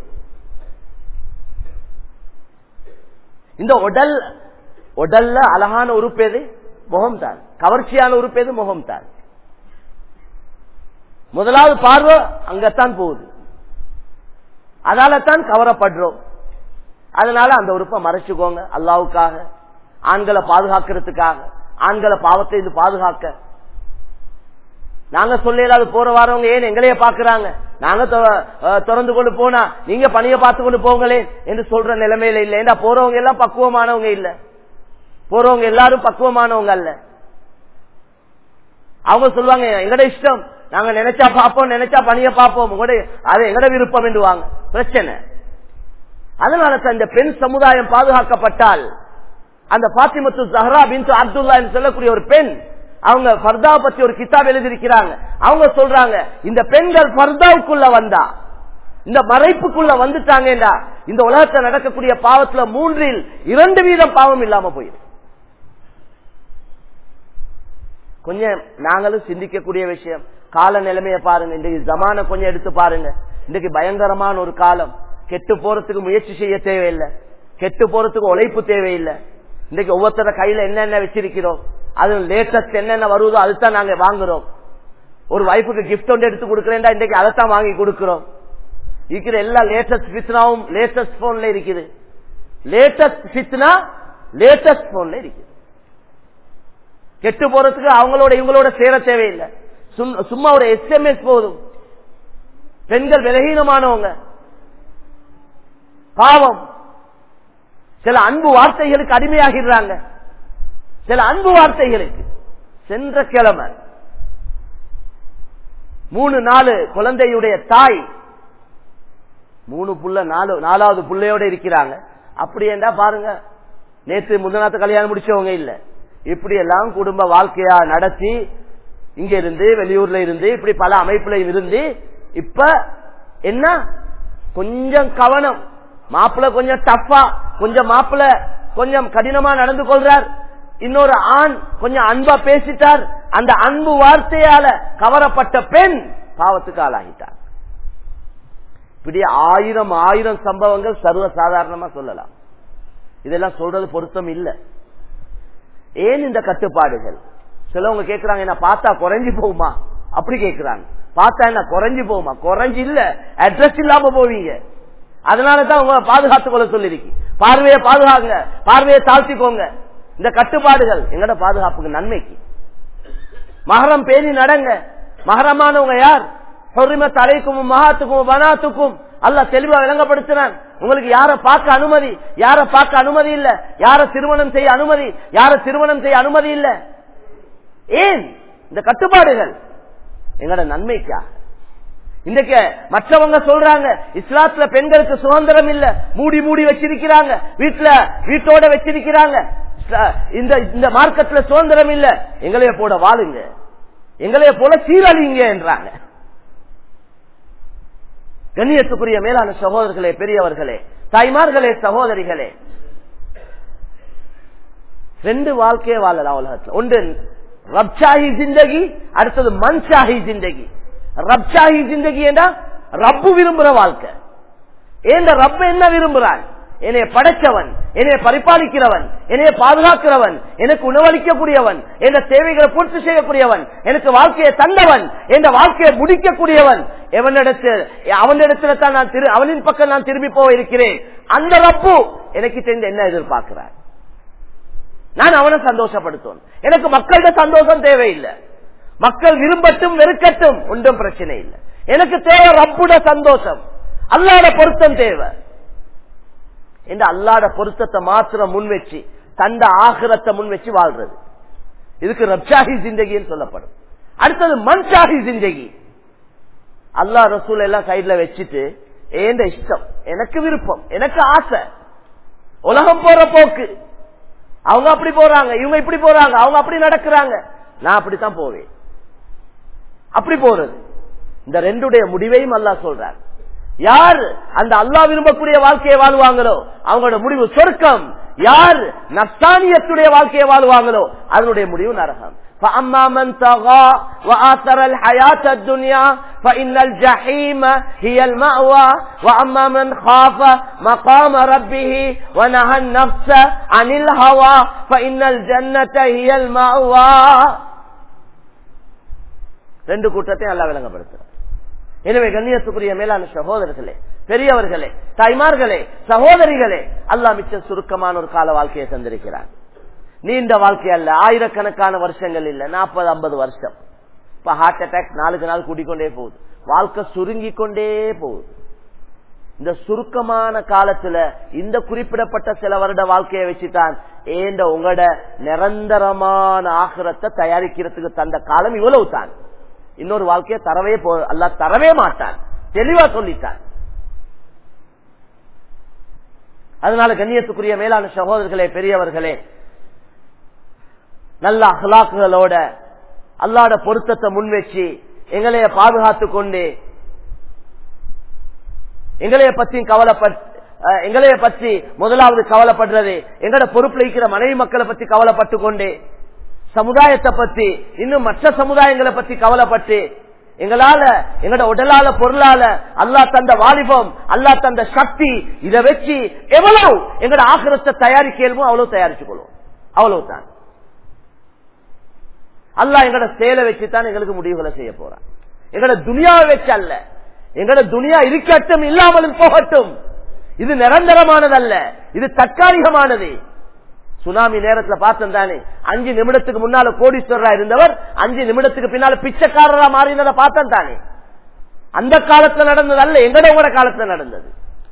இந்த உடல் உடல்ல அழகான உறுப்பு எது? முகம் தான். கவர்ச்சியான உறுப்பு எது? முகம் தான். முதலாவது பார்வை அங்கத்தான் போகுது. அதால தான் கவரப்படுறோம். அதனால அந்த உறுப்பை மறைச்சுக்கோங்க. அல்லாஹ்வுக்காக, ஆண்களை பாதுகாக்கிறதுக்காக, ஆண்களை பாவத்தை இது பாதுகாக்க. நாங்க சொல்லலாது போற வாரவங்க ஏன் எங்களையே பாக்குறாங்க, நாங்க திறந்து கொண்டு போனா நீங்க பணியை பார்த்து கொண்டு போங்களே என்று சொல்ற நிலைமையில இல்ல. ஏன்னா போறவங்க எல்லாம் பக்குவமானவங்க இல்ல. போறவங்க எல்லாரும் பக்குவமானவங்க அல்ல. அவங்க சொல்லுவாங்க எங்கட இஷ்டம், நாங்க நினைச்சா பார்ப்போம், நினைச்சா பணிய பார்ப்போம், அது எங்கட விருப்பம் என்றுவாங்க. பிரச்சனை. அதனால தான் இந்த பெண் சமுதாயம் பாதுகாக்கப்பட்டால், அந்த பாத்திமத்து ஜஹ்ரா பின்த் அப்துல்லா என்று சொல்லக்கூடிய ஒரு பெண், அவங்க ஃபர்தாவை பத்தி ஒரு கிதாப் எழுதியிருக்கிறாங்க. அவங்க சொல்றாங்க இந்த பெண்கள் ஃபர்தாவுக்குள்ள வந்தா, இந்த மறைப்புக்குள்ள வந்துட்டாங்கடா, இந்த உலகத்தில் நடக்கக்கூடிய பாவத்துல மூன்றில் இரண்டு வீதம் பாவம் இல்லாம போயிடும். கொஞ்சம் நாங்களும் சிந்திக்கக்கூடிய விஷயம். கால நிலைமையை பாருங்க, இன்றைக்கு ஜமான கொஞ்சம் எடுத்து பாருங்க. இன்றைக்கு பயங்கரமான ஒரு காலம். கெட்டு போறதுக்கு முயற்சி செய்ய தேவையில்லை, கெட்டு போறதுக்கு உழைப்பு தேவையில்லை. இன்றைக்கு ஒவ்வொருத்தர கையில என்னென்ன வச்சிருக்கிறோம், அது லேட்டஸ்ட் என்னென்ன வருவதோ அதுதான் நாங்க வாங்குறோம். ஒரு வைஃபுக்கு கிஃப்ட் ஒன்று எடுத்து கொடுக்கறேன்டா இன்றைக்கு அதைத்தான் வாங்கி கொடுக்கிறோம். இருக்கிற எல்லா லேட்டஸ்ட் ஃபித்னாவும் லேட்டஸ்ட் போன்ல இருக்குது. லேட்டஸ்ட் ஃபித்னா லேட்டஸ்ட் போன்ல இருக்குது. கெட்டு போறதுக்கு அவங்களோட இவங்களோட சேர தேவையில்லை, சும்மா ஒரு எஸ்எம்எஸ் போதும். பெண்கள் விலகீனமானவங்க, பாவம். சில அன்பு வார்த்தைகளுக்கு அடிமையாகிறாங்க, சில அன்பு வார்த்தைகளுக்கு. சென்ற கிழமை மூணு நாலு குழந்தையுடைய தாய், மூணு புள்ள நாலு நாலாவது புள்ளையோட இருக்கிறாங்க. அப்படி என்றா பாருங்க, நேற்று முந்தநாத்து கல்யாணம் முடிச்சவங்க இல்ல, இப்படி எல்லாம் குடும்ப வாழ்க்கையா நடத்தி இங்க இருந்து வெளியூர்ல இருந்து இப்படி பல அமைப்புல இருந்து இப்ப என்ன கொஞ்சம் கவனம், மாப்பிள்ள கொஞ்சம் டஃபா, கொஞ்சம் மாப்பிள்ள கொஞ்சம் கடினமா நடந்து கொள்றார், இன்னொரு ஆண் கொஞ்சம் அன்பா பேசிட்டார், அந்த அன்பு வார்த்தையால கவரப்பட்ட பெண் பாவத்துக்கு ஆளாகிட்டார். இப்படி ஆயிரம் ஆயிரம் சம்பவங்கள் சர்வ சாதாரணமா சொல்லலாம். இதெல்லாம் சொல்றது பொருத்தம் இல்ல. ஏன் இந்த கட்டுப்பாடுகள்? சிலவங்க கேட்கிறாங்க என்ன பார்த்தா குறைஞ்சு போகுமா, அப்படி கேட்கிறாங்க. பார்த்தா என்ன குறைஞ்சு போகுமா? குறைஞ்சு இல்ல, அட்ரஸ் இல்லாம போவீங்க. அதனாலதான் உங்க பாதுகாத்துக் கொள்ள சொல்லிருக்கு. பார்வையை பாதுகாங்க, பார்வையை தாழ்த்திக்கோங்க. இந்த கட்டுப்பாடுகள் எங்கட பாதுகாப்புக்கு, நன்மைக்கு. மஹரம் பேணி நடங்க. மஹரமானவங்க யார்? ஹுர்ரிமத் அலைக்கும் உம்மஹாத்துக்கும் பனாத்துக்கும் அல்லாஹ் தெளிவா விளங்கப்படுத்தினான். உங்களுக்கு யார பார்க்க அனுமதி, யார பார்க்க அனுமதி இல்ல, யார திருமணம் செய்ய அனுமதி, யார திருமணம் செய்ய அனுமதி இல்ல. ஏன் இந்த கட்டுப்பாடுகள்? எங்கட நன்மைக்கா. இன்றைக்கு மற்றவங்க சொல்றாங்க இஸ்லாத்துல பெண்களுக்கு சுதந்திரம் இல்ல, மூடி மூடி வச்சிருக்கிறாங்க, வீட்டுல வீட்டோட வச்சிருக்கிறாங்க, இந்த மார்க்கெட்ல சுதந்திரம் இல்ல. எங்களைய போட வாழுங்க, எங்களைய போல சீரழிங்க என்றாங்க. கண்ணியத்துக்குரிய மேலான சகோதரர்களே, பெரியவர்களே, தாய்மார்களே, சகோதரிகளே, ரெண்டு வாழ்க்கையே வாழலாம் உலகத்தில். ஒன்று ரப்சாஹி ஜிந்தகி, அடுத்தது மன்ஷாஹி ஜிந்தகி. ரப்சாஹி ஜிந்தகி என்றா ரப்பு விரும்புற வாழ்க்கை. ஏன் ரப்ப என்ன விரும்புறான்? என்னைய படைச்சவன், என்னைய பரிபாலிக்கிறவன், என்னைய பாதுகாக்கிறவன், எனக்கு உணவளிக்கக்கூடியவன், என்ற தேவைகளை பூர்த்தி செய்யக்கூடியவன், எனக்கு வாழ்க்கையை தந்தவன், என்ற வாழ்க்கையை முடிக்கக்கூடியவன். எவனிடத்தில் அவனிடத்துல தான் நான் திரு அவனின் பக்கம் நான் திரும்பி போக இருக்கிறேன். அந்த ரப்பு எனக்கு தெரிந்து என்ன எதிர்பார்க்கிறான்? நான் அவனை சந்தோஷப்படுத்துவேன். எனக்கு மக்களோட சந்தோஷம் தேவையில்லை. மக்கள் விரும்பட்டும் வெறுக்கட்டும் ஒன்றும் பிரச்சனை இல்லை. எனக்கு தேவை ரப்புட சந்தோஷம், அல்லாஹ்வுடைய பொருத்தம் தேவை. இந்த அல்லாஹ்வுடைய பொருத்தத்தை மாத்திரம் முன் வச்சு தந்த ஆகிரத்தை முன் வச்சு வாழ்றது. இதுக்கு ரப்ஷாஹி ஜிந்தகின்னு சொல்லப்படும். அடுத்தது மன்ஷாஹி ஜிந்தகி. அல்லாஹ் ரசூல் எல்லாம் சைட்ல வச்சுட்டு ஏண்ட இஷ்டம், எனக்கு விருப்பம், எனக்கு ஆசை, உலகம் போற போக்கு, அவங்க அப்படி போறாங்க, இவங்க இப்படி போறாங்க, அவங்க அப்படி நடக்கிறாங்க, நான் அப்படித்தான் போவேன். அப்படி போறது இந்த ரெண்டுடைய முடிவையும் அல்லாஹ் சொல்றார். யார் அந்த அல்லாஹ் விரும்பக்கூடிய வாழ்க்கையை வாழ்வாங்களோ அவங்களோட முடிவு சொர்க்கம். யார் நஃப்சானியத்துடைய வாழ்க்கையை வாழ்வாங்களோ அதனுடைய முடிவு நரகம். فَأَمَّا مَنْ طَغَى وَآثَرَ الْحَيَاةَ الدُّنْيَا فَإِنَّ الْجَحِيمَ هِيَ الْمَأْوَى وَأَمَّا مَنْ خَافَ مَقَامَ رَبِّهِ وَنَهَى النَّفْسَ عَنِ الْهَوَى فَإِنَّ الْجَنَّةَ هِيَ الْمَأْوَى. ரெண்டு கூட்டத்தை அல்லாஹ் விளங்கப்படுத்துறார். எனவே கண்ணியத்துக்குரிய மேலான சகோதரர்களே, பெரியவர்களே, தாய்மார்களே, சகோதரிகளே, அல்லாஹ் மிச்ச சுருக்கமான ஒரு கால வாழ்க்கையை தந்திருக்கிறார். நீண்ட வாழ்க்கை அல்ல, ஆயிரக்கணக்கான வருஷங்கள் இல்ல, நாற்பது ஐம்பது வருஷம். இப்ப ஹார்ட் அட்டாக் நாளுக்கு நாள் கூட்டிக்கொண்டே போகுது, வாழ்க்கை சுருங்கி கொண்டே போகுது. இந்த சுருக்கமான காலத்துல இந்த குறிப்பிடப்பட்ட சில வருட வாழ்க்கையை வச்சுதான் ஏண்ட உங்களோட நிரந்தரமான ஆகிரத்தை தயாரிக்கிறதுக்கு தந்த காலம் இவ்வளவு தான். இன்னொரு வாழ்க்கையை தரவே போ அல்லாஹ் தரவே மாட்டான், தெளிவா சொல்லிட்டான். அதனால கண்ணியத்துக்குரிய மேலான சகோதரர்களே, பெரியவர்களே, நல்ல அஹ்லாக்குகளோட அல்லாஹ்வுடைய பொருத்தத்தை முன்வச்சு எங்களைய பாதுகாத்து கொண்டு எங்களைய பத்தி கவலைப்பட்டு எங்களைய பத்தி முதலாவது கவலைப்படுறது எங்களோட பொறுப்புல இருக்கிற மனைவி மக்களை பத்தி கவலைப்பட்டு கொண்டு, சமுதாயத்தை பத்தி இன்னும் மற்ற சமுதாயங்களை பத்தி கவலைப்பட்டு, எங்களால எங்களோட உடலால பொருளால அல்லாஹ் தந்த வாலிபம், அல்லாஹ் தந்த சக்தி, இதை வச்சு எவ்வளவு எங்களோட ஆகிரத்தை தயாரிக்கலுமோ அவ்வளவு தயாரிச்சு கொள்வோம். அவ்வளவுதான். அல்லாஹ் எங்களோட செயலை வச்சுதான் எங்களுக்கு முடிவுகளை செய்ய போறான். எங்களோட துனியாவை வச்சு அல்ல. எங்களோட துனியா இருக்கட்டும், இல்லாமலும் போகட்டும். இது நிரந்தரமானதல்ல, இது தற்காலிகமானது. சுனாமி நேரத்துல பார்த்தோம் தானே, அஞ்சு நிமிடத்துக்கு முன்னால கோடீஸ்வரரா இருந்தவர் அஞ்சு நிமிடத்துக்கு பின்னால பிச்சைக்காரரா மாறினதை பார்த்தோம் தானே. அந்த காலத்துல நடந்தது அல்ல, எங்கட உங்களோட காலத்துல நடந்தது.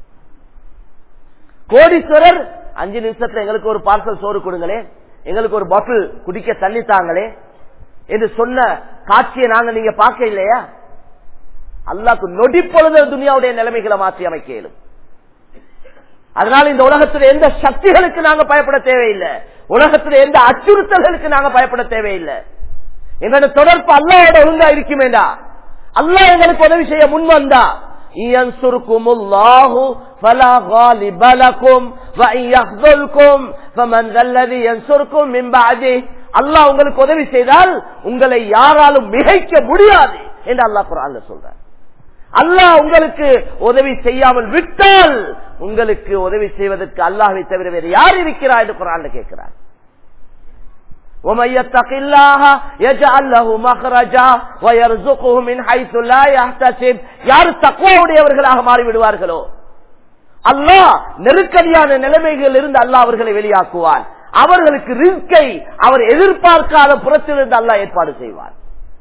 கோடீஸ்வரர் அஞ்சு நிமிஷத்துல எங்களுக்கு ஒரு பார்சல் சோறு கொடுங்களே, எங்களுக்கு ஒரு பாட்டில் குடிக்க தண்ணி தாங்களே என்று சொன்ன காட்சியை நாங்க நீங்க பார்க்க இல்லையா? அல்லாஹ்க்கு நொடி பொழுது துனியாவுடைய நிலைமைகளை மாற்றி அமைக்க இயலும். அதனால இந்த உலகத்துல எந்த சக்திகளுக்கு நாங்க பயப்பட தேவையில்லை, உலகத்துல எந்த அச்சுறுத்தல்களுக்கு நாங்க பயப்பட தேவையில்லை. எங்களோட தொடர்பு அல்லாஹ்வோட ஒழுங்கா இருக்குமேடா, அல்லாஹ் எங்களுக்கு உதவி செய்ய முன் வந்தா, இயன்சுருக்குமுல்லாஹு ஃபலா காலிப லகும் வ இயஹ்துல்கும் ஃபமன் ஸல்லதி யன்சுருக்கும் மின் பஅதி. அல்லாஹ் உங்களுக்கு உதவி செய்தால் உங்களை யாராலும் மிகைக்க முடியாது என்று அல்லாஹ் குர்ஆன்ல சொல்றார். அல்லாஹ் உங்களுக்கு உதவி செய்யாமல் விட்டால் உங்களுக்கு உதவி செய்வதற்கு அல்லாஹ்வை தவிர வேறு யார் இருக்கிறார் என்று குர்ஆன்ல கேட்கிறார். وَمَن يَتَّقِ اللَّهَ يَجْعَل لَّهُ مَخْرَجًا وَيَرْزُقْهُ مِنْ حَيْثُ لَا يَحْتَسِبُ. யார் தக்வாவுடையவர்களாக மாறிவிடுவார்களோ அல்லாஹ் நெருக்கடியான நிலைமைகளில் இருந்து அல்லாஹ் அவர்களை வெளியாக்குவார். அவர்களுக்கு ரிஸ்கை அவர் எதிர்பார்க்காத புறத்திலிருந்து அல்லாஹ் ஏற்பாடு செய்வார்.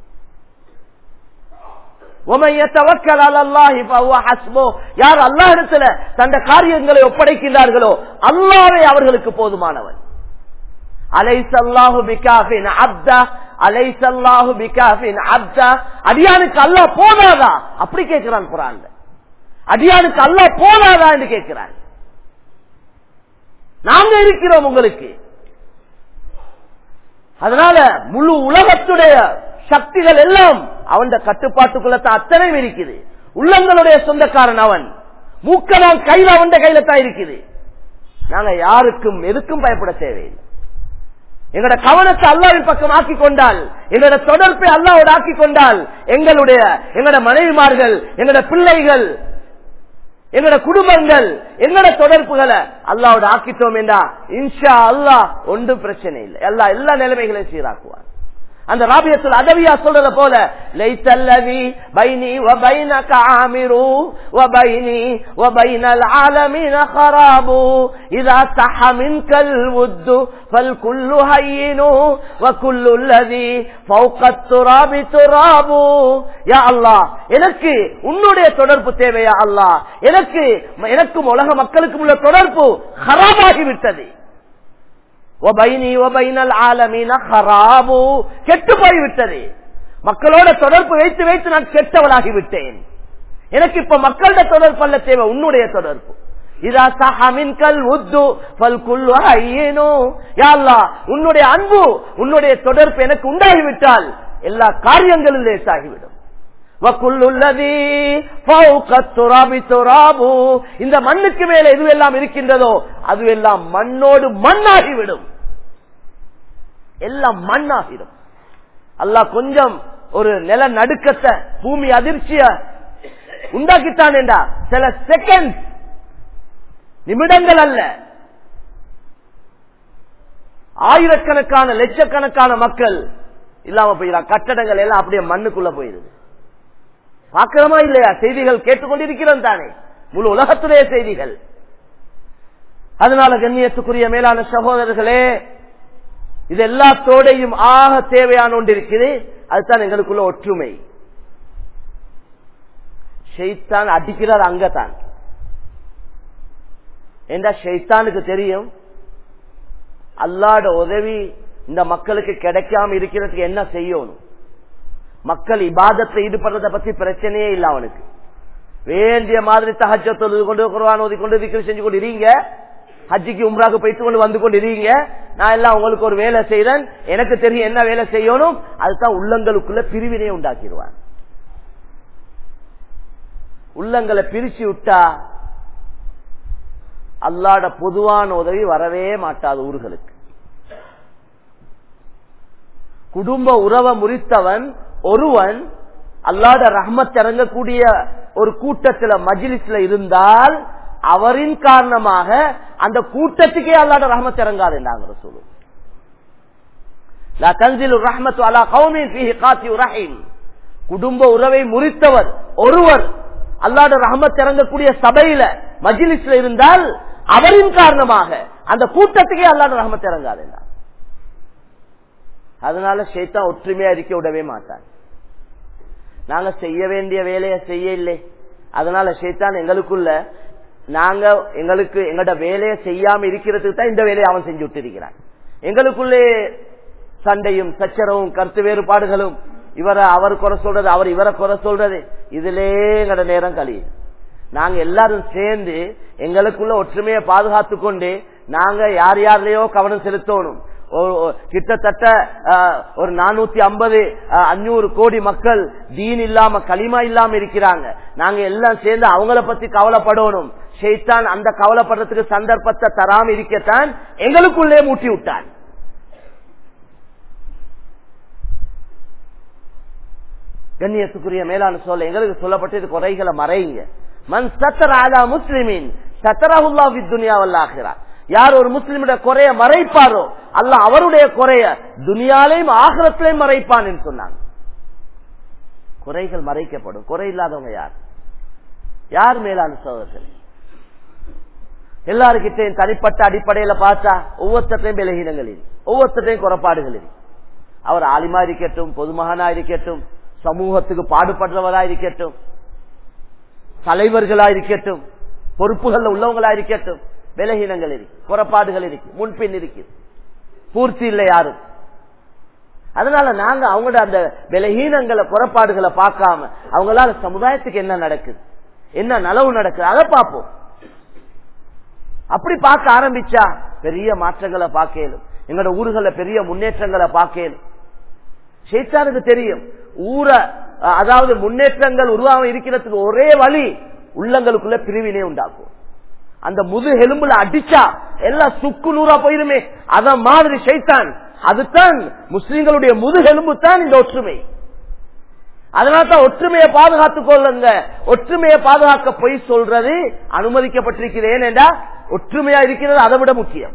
وَمَن يَتَوَكَّلْ عَلَى اللَّهِ فَهُوَ حَسْبُهُ. யார் அல்லாஹ்விடத்தில் தந்த காரியங்களை ஒப்படைக்கிறார்களோ அல்லாஹ்வே அவர்களுக்கு போதுமானவன். அலைஸல்லாஹு பிகாஃபின் அப்தா, அலைஸல்லாஹு பிகாஃபின் அப்தா. அடியானுக்கு அல்லாஹ் போதாதா? அப்படி கேட்கிறான் குர்ஆன்ல. அடியானுக்கு அல்லாஹ் போதாதா என்று கேட்கிறான். நாங்க இருக்கிறோம் உங்களுக்கு. அதனால முழு உலகத்துடைய சக்திகள் எல்லாம் அவன் கட்டுப்பாட்டுக்குள்ளத்தான் அத்தனையும் இருக்குது. உள்ளங்களுடைய சொந்தக்காரன் அவன். மூக்கலாம் கையில அவன் கையில தான் இருக்குது. நாங்க யாருக்கும் எதுக்கும் பயப்பட தேவையில்லை. எங்களோட கவனத்தை அல்லாஹ்வின் பக்கம் ஆக்கி கொண்டால், எங்களோட தொடர்பை அல்லாஹ்வோட ஆக்கி கொண்டால், எங்களுடைய எங்களோட மனைவிமார்கள், எங்களோட பிள்ளைகள், எங்களோட குடும்பங்கள், எங்களோட தொடர்புகளை அல்லாஹ்வோட ஆக்கிட்டோம் என்றா இன்ஷா அல்லாஹ் ஒன்றும் பிரச்சனை இல்லை. அல்லாஹ் எல்லா நிலைமைகளையும் சீராக்குவார். அந்த ராபியத்துல் அதவியா சொல்றத போல, லைஸல்லதி பைனி வ பைனக ஆமிரு வ பைனி வ பைனல் ஆலமீன கராபு இதா தஹ மின்கல் வுத்து ஃபல் குல்லு ஹய்யினு வ குல்லு அல்லதி ஃபௌகத் துராபி துராபு. யா அல்லாஹ், எனக்கு உன்னுடைய தொடர்பு தேவையா அல்லாஹ். எனக்கு எனக்கும் உலக மக்களுக்கும் உள்ள தொடர்பு ஹராமாகி விட்டது. கெட்டு போய்விட்டது. மக்களோட தொடர்பு வைத்து வைத்து நான் கெட்டவளாகி விட்டேன். எனக்கு இப்ப மக்களோட தொடர்பு அல்ல தேவை, உன்னுடைய தொடர்பு. உன்னுடைய அன்பு உன்னுடைய தொடர்பு எனக்கு உண்டாகிவிட்டால் எல்லா காரியங்களும் லேசாகிவிடும். இந்த மண்ணுக்கு மேல எதுவெல்லாம் இருக்கின்றதோ அதுவெல்லாம் மண்ணோடு மண்ணாகிவிடும், எல்லாம் மண்ணாகிடும். அல்லாஹ் கொஞ்சம் ஒரு நில நடுக்கத்தை பூமி அதிர்ச்சிய உண்டாக்கித்தான் என்றா சில செகண்ட், நிமிடங்கள் அல்ல, ஆயிரக்கணக்கான லட்சக்கணக்கான மக்கள் இல்லாம போயிடலாம். கட்டடங்கள் எல்லாம் அப்படியே மண்ணுக்குள்ள போயிருது. பார்க்கிறோமா இல்லையா? செய்திகள் கேட்டுக்கொண்டிருக்கிறோம் தானே, முழு உலகத்துடைய செய்திகள். அதனால கண்ணியத்துக்குரிய மேலான சகோதரர்களே, இது எல்லாத்தோடையும் ஆக தேவையான ஒன்று இருக்குது. அதுதான் எங்களுக்குள்ள ஒற்றுமை. ஷைத்தான் அடிக்கிறார் அங்கத்தான். ஏண்டா ஷைத்தானுக்கு தெரியும் அல்லாஹ்வுடைய உதவி இந்த மக்களுக்கு கிடைக்காம இருக்கிறதுக்கு என்ன செய்யணும். மக்கள் இபாதத்தில் ஈடுபடுறத பத்தி பிரச்சனையே இல்ல அவனுக்கு. வேண்டிய மாதிரி தஹஜ்ஜத் தொழுது கொண்டு குர்ஆன் ஓதி கொண்டு திக்ர் செஞ்சு கொண்டு இருங்க, ஹஜ்ஜிக்கு உம்ராக்கு போயிட்டு கொண்டு வந்து கொண்டு இருங்க, நான் எல்லாம் உங்களுக்கு ஒரு வேலை செய்றேன், எனக்கு தெரியும் என்ன வேலை செய்யணும். அதுதான் உள்ளங்களுக்குள்ள பிரிவினையை உண்டாக்கிடுவான். உள்ளங்களை பிரிச்சு விட்டா அல்லாஹ்வுடைய பொதுவான உதவி வரவே மாட்டாது ஊர்களுக்கு. குடும்ப உறவை முறித்தவன் ஒருவன் அல்லாஹ்வுடைய ரஹ்மத் இறங்கக்கூடிய ஒரு கூட்டத்தில் மஜ்லிஸ்ல இருந்தால் அவரின் காரணமாக அந்த கூட்டத்துக்கே அல்லாஹ்வுடைய ரஹ்மத் இறங்காது என்றாங்க ரசூல். லா தன்சிலு ரஹ்மத்து அலா கௌமின் ஃபீஹி காத்தியு ரஹீம். குடும்ப உறவை முறித்தவர் ஒருவர் அல்லாஹ்வுடைய ரஹ்மத் இறங்கக்கூடிய சபையில மஜ்லிஸ்ல இருந்தால் அவரின் காரணமாக அந்த கூட்டத்துக்கே அல்லாஹ்வுடைய ரஹ்மத் இறங்காது என்றாங்க. அதனால ஷைத்தான் ஒற்றுமையா இருக்க விடவே மாட்டான். நாங்க செய்ய வேண்டிய வேலையை செய்ய இல்லை. அதனால ஷைத்தான் எங்களுக்குள்ள நாங்க எங்களுக்கு எங்களோட வேலையை செய்யாம இருக்கிறதுக்கு தான் இந்த வேலையை அவன் செஞ்சு விட்டு இருக்கிறான். எங்களுக்குள்ளே சண்டையும் சச்சரவும் கருத்து வேறுபாடுகளும், இவரை அவர் குறை சொல்றது அவர் இவரை குறை சொல்றது, இதுலே எங்களோட நேரம் கழியுது. நாங்க எல்லாரும் சேர்ந்து எங்களுக்குள்ள ஒற்றுமையை பாதுகாத்து கொண்டு நாங்க யார் யாரிலேயோ கவனம் செலுத்தணும். கிட்டத்தட்ட ஒரு நானூத்தி ஐம்பது அஞ்சூறு கோடி மக்கள் தீன் இல்லாம களிமா இல்லாம இருக்கிறாங்க. நாங்க எல்லாம் சேர்ந்து அவங்கள பத்தி கவலைப்படணும். ஷைத்தான் அந்த கவலைப்படுறதுக்கு சந்தர்ப்பத்தை தராம இருக்கத்தான் எங்களுக்குள்ளே மூட்டி விட்டான். கண்ணியத்துக்குரிய மேலான சொல்ல எங்களுக்கு சொல்லப்பட்டது குறைகளை மறைங்க. மன் சத்தர அலா முஸ்லிமின் சத்தரஹுல்லாஹு ஃபித் துன்யா வல் ஆখিরা. யார் ஒரு முஸ்லிமுடைய குறைய மறைப்பாரோ அல்லாஹ் அவருடைய குறைய துனியாலையும் ஆகிரத்திலையும் மறைப்பான் என்று சொன்னாங்க. குறைகள் மறைக்கப்படும். குறை இல்லாதவங்க யார்? யார் மேலான சகோதரர்கள்? எல்லாருக்கிட்டையும் தனிப்பட்ட அடிப்படையில பார்த்தா ஒவ்வொருத்தையும் விலகினங்கள் இருக்கு, ஒவ்வொருத்தையும் குறைபாடுகள் இருக்கு. அவர் ஆலிமா இருக்கட்டும், பொதுமகனா இருக்கட்டும், சமூகத்துக்கு பாடுபடுறவரா இருக்கட்டும், தலைவர்களா இருக்கட்டும், பொறுப்புகள் உள்ளவங்களா இருக்கட்டும், விலகினங்கள் இருக்கு, குறைபாடுகள் இருக்கு, முன்பின் இருக்கு, பூர்த்தி இல்லை யாரும். அதனால நாங்க அவங்களோட அந்த விலகீனங்களை குறைபாடுகளை பார்க்காம அவங்களால சமுதாயத்துக்கு என்ன நடக்குது, என்ன நலவு நடக்குது அதை பார்ப்போம். அப்படி பார்க்க ஆரம்பிச்சா பெரிய மாற்றங்களை பார்க்கலும், எங்களோட ஊர்களை பெரிய முன்னேற்றங்களை பார்க்கலும். ஷைத்தானுக்கு தெரியும் ஊரை அதாவது முன்னேற்றங்கள் உருவாக இருக்கிறதுக்கு ஒரே வழி உள்ளங்களுக்குள்ள பிரிவினை உண்டாக்கும். அந்த முது எலும்புல அடிச்சா எல்லாம் சுக்கு நூறா போயிருமே, அத மாதிரி ஷைத்தான் அதுதான் முஸ்லிம்களுடைய முது எலும்பு தான் இந்த ஒற்றுமை. அதனால்தான் ஒற்றுமையை பாதுகாத்துக் கொள்ளுங்க. ஒற்றுமையை பாதுகாக்க போய் சொல்றது அனுமதிக்கப்பட்டிருக்கிறது. ஏனென்றா ஒற்றுமையா இருக்கிறது அதை விட முக்கியம்.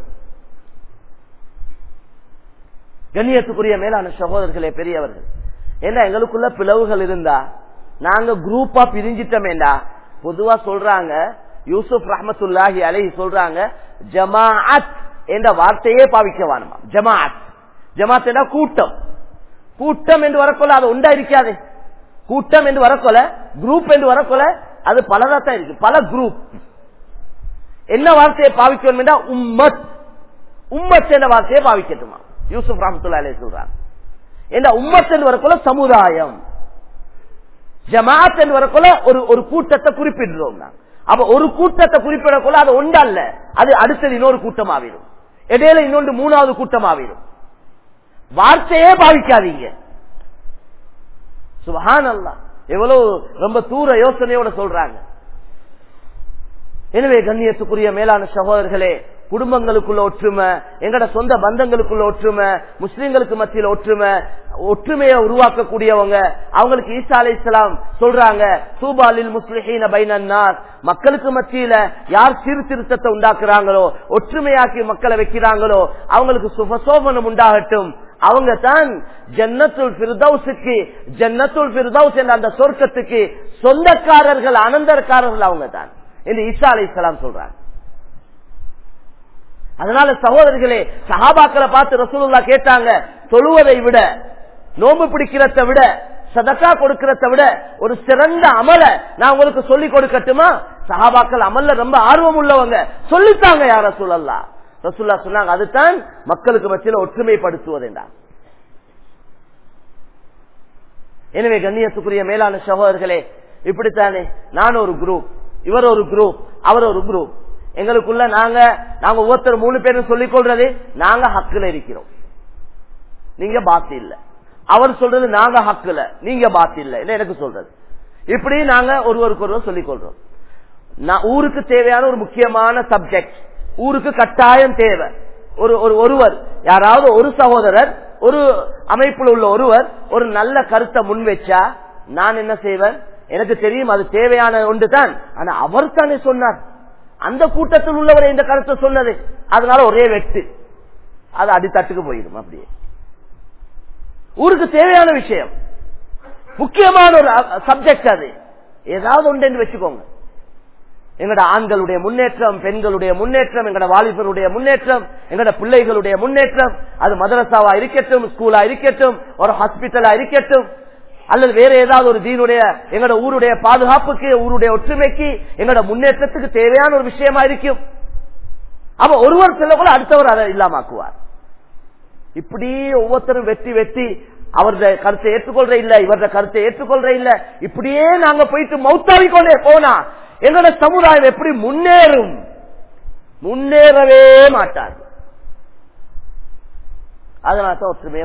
கண்ணியத்துக்குரிய மேலான சகோதரர்களே, பெரியவர்கள், ஏன்னா எங்களுக்குள்ள பிளவுகள் இருந்தா நாங்க குரூப்பா பிரிஞ்சிட்டோமேண்டா பொதுவா சொல்றாங்க, யூசுப் ரஹ்மத்துல்லாஹி அலைஹி சொல்றாங்க, ஜமாஅத் என்ற வார்த்தையே பாவிக்க வேணுமா. ஜமாஅத் ஜமாத் என்ற கூட்டம். கூட்டம் என்று வரக்கொள்ள அது உண்டா இருக்காது. கூட்டம் என்று வரக்கொள்ள குரூப் என்று வரக்கொள்ள அது பலதான் இருக்கு, பல குரூப். என்ன வார்த்தையை பாவிக்கணும் என்றா உம்மத். உம்மத் என்ற வார்த்தையை பாவிக்கட்டுமா? யூசுப் ரஹ்மத்துல்லாஹி அலைஹி சொல்றாங்க. இந்த உம்மத் என்று வரக்குள்ள சமுதாயம், ஜமாத் என்று வரக்குள்ள ஒரு ஒரு கூட்டத்தை குறிப்பிடுறோம். அப்ப ஒரு கூட்டத்தை குறிப்பிடக்குள்ள அது ஒன்றல்ல, அது அடுத்தது இன்னொரு கூட்டம் ஆகிடும், இடையில இன்னொன்று மூணாவது கூட்டம் ஆகிடும். வார்த்தையே பாவிக்காதீங்க. சுப்ஹானல்லாஹ், எவ்வளவு ரொம்ப தூர யோசனையோட சொல்றாங்க. எனவே கண்ணியத்துக்குரிய மேலான சகோதரர்களே, குடும்பங்களுக்குள்ள ஒற்றுமை, எங்கட சொந்த பந்தங்களுக்குள்ள ஒற்றுமை, முஸ்லிம்களுக்கு மத்தியில் ஒற்றுமை, ஒற்றுமையை உருவாக்கக்கூடியவங்க. அவங்களுக்கு ஈசா அலைஹிஸ்ஸலாம் சொல்றாங்க, தூபாலில் முஸ்லிஹீன பைனன் நாஸ், மக்களுக்கு மத்தியில யார் சீர்திருத்தத்தை உண்டாக்குறாங்களோ, ஒற்றுமையாக்கி மக்களை வைக்கிறாங்களோ அவங்களுக்கு சுபசோபனம் உண்டாகட்டும். அவங்க தான் ஜன்னத்துல் ஃபிர்தௌஸுக்கு, ஜன்னத்துல் ஃபிர்தௌஸ் என்ற அந்த சொர்க்கத்துக்கு சொந்தக்காரர்கள், அனந்தரக்காரர்கள் அவங்க தான் என்று ஈசா அலைஹிஸ்ஸலாம் சொல்றாங்க. அதனால சகோதரர்களே, சஹாபாக்களை பார்த்து ரசூலுல்லாஹ் கேட்டாங்க, தொழுவதை விட, நோன்பு பிடிக்கிறத விட, சதக்கா கொடுக்கிறத விட ஒரு சிறந்த அமல நான் உங்களுக்கு சொல்லிக் கொடுக்கட்டுமா? சஹாபாக்கள் அமல்ல ரொம்ப ஆர்வம் உள்ளவங்க, சொல்லித்தாங்க யா ரசூலல்லாஹ். ரசூலுல்லாஹ் சொன்னாங்க, அதுதான் மக்களுக்கு மத்தியில் ஒற்றுமைப்படுத்துவது என்றார். எனவே கண்ணியத்துக்குரிய மேலான சகோதரர்களே, இப்படித்தானே நான் ஒரு குரூப், இவர் ஒரு குரூப், அவர் ஒரு குரூப், எங்களுக்குள்ள நாங்க நாங்க ஒவ்வொருத்தர் மூணு பேரும் சொல்லிக் கொள்றது, நாங்க ஹக்குல இருக்கிறோம், நீங்க பாத்தி இல்ல. அவர் சொல்றது நாங்க ஹக்குல, நீங்க பாத்தி இல்ல எனக்கு சொல்றது. இப்படி நாங்க ஒருவருக்கு ஒருவர் சொல்லிக் கொள்றோம். ஊருக்கு தேவையான ஒரு முக்கியமான சப்ஜெக்ட், ஊருக்கு கட்டாயம் தேவை. ஒரு ஒருவர், யாராவது ஒரு சகோதரர், ஒரு அமைப்புல உள்ள ஒருவர் ஒரு நல்ல கருத்தை முன் வச்சா நான் என்ன செய்வேன்? எனக்கு தெரியும் அது தேவையான ஒன்று தான், ஆனா அவர் தானே சொன்னார், அந்த கூட்டத்தில் உள்ளவரை இந்த கருத்தை சொன்னது, அதனால ஒரே வெட்டு, அது அடித்தட்டுக்கு போயிடும். அப்படியே ஊருக்கு தேவையான விஷயம், முக்கியமான ஒரு சப்ஜெக்ட், அது ஏதாவது ஒன்று வச்சுக்கோங்க. எங்கட ஆண்களுடைய முன்னேற்றம், பெண்களுடைய முன்னேற்றம், எங்கட வாலிபருடைய முன்னேற்றம், எங்கட பிள்ளைகளுடைய முன்னேற்றம், அது மதரசாவா இருக்கட்டும், ஸ்கூலா இருக்கட்டும், ஒரு ஹாஸ்பிட்டலா இருக்கட்டும், அல்லது வேற ஏதாவது ஒரு தீனுடைய, எங்கட ஊருடைய பாதுகாப்புக்கு, ஊருடைய ஒற்றுமைக்கு, எங்கட முன்னேற்றத்துக்கு தேவையான ஒரு விஷயமா இருக்கும். அப்ப ஒருவர் செல்ல கூட அடுத்தவர் அதை இல்லாமக்குவார். இப்படி ஒவ்வொருத்தரும் வெட்டி வெட்டி அவரது கருத்தை ஏற்றுக்கொள்ற இல்ல, இவரது கருத்தை ஏற்றுக்கொள்ற இல்ல, இப்படியே நாங்க போயிட்டு மௌத்தாவி கொண்டே போனா எங்களோட சமுதாயம் எப்படி முன்னேறும்? முன்னேறவே மாட்டார். அதனால ஒற்றுமையை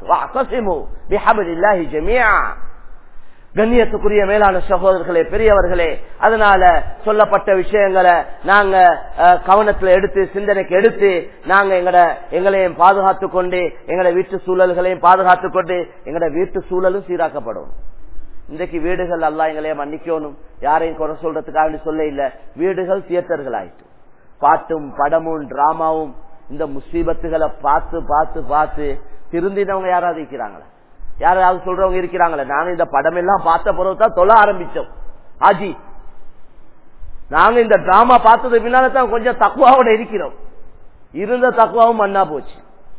பாதுகாத்து கண்ணியத்துக்குரிய மேலான சகோதரர்களே, பெரியவர்களே, அதனால சொல்லப்பட்ட விஷயங்களை நாங்க கவனத்துல எடுத்து, சிந்தனைக்கு எடுத்து, நாங்க எங்கட எங்களையும் பாதுகாத்து கொண்டு, எங்கட வீட்டு சூழல்களையும் பாதுகாத்து கொண்டு, எங்கட வீட்டு சூழலும் சீராக்கப்படும். இன்றைக்கு வீடுகள் அல்லாஹ் எங்களையும் மன்னிக்கணும், யாரையும் குறை சொல்றதுக்காக சொல்ல இல்ல, வீடுகள் தியேட்டர்கள் ஆயிட்டு, பாட்டும் படமும் டிராமாவும், இந்த முசீபத்துகளை பார்த்து பார்த்து பார்த்து திருந்தினவங்க யாராவது இருக்கிறாங்களா? யாராவது சொல்றவங்க இருக்கிறாங்களே, நாங்க இந்த படம் எல்லாம் பார்த்த பிறகுதான் தொழ ஆரம்பிச்சோம் ஆஜி, நாங்க இந்த டிராமா பார்த்தது பின்னால்தான் கொஞ்சம் தக்குவாவோட இருக்கிறோம், இருந்த தக்குவாவும் மண்ணா போச்சு.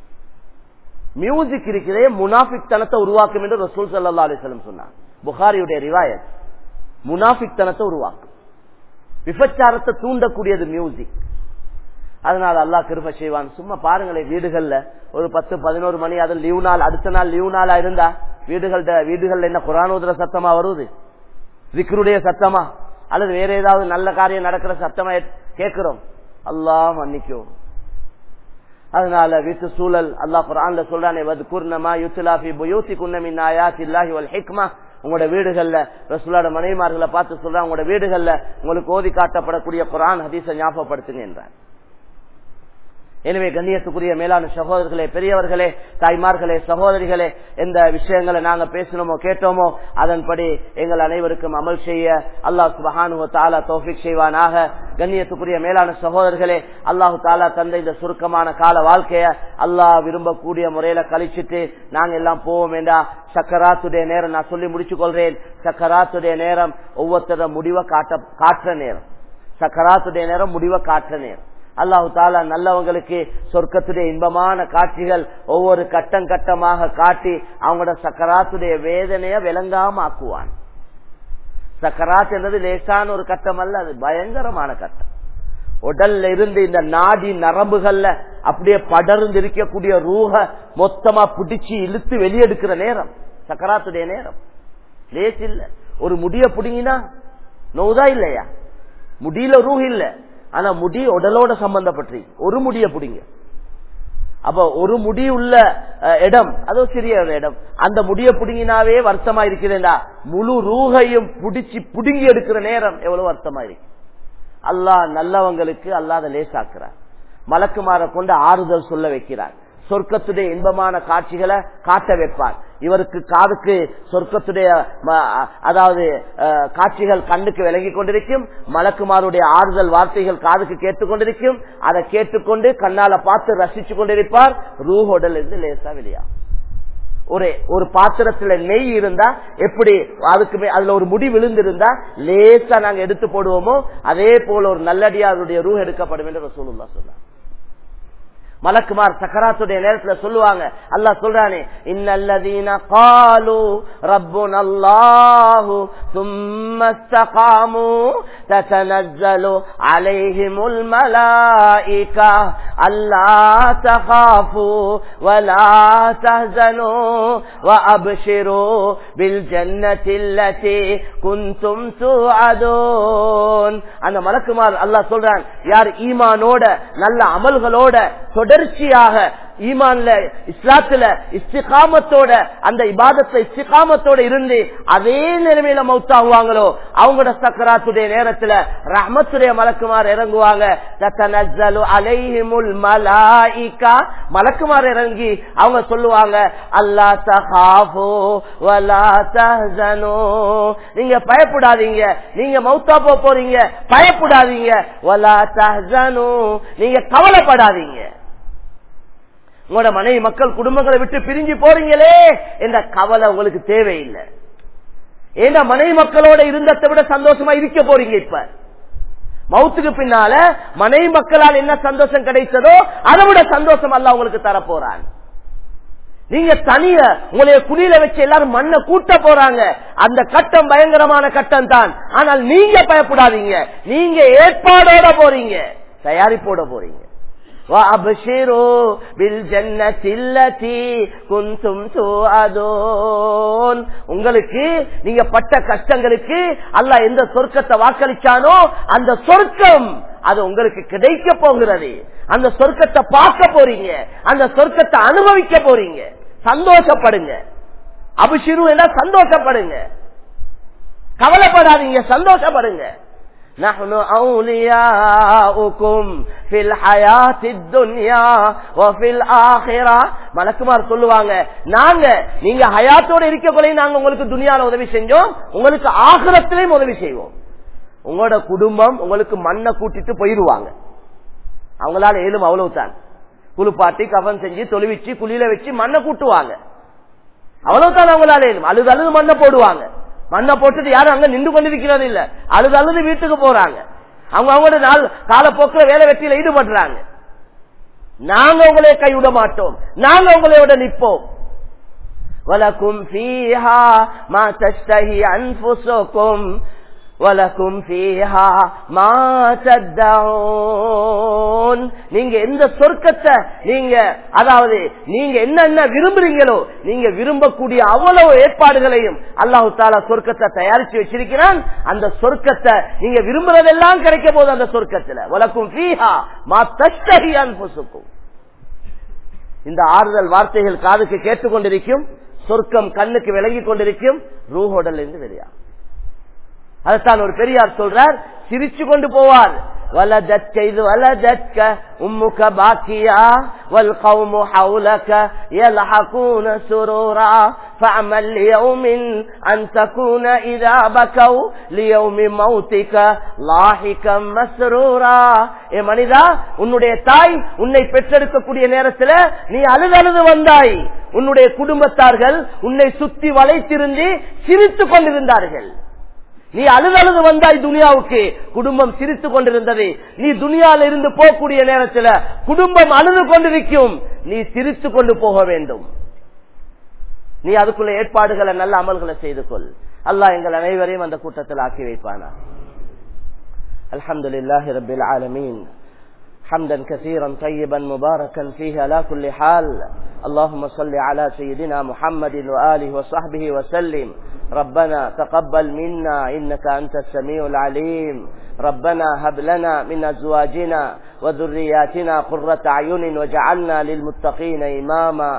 மியூசிக் இருக்கிறதே முனாஃபிக் தனத்தை உருவாக்கும் என்று ரசூல் ஸல்லல்லாஹு அலைஹி வஸல்லம் சொன்னார். புகாரியுடைய ரிவாயத், முனாஃபிக் தனத்தை உருவாக்கும், விபச்சாரத்தை தூண்டக்கூடியது மியூசிக். அதனால அல்லாஹ் கிருபை செய்வான். சும்மா பாருங்களேன், வீடுகள்ல ஒரு பத்து பதினோரு மணி, அது லீவ் நாள், அடுத்த நாள் லீவ் நாளா இருந்தா வீடுகள்ட வீடுகள்ல என்ன குர்ஆன் ஓதுற சத்தமா வருது, திக்ருடைய சத்தமா, அல்லது வேற ஏதாவது நல்ல காரியம் நடக்கிற சத்தமா கேட்கிறோம்? அல்லாஹ் மன்னிக்கும். அதனால வீட்டு சூழல் அல்லாஹ் குர்ஆன்ல சொல்றானே, வத்குர்னமா யுத்லா ஃபீ புயூத்திகுன்ன மின் ஆயாத்தில்லாஹி வல் ஹிக்மா, உங்களோட வீடுகள்ல ரசூலுல்லாஹ் மனைவிமார்களை பார்த்து சொல்றாங்க, உங்களோட வீடுகள்ல உங்களுக்கு ஓதி காட்டப்படக்கூடிய குர்ஆன் ஹதீஸை ஞாபகப்படுத்துங்க என்றார். எனவே கண்ணியத்துக்குரிய மேலான சகோதரர்களே, பெரியவர்களே, தாய்மார்களே, சகோதரிகளே, எந்த விஷயங்களை நாங்க பேசணுமோ கேட்டோமோ அதன்படி எங்கள் அனைவருக்கும் அமல் செய்ய அல்லாஹ் சுப்ஹானஹு வ தஆலா தௌஃபீக் செய்வானாக. கண்ணியத்துக்குரிய மேலான சகோதரர்களே, அல்லாஹு தஆலா தந்த இந்த சுருக்கமான கால வாழ்க்கைய அல்லாஹ் விரும்பக்கூடிய முறையில கழிச்சிட்டு நாங்க எல்லாம் போவோம் என்றா சக்கராத்துடைய நேரம் நான் சொல்லி முடிச்சு கொள்றேன். சக்கராத்துடைய நேரம் ஒவ்வொருத்தர முடிவை காட்ட காட்டுற நேரம், சக்கராத்துடைய நேரம் முடிவை காட்டுற நேரம். அல்லாஹு தாலா நல்லவங்களுக்கு சொர்க்கத்துடைய இன்பமான காட்சிகள் ஒவ்வொரு கட்டம் கட்டமாக காட்டி அவங்களோட சக்கராத்துடைய வேதனைய விளங்காம ஆக்குவான். சக்கராத் என்பது லேசான ஒரு கட்டம் அல்ல, அது பயங்கரமான கட்டம். உடல்ல இருந்து இந்த நாடி நரம்புகள்ல அப்படியே படர்ந்து இருக்கக்கூடிய ரூஹ மொத்தமா பிடிச்சு இழுத்து வெளியெடுக்கிற நேரம் சக்கராத்துடைய நேரம். லேஸ் இல்ல. ஒரு முடிய புடுங்கினா நோதா இல்லையா? முடியில ரூஹ் இல்ல, ஆனா முடி உடலோட சம்பந்தப்பட்டு ஒரு முடிய புடிங்க. அப்ப ஒரு முடி உள்ள இடம் அதோ சிறிய இடம், அந்த முடிய புடுங்கினாவே வருத்தமா இருக்கிறேன்டா. முழு ரூஹையும் புடிச்சு புடுங்கி எடுக்கிற நேரம் எவ்வளவு வருத்தமா இருக்கு. அல்லாஹ் நல்லவங்களுக்கு அல்லாத லேசாக்குறார். மலக்குமார கொண்டு ஆறுதல் சொல்ல வைக்கிறார். சொர்க்கத்துடைய இன்பமான காட்சிகளை காட்ட வைப்பார். இவருக்கு காதுக்கு சொர்க்கத்துடைய அதாவது காட்சிகள் கண்ணுக்கு விளங்கி கொண்டிருக்கும். மலக்குமாருடைய ஆறுதல் வார்த்தைகள் காதுக்கு கேட்டுக்கொண்டிருக்கும். அதை கேட்டுக்கொண்டு கண்ணால பார்த்து ரசிச்சு கொண்டிருப்பார். ரூஹோடல் இருந்து லேசா வெளியா. ஒரு ஒரு பாத்திரத்துல நெய் இருந்தா எப்படி அதுக்கு அதுல ஒரு முடி விழுந்திருந்தா லேசா நாங்க எடுத்து போடுவோமோ அதே போல ஒரு நல்லடியாருடைய ரூஹ் எடுக்கப்படும் என்று ரசூலுல்லாஹ் சொன்னார். மலக்குமார் சக்கராத்துடைய நேரத்துல சொல்லுவாங்க. அல்லாஹ் சொல்றானே, இன்னல்லதீன காலு ரப்புனல்லாஹு சும்ம இஸ்தகாமு ததனஸ்ஸலு அலைஹிமுல் மலாயிகா அல்லா தகாஃபு வலா தஹ்ஸனு வஅப்ஷிரு பில் ஜன்னத்தில்லதி குன்தும் துஅதூன். அந்த மலக்குமார் அல்லாஹ் சொல்றான், யார் ஈமானோட நல்ல அமல்களோட தொடர்ச்சியாக ஈமான்ல இஸ்லாத்துல இஸ்திகாமத்தோட அந்த இபாதத்தை இஸ்திகாமத்தோட இருந்து அதே நிலைமையில மௌத்தாகுவாங்களோ அவங்களோட சக்கராத்துடைய நேரத்துல ரஹ்மத்துடைய மலக்குமார் இறங்குவாங்க. ததனஸ்ஸலு அலைஹிமுல் மலாயிகா, மலக்குமார் இறங்கி அவங்க சொல்லுவாங்க, அல்லா தகாஃபு வலா தஹ்ஸனு, நீங்க பயப்படாதீங்க, நீங்க மௌத்தா போறீங்க, பயப்படாதீங்க. வலா தஹ்ஸனு, நீங்க கவலைப்படாதீங்க. உங்களோட மனைவி மக்கள் குடும்பங்களை விட்டு பிரிஞ்சு போறீங்களே என்ற கவலை உங்களுக்கு தேவையில்லை. ஏன்னா மனைவி மக்களோட இருந்ததை விட சந்தோஷமா இருக்க போறீங்க. இப்ப மௌத்துக்கு பின்னால மனைவி மக்களால் என்ன சந்தோஷம் கிடைத்ததோ அதை விட சந்தோஷம் அல்லாஹ் உங்களுக்கு தர போறான். நீங்க தனிய உங்களைய குழியில வச்சு எல்லாரும் மண்ணை கூட்ட போறாங்க. அந்த கட்டம் பயங்கரமான கட்டம் தான். ஆனால் நீங்க பயப்படாதீங்க, நீங்க ஏற்பாடோட போறீங்க, தயாரிப்போட போறீங்க. وَأَبْشِرُوا بِالْجَنَّةِ الَّتِي كُنْتُمْ تُوعَدُونَ. உங்களுக்கு நீங்க பட்ட கஷ்டங்களுக்கு அல்லாஹ் எந்த சொர்க்கத்தை வாக்களிச்சானோ அந்த சொர்க்கம் அது உங்களுக்கு கிடைக்க போகிறது. அந்த சொர்க்கத்தை பார்க்க போறீங்க, அந்த சொர்க்கத்தை அனுபவிக்க போறீங்க. சந்தோஷப்படுங்க. அப்ஷிரு என்ற சந்தோஷப்படுங்க, கவலைப்படாதீங்க, சந்தோஷப்படுங்க. نحن أولياؤكم في الحياة الدنيا وفي الآخرة. மலக்குமார் சொல்லுவாங்க, நாங்க நீங்க ஹயாத்தோட இருக்கக்குள்ளே நாங்க உங்களுக்கு துனியால உதவி செஞ்சோம், உங்களுக்கு ஆகிரத்திலேயும் உதவி செய்வோம். உங்களோட குடும்பம் உங்களுக்கு மண்ணை கூட்டிட்டு போயிருவாங்க. அவங்களால ஏழும் அவ்வளவுதான். குளிப்பாட்டி கவன் செஞ்சு தொழுவிச்சு குளியில வச்சு மண்ணை கூட்டுவாங்க. அவ்வளவுதான் அவங்களால ஏழும். அழுது அழுது மண்ணை போடுவாங்க. மண்ணை போட்டுட்டு யாரும் அங்க நின்று கொண்டிருக்கிறது இல்ல, அழுது அழுது வீட்டுக்கு போறாங்க. அவங்க அவங்களோட நாள் காலப்போக்கில் வேலை வெற்றியில ஈடுபடுறாங்க. நாங்க உங்களை கைவிட மாட்டோம், நாங்க உங்களோட நிற்போம். வலக்கும் ஃபீஹா மா தஷ்தஹி அன்ஃபுஸுகும் வலக்கும் ஃபீஹா மா தத்தஊன். நீங்க எந்த சொர்க்கத்தை நீங்க அதாவது நீங்க என்னென்ன விரும்புறீங்களோ நீங்க விரும்பக்கூடிய அவ்வளவு ஏற்பாடுகளையும் அல்லாஹ் தஆலா சொர்க்கத்தை தயாரிச்சு வச்சிருக்கிறான். அந்த சொர்க்கத்தை நீங்க விரும்புறதெல்லாம் கிடைக்க போது அந்த சொர்க்கத்துல. வலக்கும் ஃபீஹா மா தஷ்தஹி அன்ஃபுஸுகும். இந்த ஆறுதல் வார்த்தைகள் காதுக்கு கேட்டுக்கொண்டிருக்கும், சொர்க்கம் கண்ணுக்கு விளங்கி கொண்டிருக்கும், ரூஹோடல் இருந்து வெளியா. அதுதான் ஒரு பெரியார் சொல்றார், சிரிச்சு கொண்டு போவார். வலதத்க இது வலதத்க உம்முக பாக்கியா வல் கௌமு ஹவுலக யல்ஹகூன சுரூரா ஃபஅமல் லியௌமின் அன் தகூன இதா பகௌ லியௌமி மௌதிக லாஹிகம் மஸ்ரூரா. ஏ மனிதா, உன்னுடைய தாய் உன்னை பெற்றெடுக்கக்கூடிய நேரத்தில் நீ அழுது அழுது வந்தாய். உன்னுடைய குடும்பத்தார்கள் உன்னை சுத்தி வளைத்திருந்து சிரித்துக் கொண்டிருந்தார்கள். நீ அழுது அழுது வந்தாய் துனியாவுக்கு, குடும்பம் சிரித்து கொண்டிருந்தது. நீ துனியால இருந்து போகக்கூடிய நேரத்தில் குடும்பம் அழுது கொண்டிருக்கும், நீ சிரித்து கொண்டு போக வேண்டும். நீ அதுக்குள்ள ஏற்பாடுகளை நல்ல அமல்களை செய்து கொள். அல்லாஹ் எங்கள் அனைவரையும் அந்த கூட்டத்தில் ஆக்கி வைப்பானா. الحمد لله رب العالمين حمدا كثيرا طيبا مباركا فيه على كل حال. اللهم صل على سيدنا محمد وآله وصحبه وسلم. ربنا تقبل منا إنك أنت السميع العليم. ربنا هب لنا من أزواجنا وذرياتنا قرة أعين وجعلنا للمتقين إماما.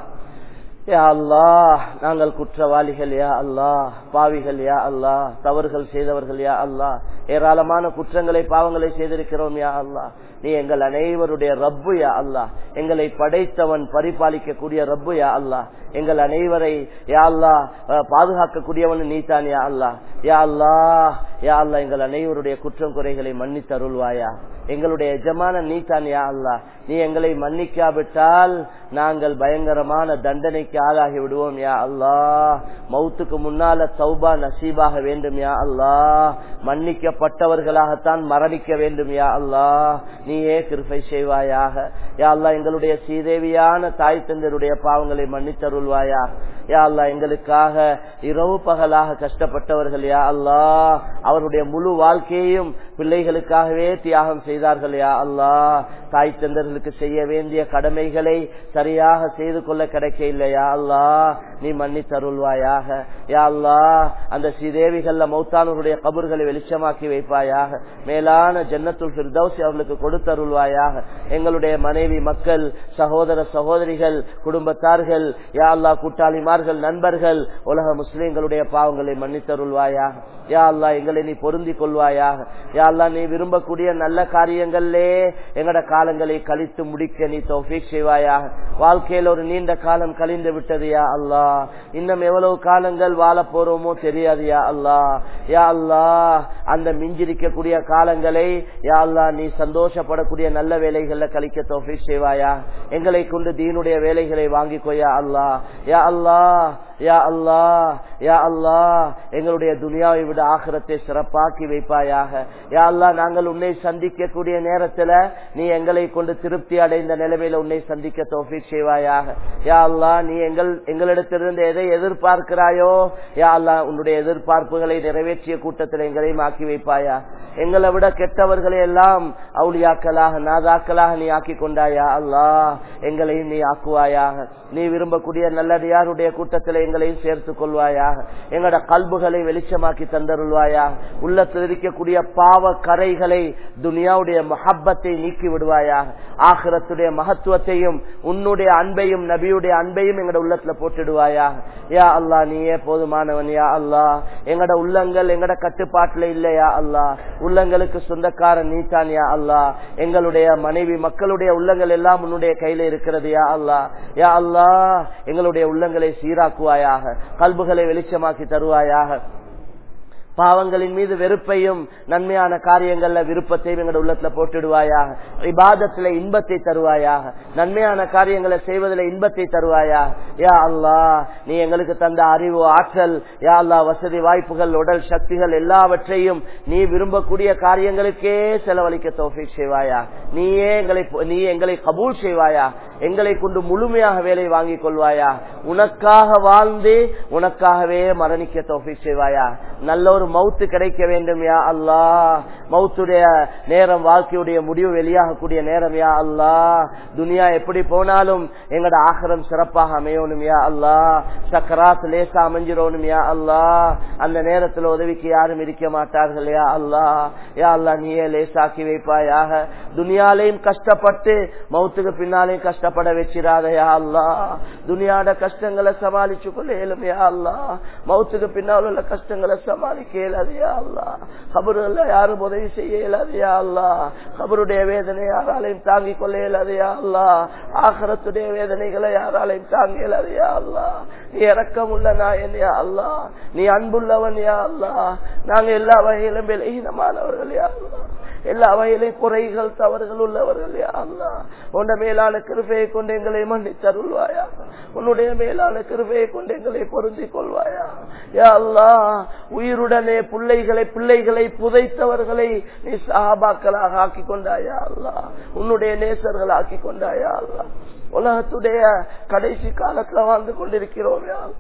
யா அல்லாஹ், நாங்கள் குற்றவாளிகள் யா அல்லாஹ், பாவிகள் யா அல்லாஹ், தவறுகள் செய்தவர்கள் யா அல்லாஹ், ஏராளமான குற்றங்களை பாவங்களை செய்திருக்கிறோம் யா அல்லாஹ். நீ எங்கள் அனைவருடைய ரப்பு யா அல்லாஹ், எங்களை படைத்தவன் பரிபாலிக்க கூடிய ரப்பு யா அல்லாஹ், எங்கள் அனைவரை யா அல்லாஹ் பாதுகாக்கக்கூடியவன் நீதான் யா அல்லாஹ். யா அல்லாஹ் யா அல்லாஹ், எங்கள் அனைவருடைய குற்றம் குறைகளை மன்னித்தருள்வாயா. எங்களுடைய எஜமான நீதான் யா அல்லாஹ். நீ எங்களை மன்னிக்காவிட்டால் நாங்கள் பயங்கரமான தண்டனைக்கு ஆளாகி விடுவோம் யா அல்லாஹ். மௌத்துக்கு முன்னால தௌபா நசீபாக வேண்டும் யா அல்லாஹ். மன்னிக்கப்பட்டவர்களாகத்தான் மரணிக்க வேண்டும் யா அல்லாஹ். நீயே கிருபை செய்வாயாக யா அல்லாஹ். எங்களுடைய சீதேவியான தாய் தந்தருடைய பாவங்களை மன்னித்தருள்வாயா யா அல்லாஹ். எங்களுக்காக இரவு பகலாக கஷ்டப்பட்டவர்கள் யா அல்லாஹ், அவருடைய முழு வாழ்க்கையையும் பிள்ளைகளுக்காகவே தியாகம் செய்தார்கள் யா அல்லாஹ். தாய் தந்தர்களுக்கு செய்ய வேண்டிய கடமைகளை சரியாக செய்து கொள்ள கிடைக்க இல்லையா அல்லாஹ், நீ மன்னித்தருள்வாயாக யா அல்லாஹ். அந்த ஸ்ரீதேவிகள்ல மௌத்தானவருடைய கபர்களை வெளிச்சமாக்கி வைப்பாயாக. மேலான ஜன்னத்துல் ஃபிர்தௌஸ் அவர்களுக்கு கொடுத்தருள்வாயாக. எங்களுடைய மனைவி மக்கள் சகோதர சகோதரிகள் குடும்பத்தார்கள் யா அல்லாஹ், கூட்டாளிமார்கள் நண்பர்கள் உலக முஸ்லிம்களுடைய பாவங்களை மன்னித்தருள்வாயாக யா அல்லாஹ். எங்களை நீ பொருந்தி கொள்வாயாக யா அல்லாஹ். நீ விரும்பக்கூடிய நல்ல காரியங்களே எங்கட காலங்களை கழித்து முடிக்க நீ தௌஃபீக் செய்வாயாக. வாழ்க்கையில் ஒரு நீண்ட காலம் கழிந்து விட்டது யா அல்லாஹ், இன்னும் எவ்வளவு காலங்கள் வாழ போறோமோ தெரியாது யா அல்லாஹ். யா அல்லாஹ், அந்த மிஞ்சிருக்கக்கூடிய காலங்களை யா அல்லாஹ் நீ சந்தோஷப்படக்கூடிய நல்ல வேலைகள்ல கழிக்க தௌஃபீக் செய்வாயா. எங்களை கொண்டு தீனுடைய வேலைகளை வாங்கிக்கோ யா அல்லாஹ். யா அல்லாஹ் யா அல்லாஹ் யா அல்லாஹ், எங்களுடைய துனியாவை விட ஆகிரத்தை சிறப்பாக்கி வைப்பாயாக யா அல்லாஹ். நாங்கள் உன்னை சந்திக்க கூடிய நேரத்துல நீ எங்களை கொண்டு திருப்தி அடைந்த நிலைமையில உன்னை சந்திக்க தௌஃபீக் செய்வாயாக யா அல்லாஹ். நீ எங்கள் எங்களிடத்திலிருந்து எதை எதிர்பார்க்கிறாயோ யா அல்லாஹ், உன்னுடைய எதிர்பார்ப்புகளை நிறைவேற்றிய கூட்டத்தில் எங்களையும் ஆக்கி வைப்பாயா. எங்களை விட கெட்டவர்களை எல்லாம் அவுலியாக்களாக நாதாக்களாக நீ ஆக்கி கொண்டாயா அல்லாஹ். எங்களையும் நீ ஆக்குவாயாக. நீ விரும்பக்கூடிய நல்லடியாருடைய கூட்டத்தில் எங்களையும் சேர்த்துக் கொள்வாயாக. எங்களோட கல்புகளை வெளிச்சமாக்கி தந்தருள்வாயாக. உள்ளத்தில் இருக்கக்கூடிய பாவ கரைகளை துனியாவுடைய மஹப்பத்தை நீக்கி விடுவாயாக. ஆகிரத்துடைய மகத்துவத்தையும் உன்னுடைய அன்பையும் நபியுடைய அன்பையும் எங்களோட உள்ளத்துல போட்டுடுவாயாக யா அல்லாஹ். நீயே போதுமானவன் யா அல்லாஹ். எங்களோட உள்ளங்கள் எங்களோட கட்டுப்பாட்டுல இல்லையா அல்லாஹ். உள்ளங்களுக்கு சொந்தக்காரன் நீதான் யா அல்லாஹ். எங்களுடைய மனைவி மக்களுடைய உள்ளங்கள் எல்லாம் உன்னுடைய கையில இருக்கிறது யா அல்லாஹ். யா அல்லாஹ், எங்களுடைய உள்ளங்களை சீராக்குவாயாக, கல்புகளை வெளிச்சமாக்கி தருவாயாக. பாவங்களின் மீது வெறுப்பையும் நன்மையான காரியங்கள்ல விருப்பத்தையும் எங்களோட உள்ளத்துல போட்டுடுவாயாக. இபாதத்துல இன்பத்தை தருவாயாக, நன்மையான காரியங்களை செய்வதில் இன்பத்தை தருவாயாக யா அல்லாஹ். நீ எங்களுக்கு தந்த அறிவு ஆற்றல் யா அல்லாஹ், வசதி வாய்ப்புகள் உடல் சக்திகள் எல்லாவற்றையும் நீ விரும்பக்கூடிய காரியங்களுக்கே செலவழிக்க தௌஃபீக் செய்வாயா. நீயே எங்களை நீ எங்களை கபூல் செய்வாயா. எங்களை கொண்டு முழுமையாக வேலை வாங்கிக் கொள்வாயா. உனக்காக வாழ்ந்து உனக்காகவே மரணிக்க தௌஃபீக் செய்வாயா. நல்ல ஒரு மௌத்து கிடைக்க வேண்டும் யா அல்லாஹ். மௌத்துடைய நேரம் வாழ்க்கையுடைய முடிவு வெளியாகக்கூடிய நேரம் யா அல்லாஹ். துனியா எப்படி போனாலும் எங்கட ஆகிரம் சிறப்பாக அமையணும் யா அல்லாஹ். சக்கராத் லேசா அமைஞ்சிரோனும் யா அல்லாஹ். அந்த நேரத்தில் உதவிக்கு யாரும் இருக்க மாட்டார்கள் யா அல்லாஹ். யா அல்லாஹ், நீயே லேசாக்கி வைப்பாயாக. துனியாலையும் கஷ்டப்பட்டு மௌத்துக்கு பின்னாலையும் கஷ்டப்பட வச்சிராத யா அல்லாஹ். துனியாட கஷ்டங்களை சமாளிச்சு கொள்ள இயலும் யா அல்லாஹ். மௌத்துக்கு பின்னால் உள்ள கஷ்டங்களை சமாளிக்க இயலாது யா அல்லாஹ். கபருல யாரும் உதவி செய்ய இயலாது யா அல்லாஹ். கபருடைய வேதனை யாராலையும் தாங்கிக் கொள்ள இயலாது யா அல்லாஹ். ஆகிரத்துடைய வேதனைகளை யாராலையும் தாங்க இயலாது யா அல்லாஹ். நீ இரக்கமுள்ள நாயன் யா அல்லாஹ். நீ அன்புள்ளவன் யா அல்லாஹ். நாங்க எல்லா வகையிலும் பலகீனமானவர்கள் யா அல்லாஹ். எல்லா வகையிலும் குறைகள் தவறுகள் உள்ளவர்கள் யா அல்லாஹ். உன்ன மேலான கிருபையை கொண்டு எங்களை மன்னித்தருள்வாயா. உன்னுடைய மேலான கிருபையை கொண்டு எங்களை பொருந்திக் கொள்வாயா யா அல்லாஹ். உயிருடனே பிள்ளைகளை பிள்ளைகளை புதைத்தவர்களை நீ சஹாபாக்களாக ஆக்கி கொண்டாயா அல்லாஹ். உன்னுடைய நேசர்கள் ஆக்கி கொண்டாயா அல்லாஹ். உலகத்துடைய கடைசி காலத்துல வாழ்ந்து கொண்டிருக்கிறோம் யா அல்லாஹ்.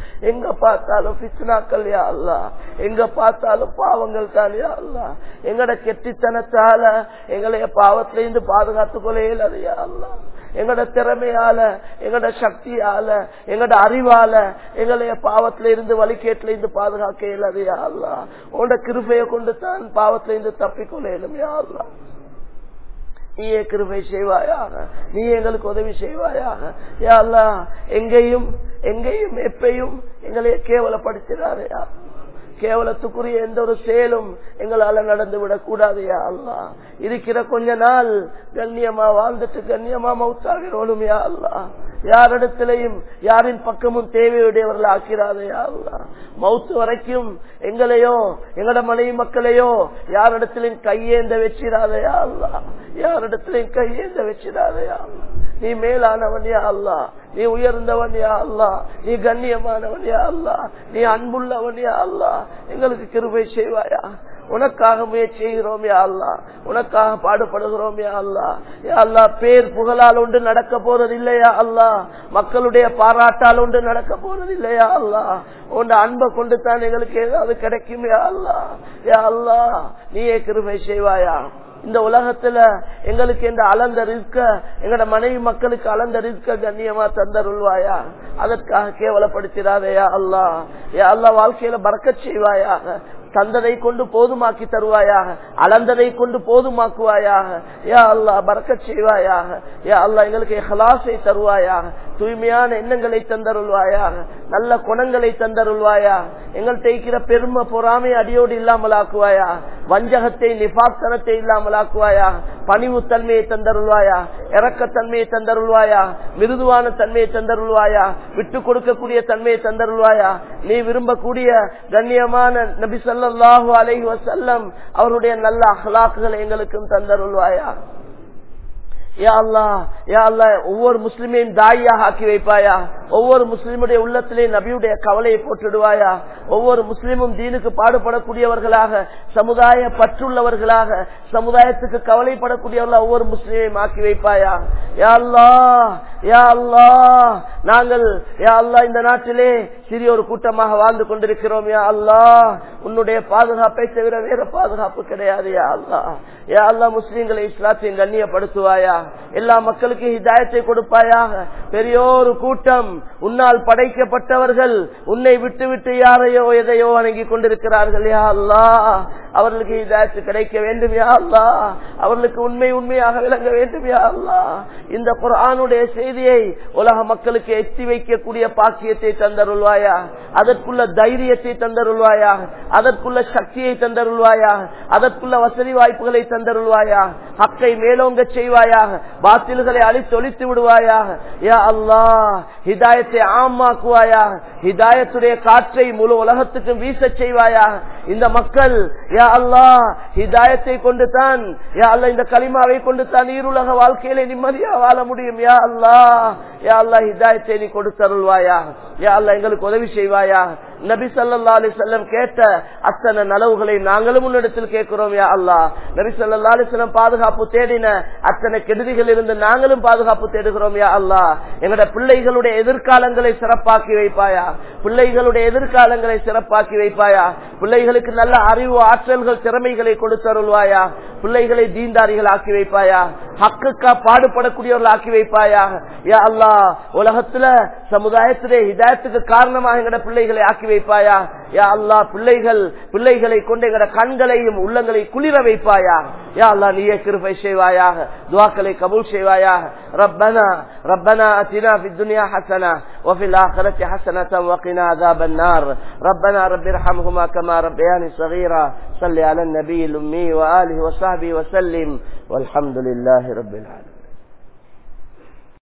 எங்க பார்த்தாலும் ஃபித்னாக்கள் யா அல்லாஹ், எங்க பார்த்தாலும் பாவங்கள் தான் யா அல்லாஹ். எங்கட கெட்டித்தனத்தால எங்களைய பாவத்தில இருந்து பாதுகாத்துக் கொள்ளையில் அது யா அல்லாஹ். எங்கட திறமையால எங்கட சக்தியால எங்கட அறிவால எங்களைய பாவத்தில இருந்து வழிகேட்டில இருந்து பாதுகாக்க இயலாது யா அல்லாஹ். உன்னோட கிருபையை கொண்டு தான் பாவத்தில இருந்து தப்பிக்கொள்ளையிலும் யா அல்லாஹ். நீயே கிருபை செய்வாயாக, நீ எங்களுக்கு உதவி செய்வாயாக யா அல்லாஹ். எங்கேயும் எங்கேயும் எப்பையும் எங்களை கேவலப்படுத்தினாரையா, கேவலத்துக்குரிய எந்த ஒரு செயலும் எங்களால நடந்து விடக் கூடாது யா அல்லாஹ். இருக்கிற கொஞ்ச நாள் கண்ணியமா வாழ்ந்துட்டு கண்ணியமா மௌத்தாகிறோம் யா அல்லாஹ். யாரிடத்திலையும் யாரின் பக்கமும் தேவையுடையவர்கள் ஆக்கிறாதே யா அல்லாஹ். மௌத்து வரைக்கும் எங்களையோ எங்கட மனைவி மக்களையோ யாரிடத்திலையும் கையேந்த வச்சிடாதே யா அல்லாஹ். யாரிடத்திலையும் கையேந்த வச்சிடாதே யா அல்லாஹ். நீ மேலானவன் யா அல்லாஹ், நீ உயர்ந்தவன் யா அல்லாஹ், நீ கண்ணியமானவன் யா அல்லாஹ், நீ அன்புள்ளவன் யா அல்லாஹ். எங்களுக்கு கிருபை செய்வாயா, உனக்காக முயற்சி செய்கிறோம் யா அல்லாஹ், உனக்காக பாடுபடுகிறோம் யா அல்லாஹ். யா அல்லாஹ், பேர் புகழால் ஒன்று நடக்க போறது இல்லையா அல்லாஹ், மக்களுடைய பாராட்டால் ஒன்று நடக்க போறது இல்லையா அல்லாஹ். உன் அன்பை கொண்டு தான் எங்களுக்கு ஏதாவது கிடைக்கும் யா அல்லாஹ். யா அல்லாஹ், நீயே கிருபை செய்வாயா. இந்த உலகத்துல எங்களுக்கு இந்த அளந்த ரிஸ்க எங்கட மனைவி மக்களுக்கு அளந்த ரிஸ்க கண்ணியமா தந்தருள்வாயா. அதற்காக கேவலப்படுத்திடாதயா அல்லாஹ். யா அல்லாஹ், வாழ்க்கையில பரக்கத் செய்வாயாக. தந்ததை கொண்டு போதுமாக்கி தருவாயாக, அளந்ததை கொண்டு போதுமாக்குவாயாக. யா அல்லாஹ், பரக்கத் செய்வாயாக. யா அல்லாஹ், எங்களுக்கு இஹ்லாஸை தருவாயாக, தூய்மையான எண்ணங்களை தந்தருள்வாயாக, நல்ல குணங்களை தந்தருள்வாயாக. எங்கள் தேய்க்கிற பெருமை பொறாமை அடியோடு இல்லாமலாக்குவாயா, வஞ்சகத்தை நிஃபாக்தனத்தை இல்லாமலாக்குவாயா, பணிவு தன்மையை தந்தருள்வாயா, இரக்கத்தன்மையை தந்தருள்வாயா, மிருதுவான தன்மையை தந்தருள்வாயா, விட்டு கொடுக்கக்கூடிய தன்மையை தந்தருள்வாயா. நீ விரும்பக்கூடிய கண்ணியமான நபி ஸல்லல்லாஹு அலைஹி வஸல்லம் அவருடைய நல்ல அஹ்லாக்குகளை எங்களுக்கும் தந்தருள்வாயா. யா அல்லாஹ், யா அல்லாஹ், ஒவ்வொரு முஸ்லிமையும் தாயாக ஆக்கி வைப்பாயா. ஒவ்வொரு முஸ்லிமுடைய உள்ளத்திலே நபியுடைய கவலையை போட்டுடுவாயா. ஒவ்வொரு முஸ்லிமும் தீனுக்கு பாடுபடக்கூடியவர்களாக, சமுதாய பற்றுள்ளவர்களாக, சமுதாயத்துக்கு கவலைப்படக்கூடியவர்களாக ஒவ்வொரு முஸ்லிமையும் ஆக்கி வைப்பாயா. யா அல்லாஹ், யா அல்லாஹ், நாங்கள் யா அல்லாஹ் இந்த நாட்டிலே சிறிய ஒரு கூட்டமாக வாழ்ந்து கொண்டிருக்கிறோம். யா அல்லாஹ், உன்னுடைய பாதுகாப்பை தவிர வேற பாதுகாப்பு கிடையாது. யா அல்லாஹ், யா அல்லாஹ், முஸ்லிம்களை இஸ்லாத்தையும் கண்ணியப்படுத்துவாயா. எல்லா மக்களுக்கும் ஹிதாயத்தை கொடுப்பாயாக. பெரியோரு கூட்டம் உன்னால் படைக்கப்பட்டவர்கள் உன்னை விட்டு விட்டு யாரையோ எதையோ வணங்கி கொண்டிருக்கிறார்கள். யா அல்லாஹ், அவர்களுக்கு ஹிதாயத்து கிடைக்க வேண்டும். யா அல்லாஹ், அவர்களுக்கு உண்மை உண்மையாக விளங்க வேண்டும். யா அல்லாஹ், இந்த குர்ஆனுடைய செய்தியை உலக மக்களுக்கு எத்தி வைக்கக்கூடிய பாக்கியத்தை தந்தருள்வாயா. அதற்குள்ள தைரியத்தை தந்தருள்வாயா, அதற்குள்ள சக்தியை தந்தருள்வாயா, அதற்குள்ள வசதி வாய்ப்புகளை தந்தருள்வாயா. ஹக்கை மேலோங்க செய்வாயா, பாத்தில்களை அழித்து ஒழித்து விடுவாயாக. யா அல்லாஹ், ஹிதாயத்தை ஆமாக்குவாயா, ஹிதாயத்துடைய காற்றை முழு உலகத்துக்கும் வீச செய்வாயா. இந்த மக்கள் யா அல்லாஹ் ஹிதாயத்தை கொண்டு தான், யா அல்லாஹ், இந்த கலிமாவை கொண்டு தான் ஈருலக வாழ்க்கையில நிம்மதியா வாழ முடியும். யா அல்லாஹ், யா அல்லாஹ், ஹிதாயத்தை நீ கொடுத்தருள்வாயா. யா அல்லாஹ், எங்களுக்கு உதவி செய்வாயா. நபி ஸல்லல்லாஹு அலைஹி வஸல்லம் கேட்ட அத்தனை நலவுகளை நாங்களும் உன்னிடத்தில் கேட்கிறோம். யா அல்லாஹ், நபி ஸல்லல்லாஹு அலைஹி வஸல்லம் பாதுகாப்பு தேடின அத்தனை கெடுதிகள் இருந்து நாங்களும் பாதுகாப்பு தேடுகிறோம். யா அல்லாஹ், எங்களுடைய பிள்ளைகளுடைய எதிர்காலங்களை சிறப்பாக்கி வைப்பாயா. பிள்ளைகளுடைய எதிர்காலங்களை சிறப்பாக்கி வைப்பாயா. பிள்ளைகளுக்கு நல்ல அறிவு, ஆற்றல்கள், திறமைகளை கொடுத்தருள்வாயா. பிள்ளைகளை தீன்தாரிகள் ஆக்கி வைப்பாயா. ஹக்குக்கா பாடுபடக்கூடியவர்கள் ஆக்கி வைப்பாயா. யா அல்லாஹ், உலகத்துல சமுதாயத்திலே ஹிதாயத்துக்கு காரணமாக எங்கட பிள்ளைகளை ஆக்கி வைப்பாயா. யா அல்லாஹ், பிள்ளைகள் பிள்ளைகளை கொண்டு எங்கட கண்களையும் உள்ளங்களை குளிர வைப்பாயா. யா அல்லாஹ், நீயே கிருபை செய்வாயாக, துஆக்களை கபூல் செய்வாயாக. ரப்பனா ரப்பனா அத்தினா ஃபித் துன்யா ஹஸனா வ ஃபில் ஆখিরাতি ஹஸனத்தன் வ கினா அஸாபன் நார். ரப்பனா ரப்பிர்ஹம்ஹுமா கமா ரப்பயானி ஸகீரா. ஸல்லி அலன் நபியில் உம்மி வ ஆலிஹி வ ஸஹ்பிஹி வ ஸல்லிம் வல்ஹம்துலில்லாஹி ரப்பில் ஆலமீன்.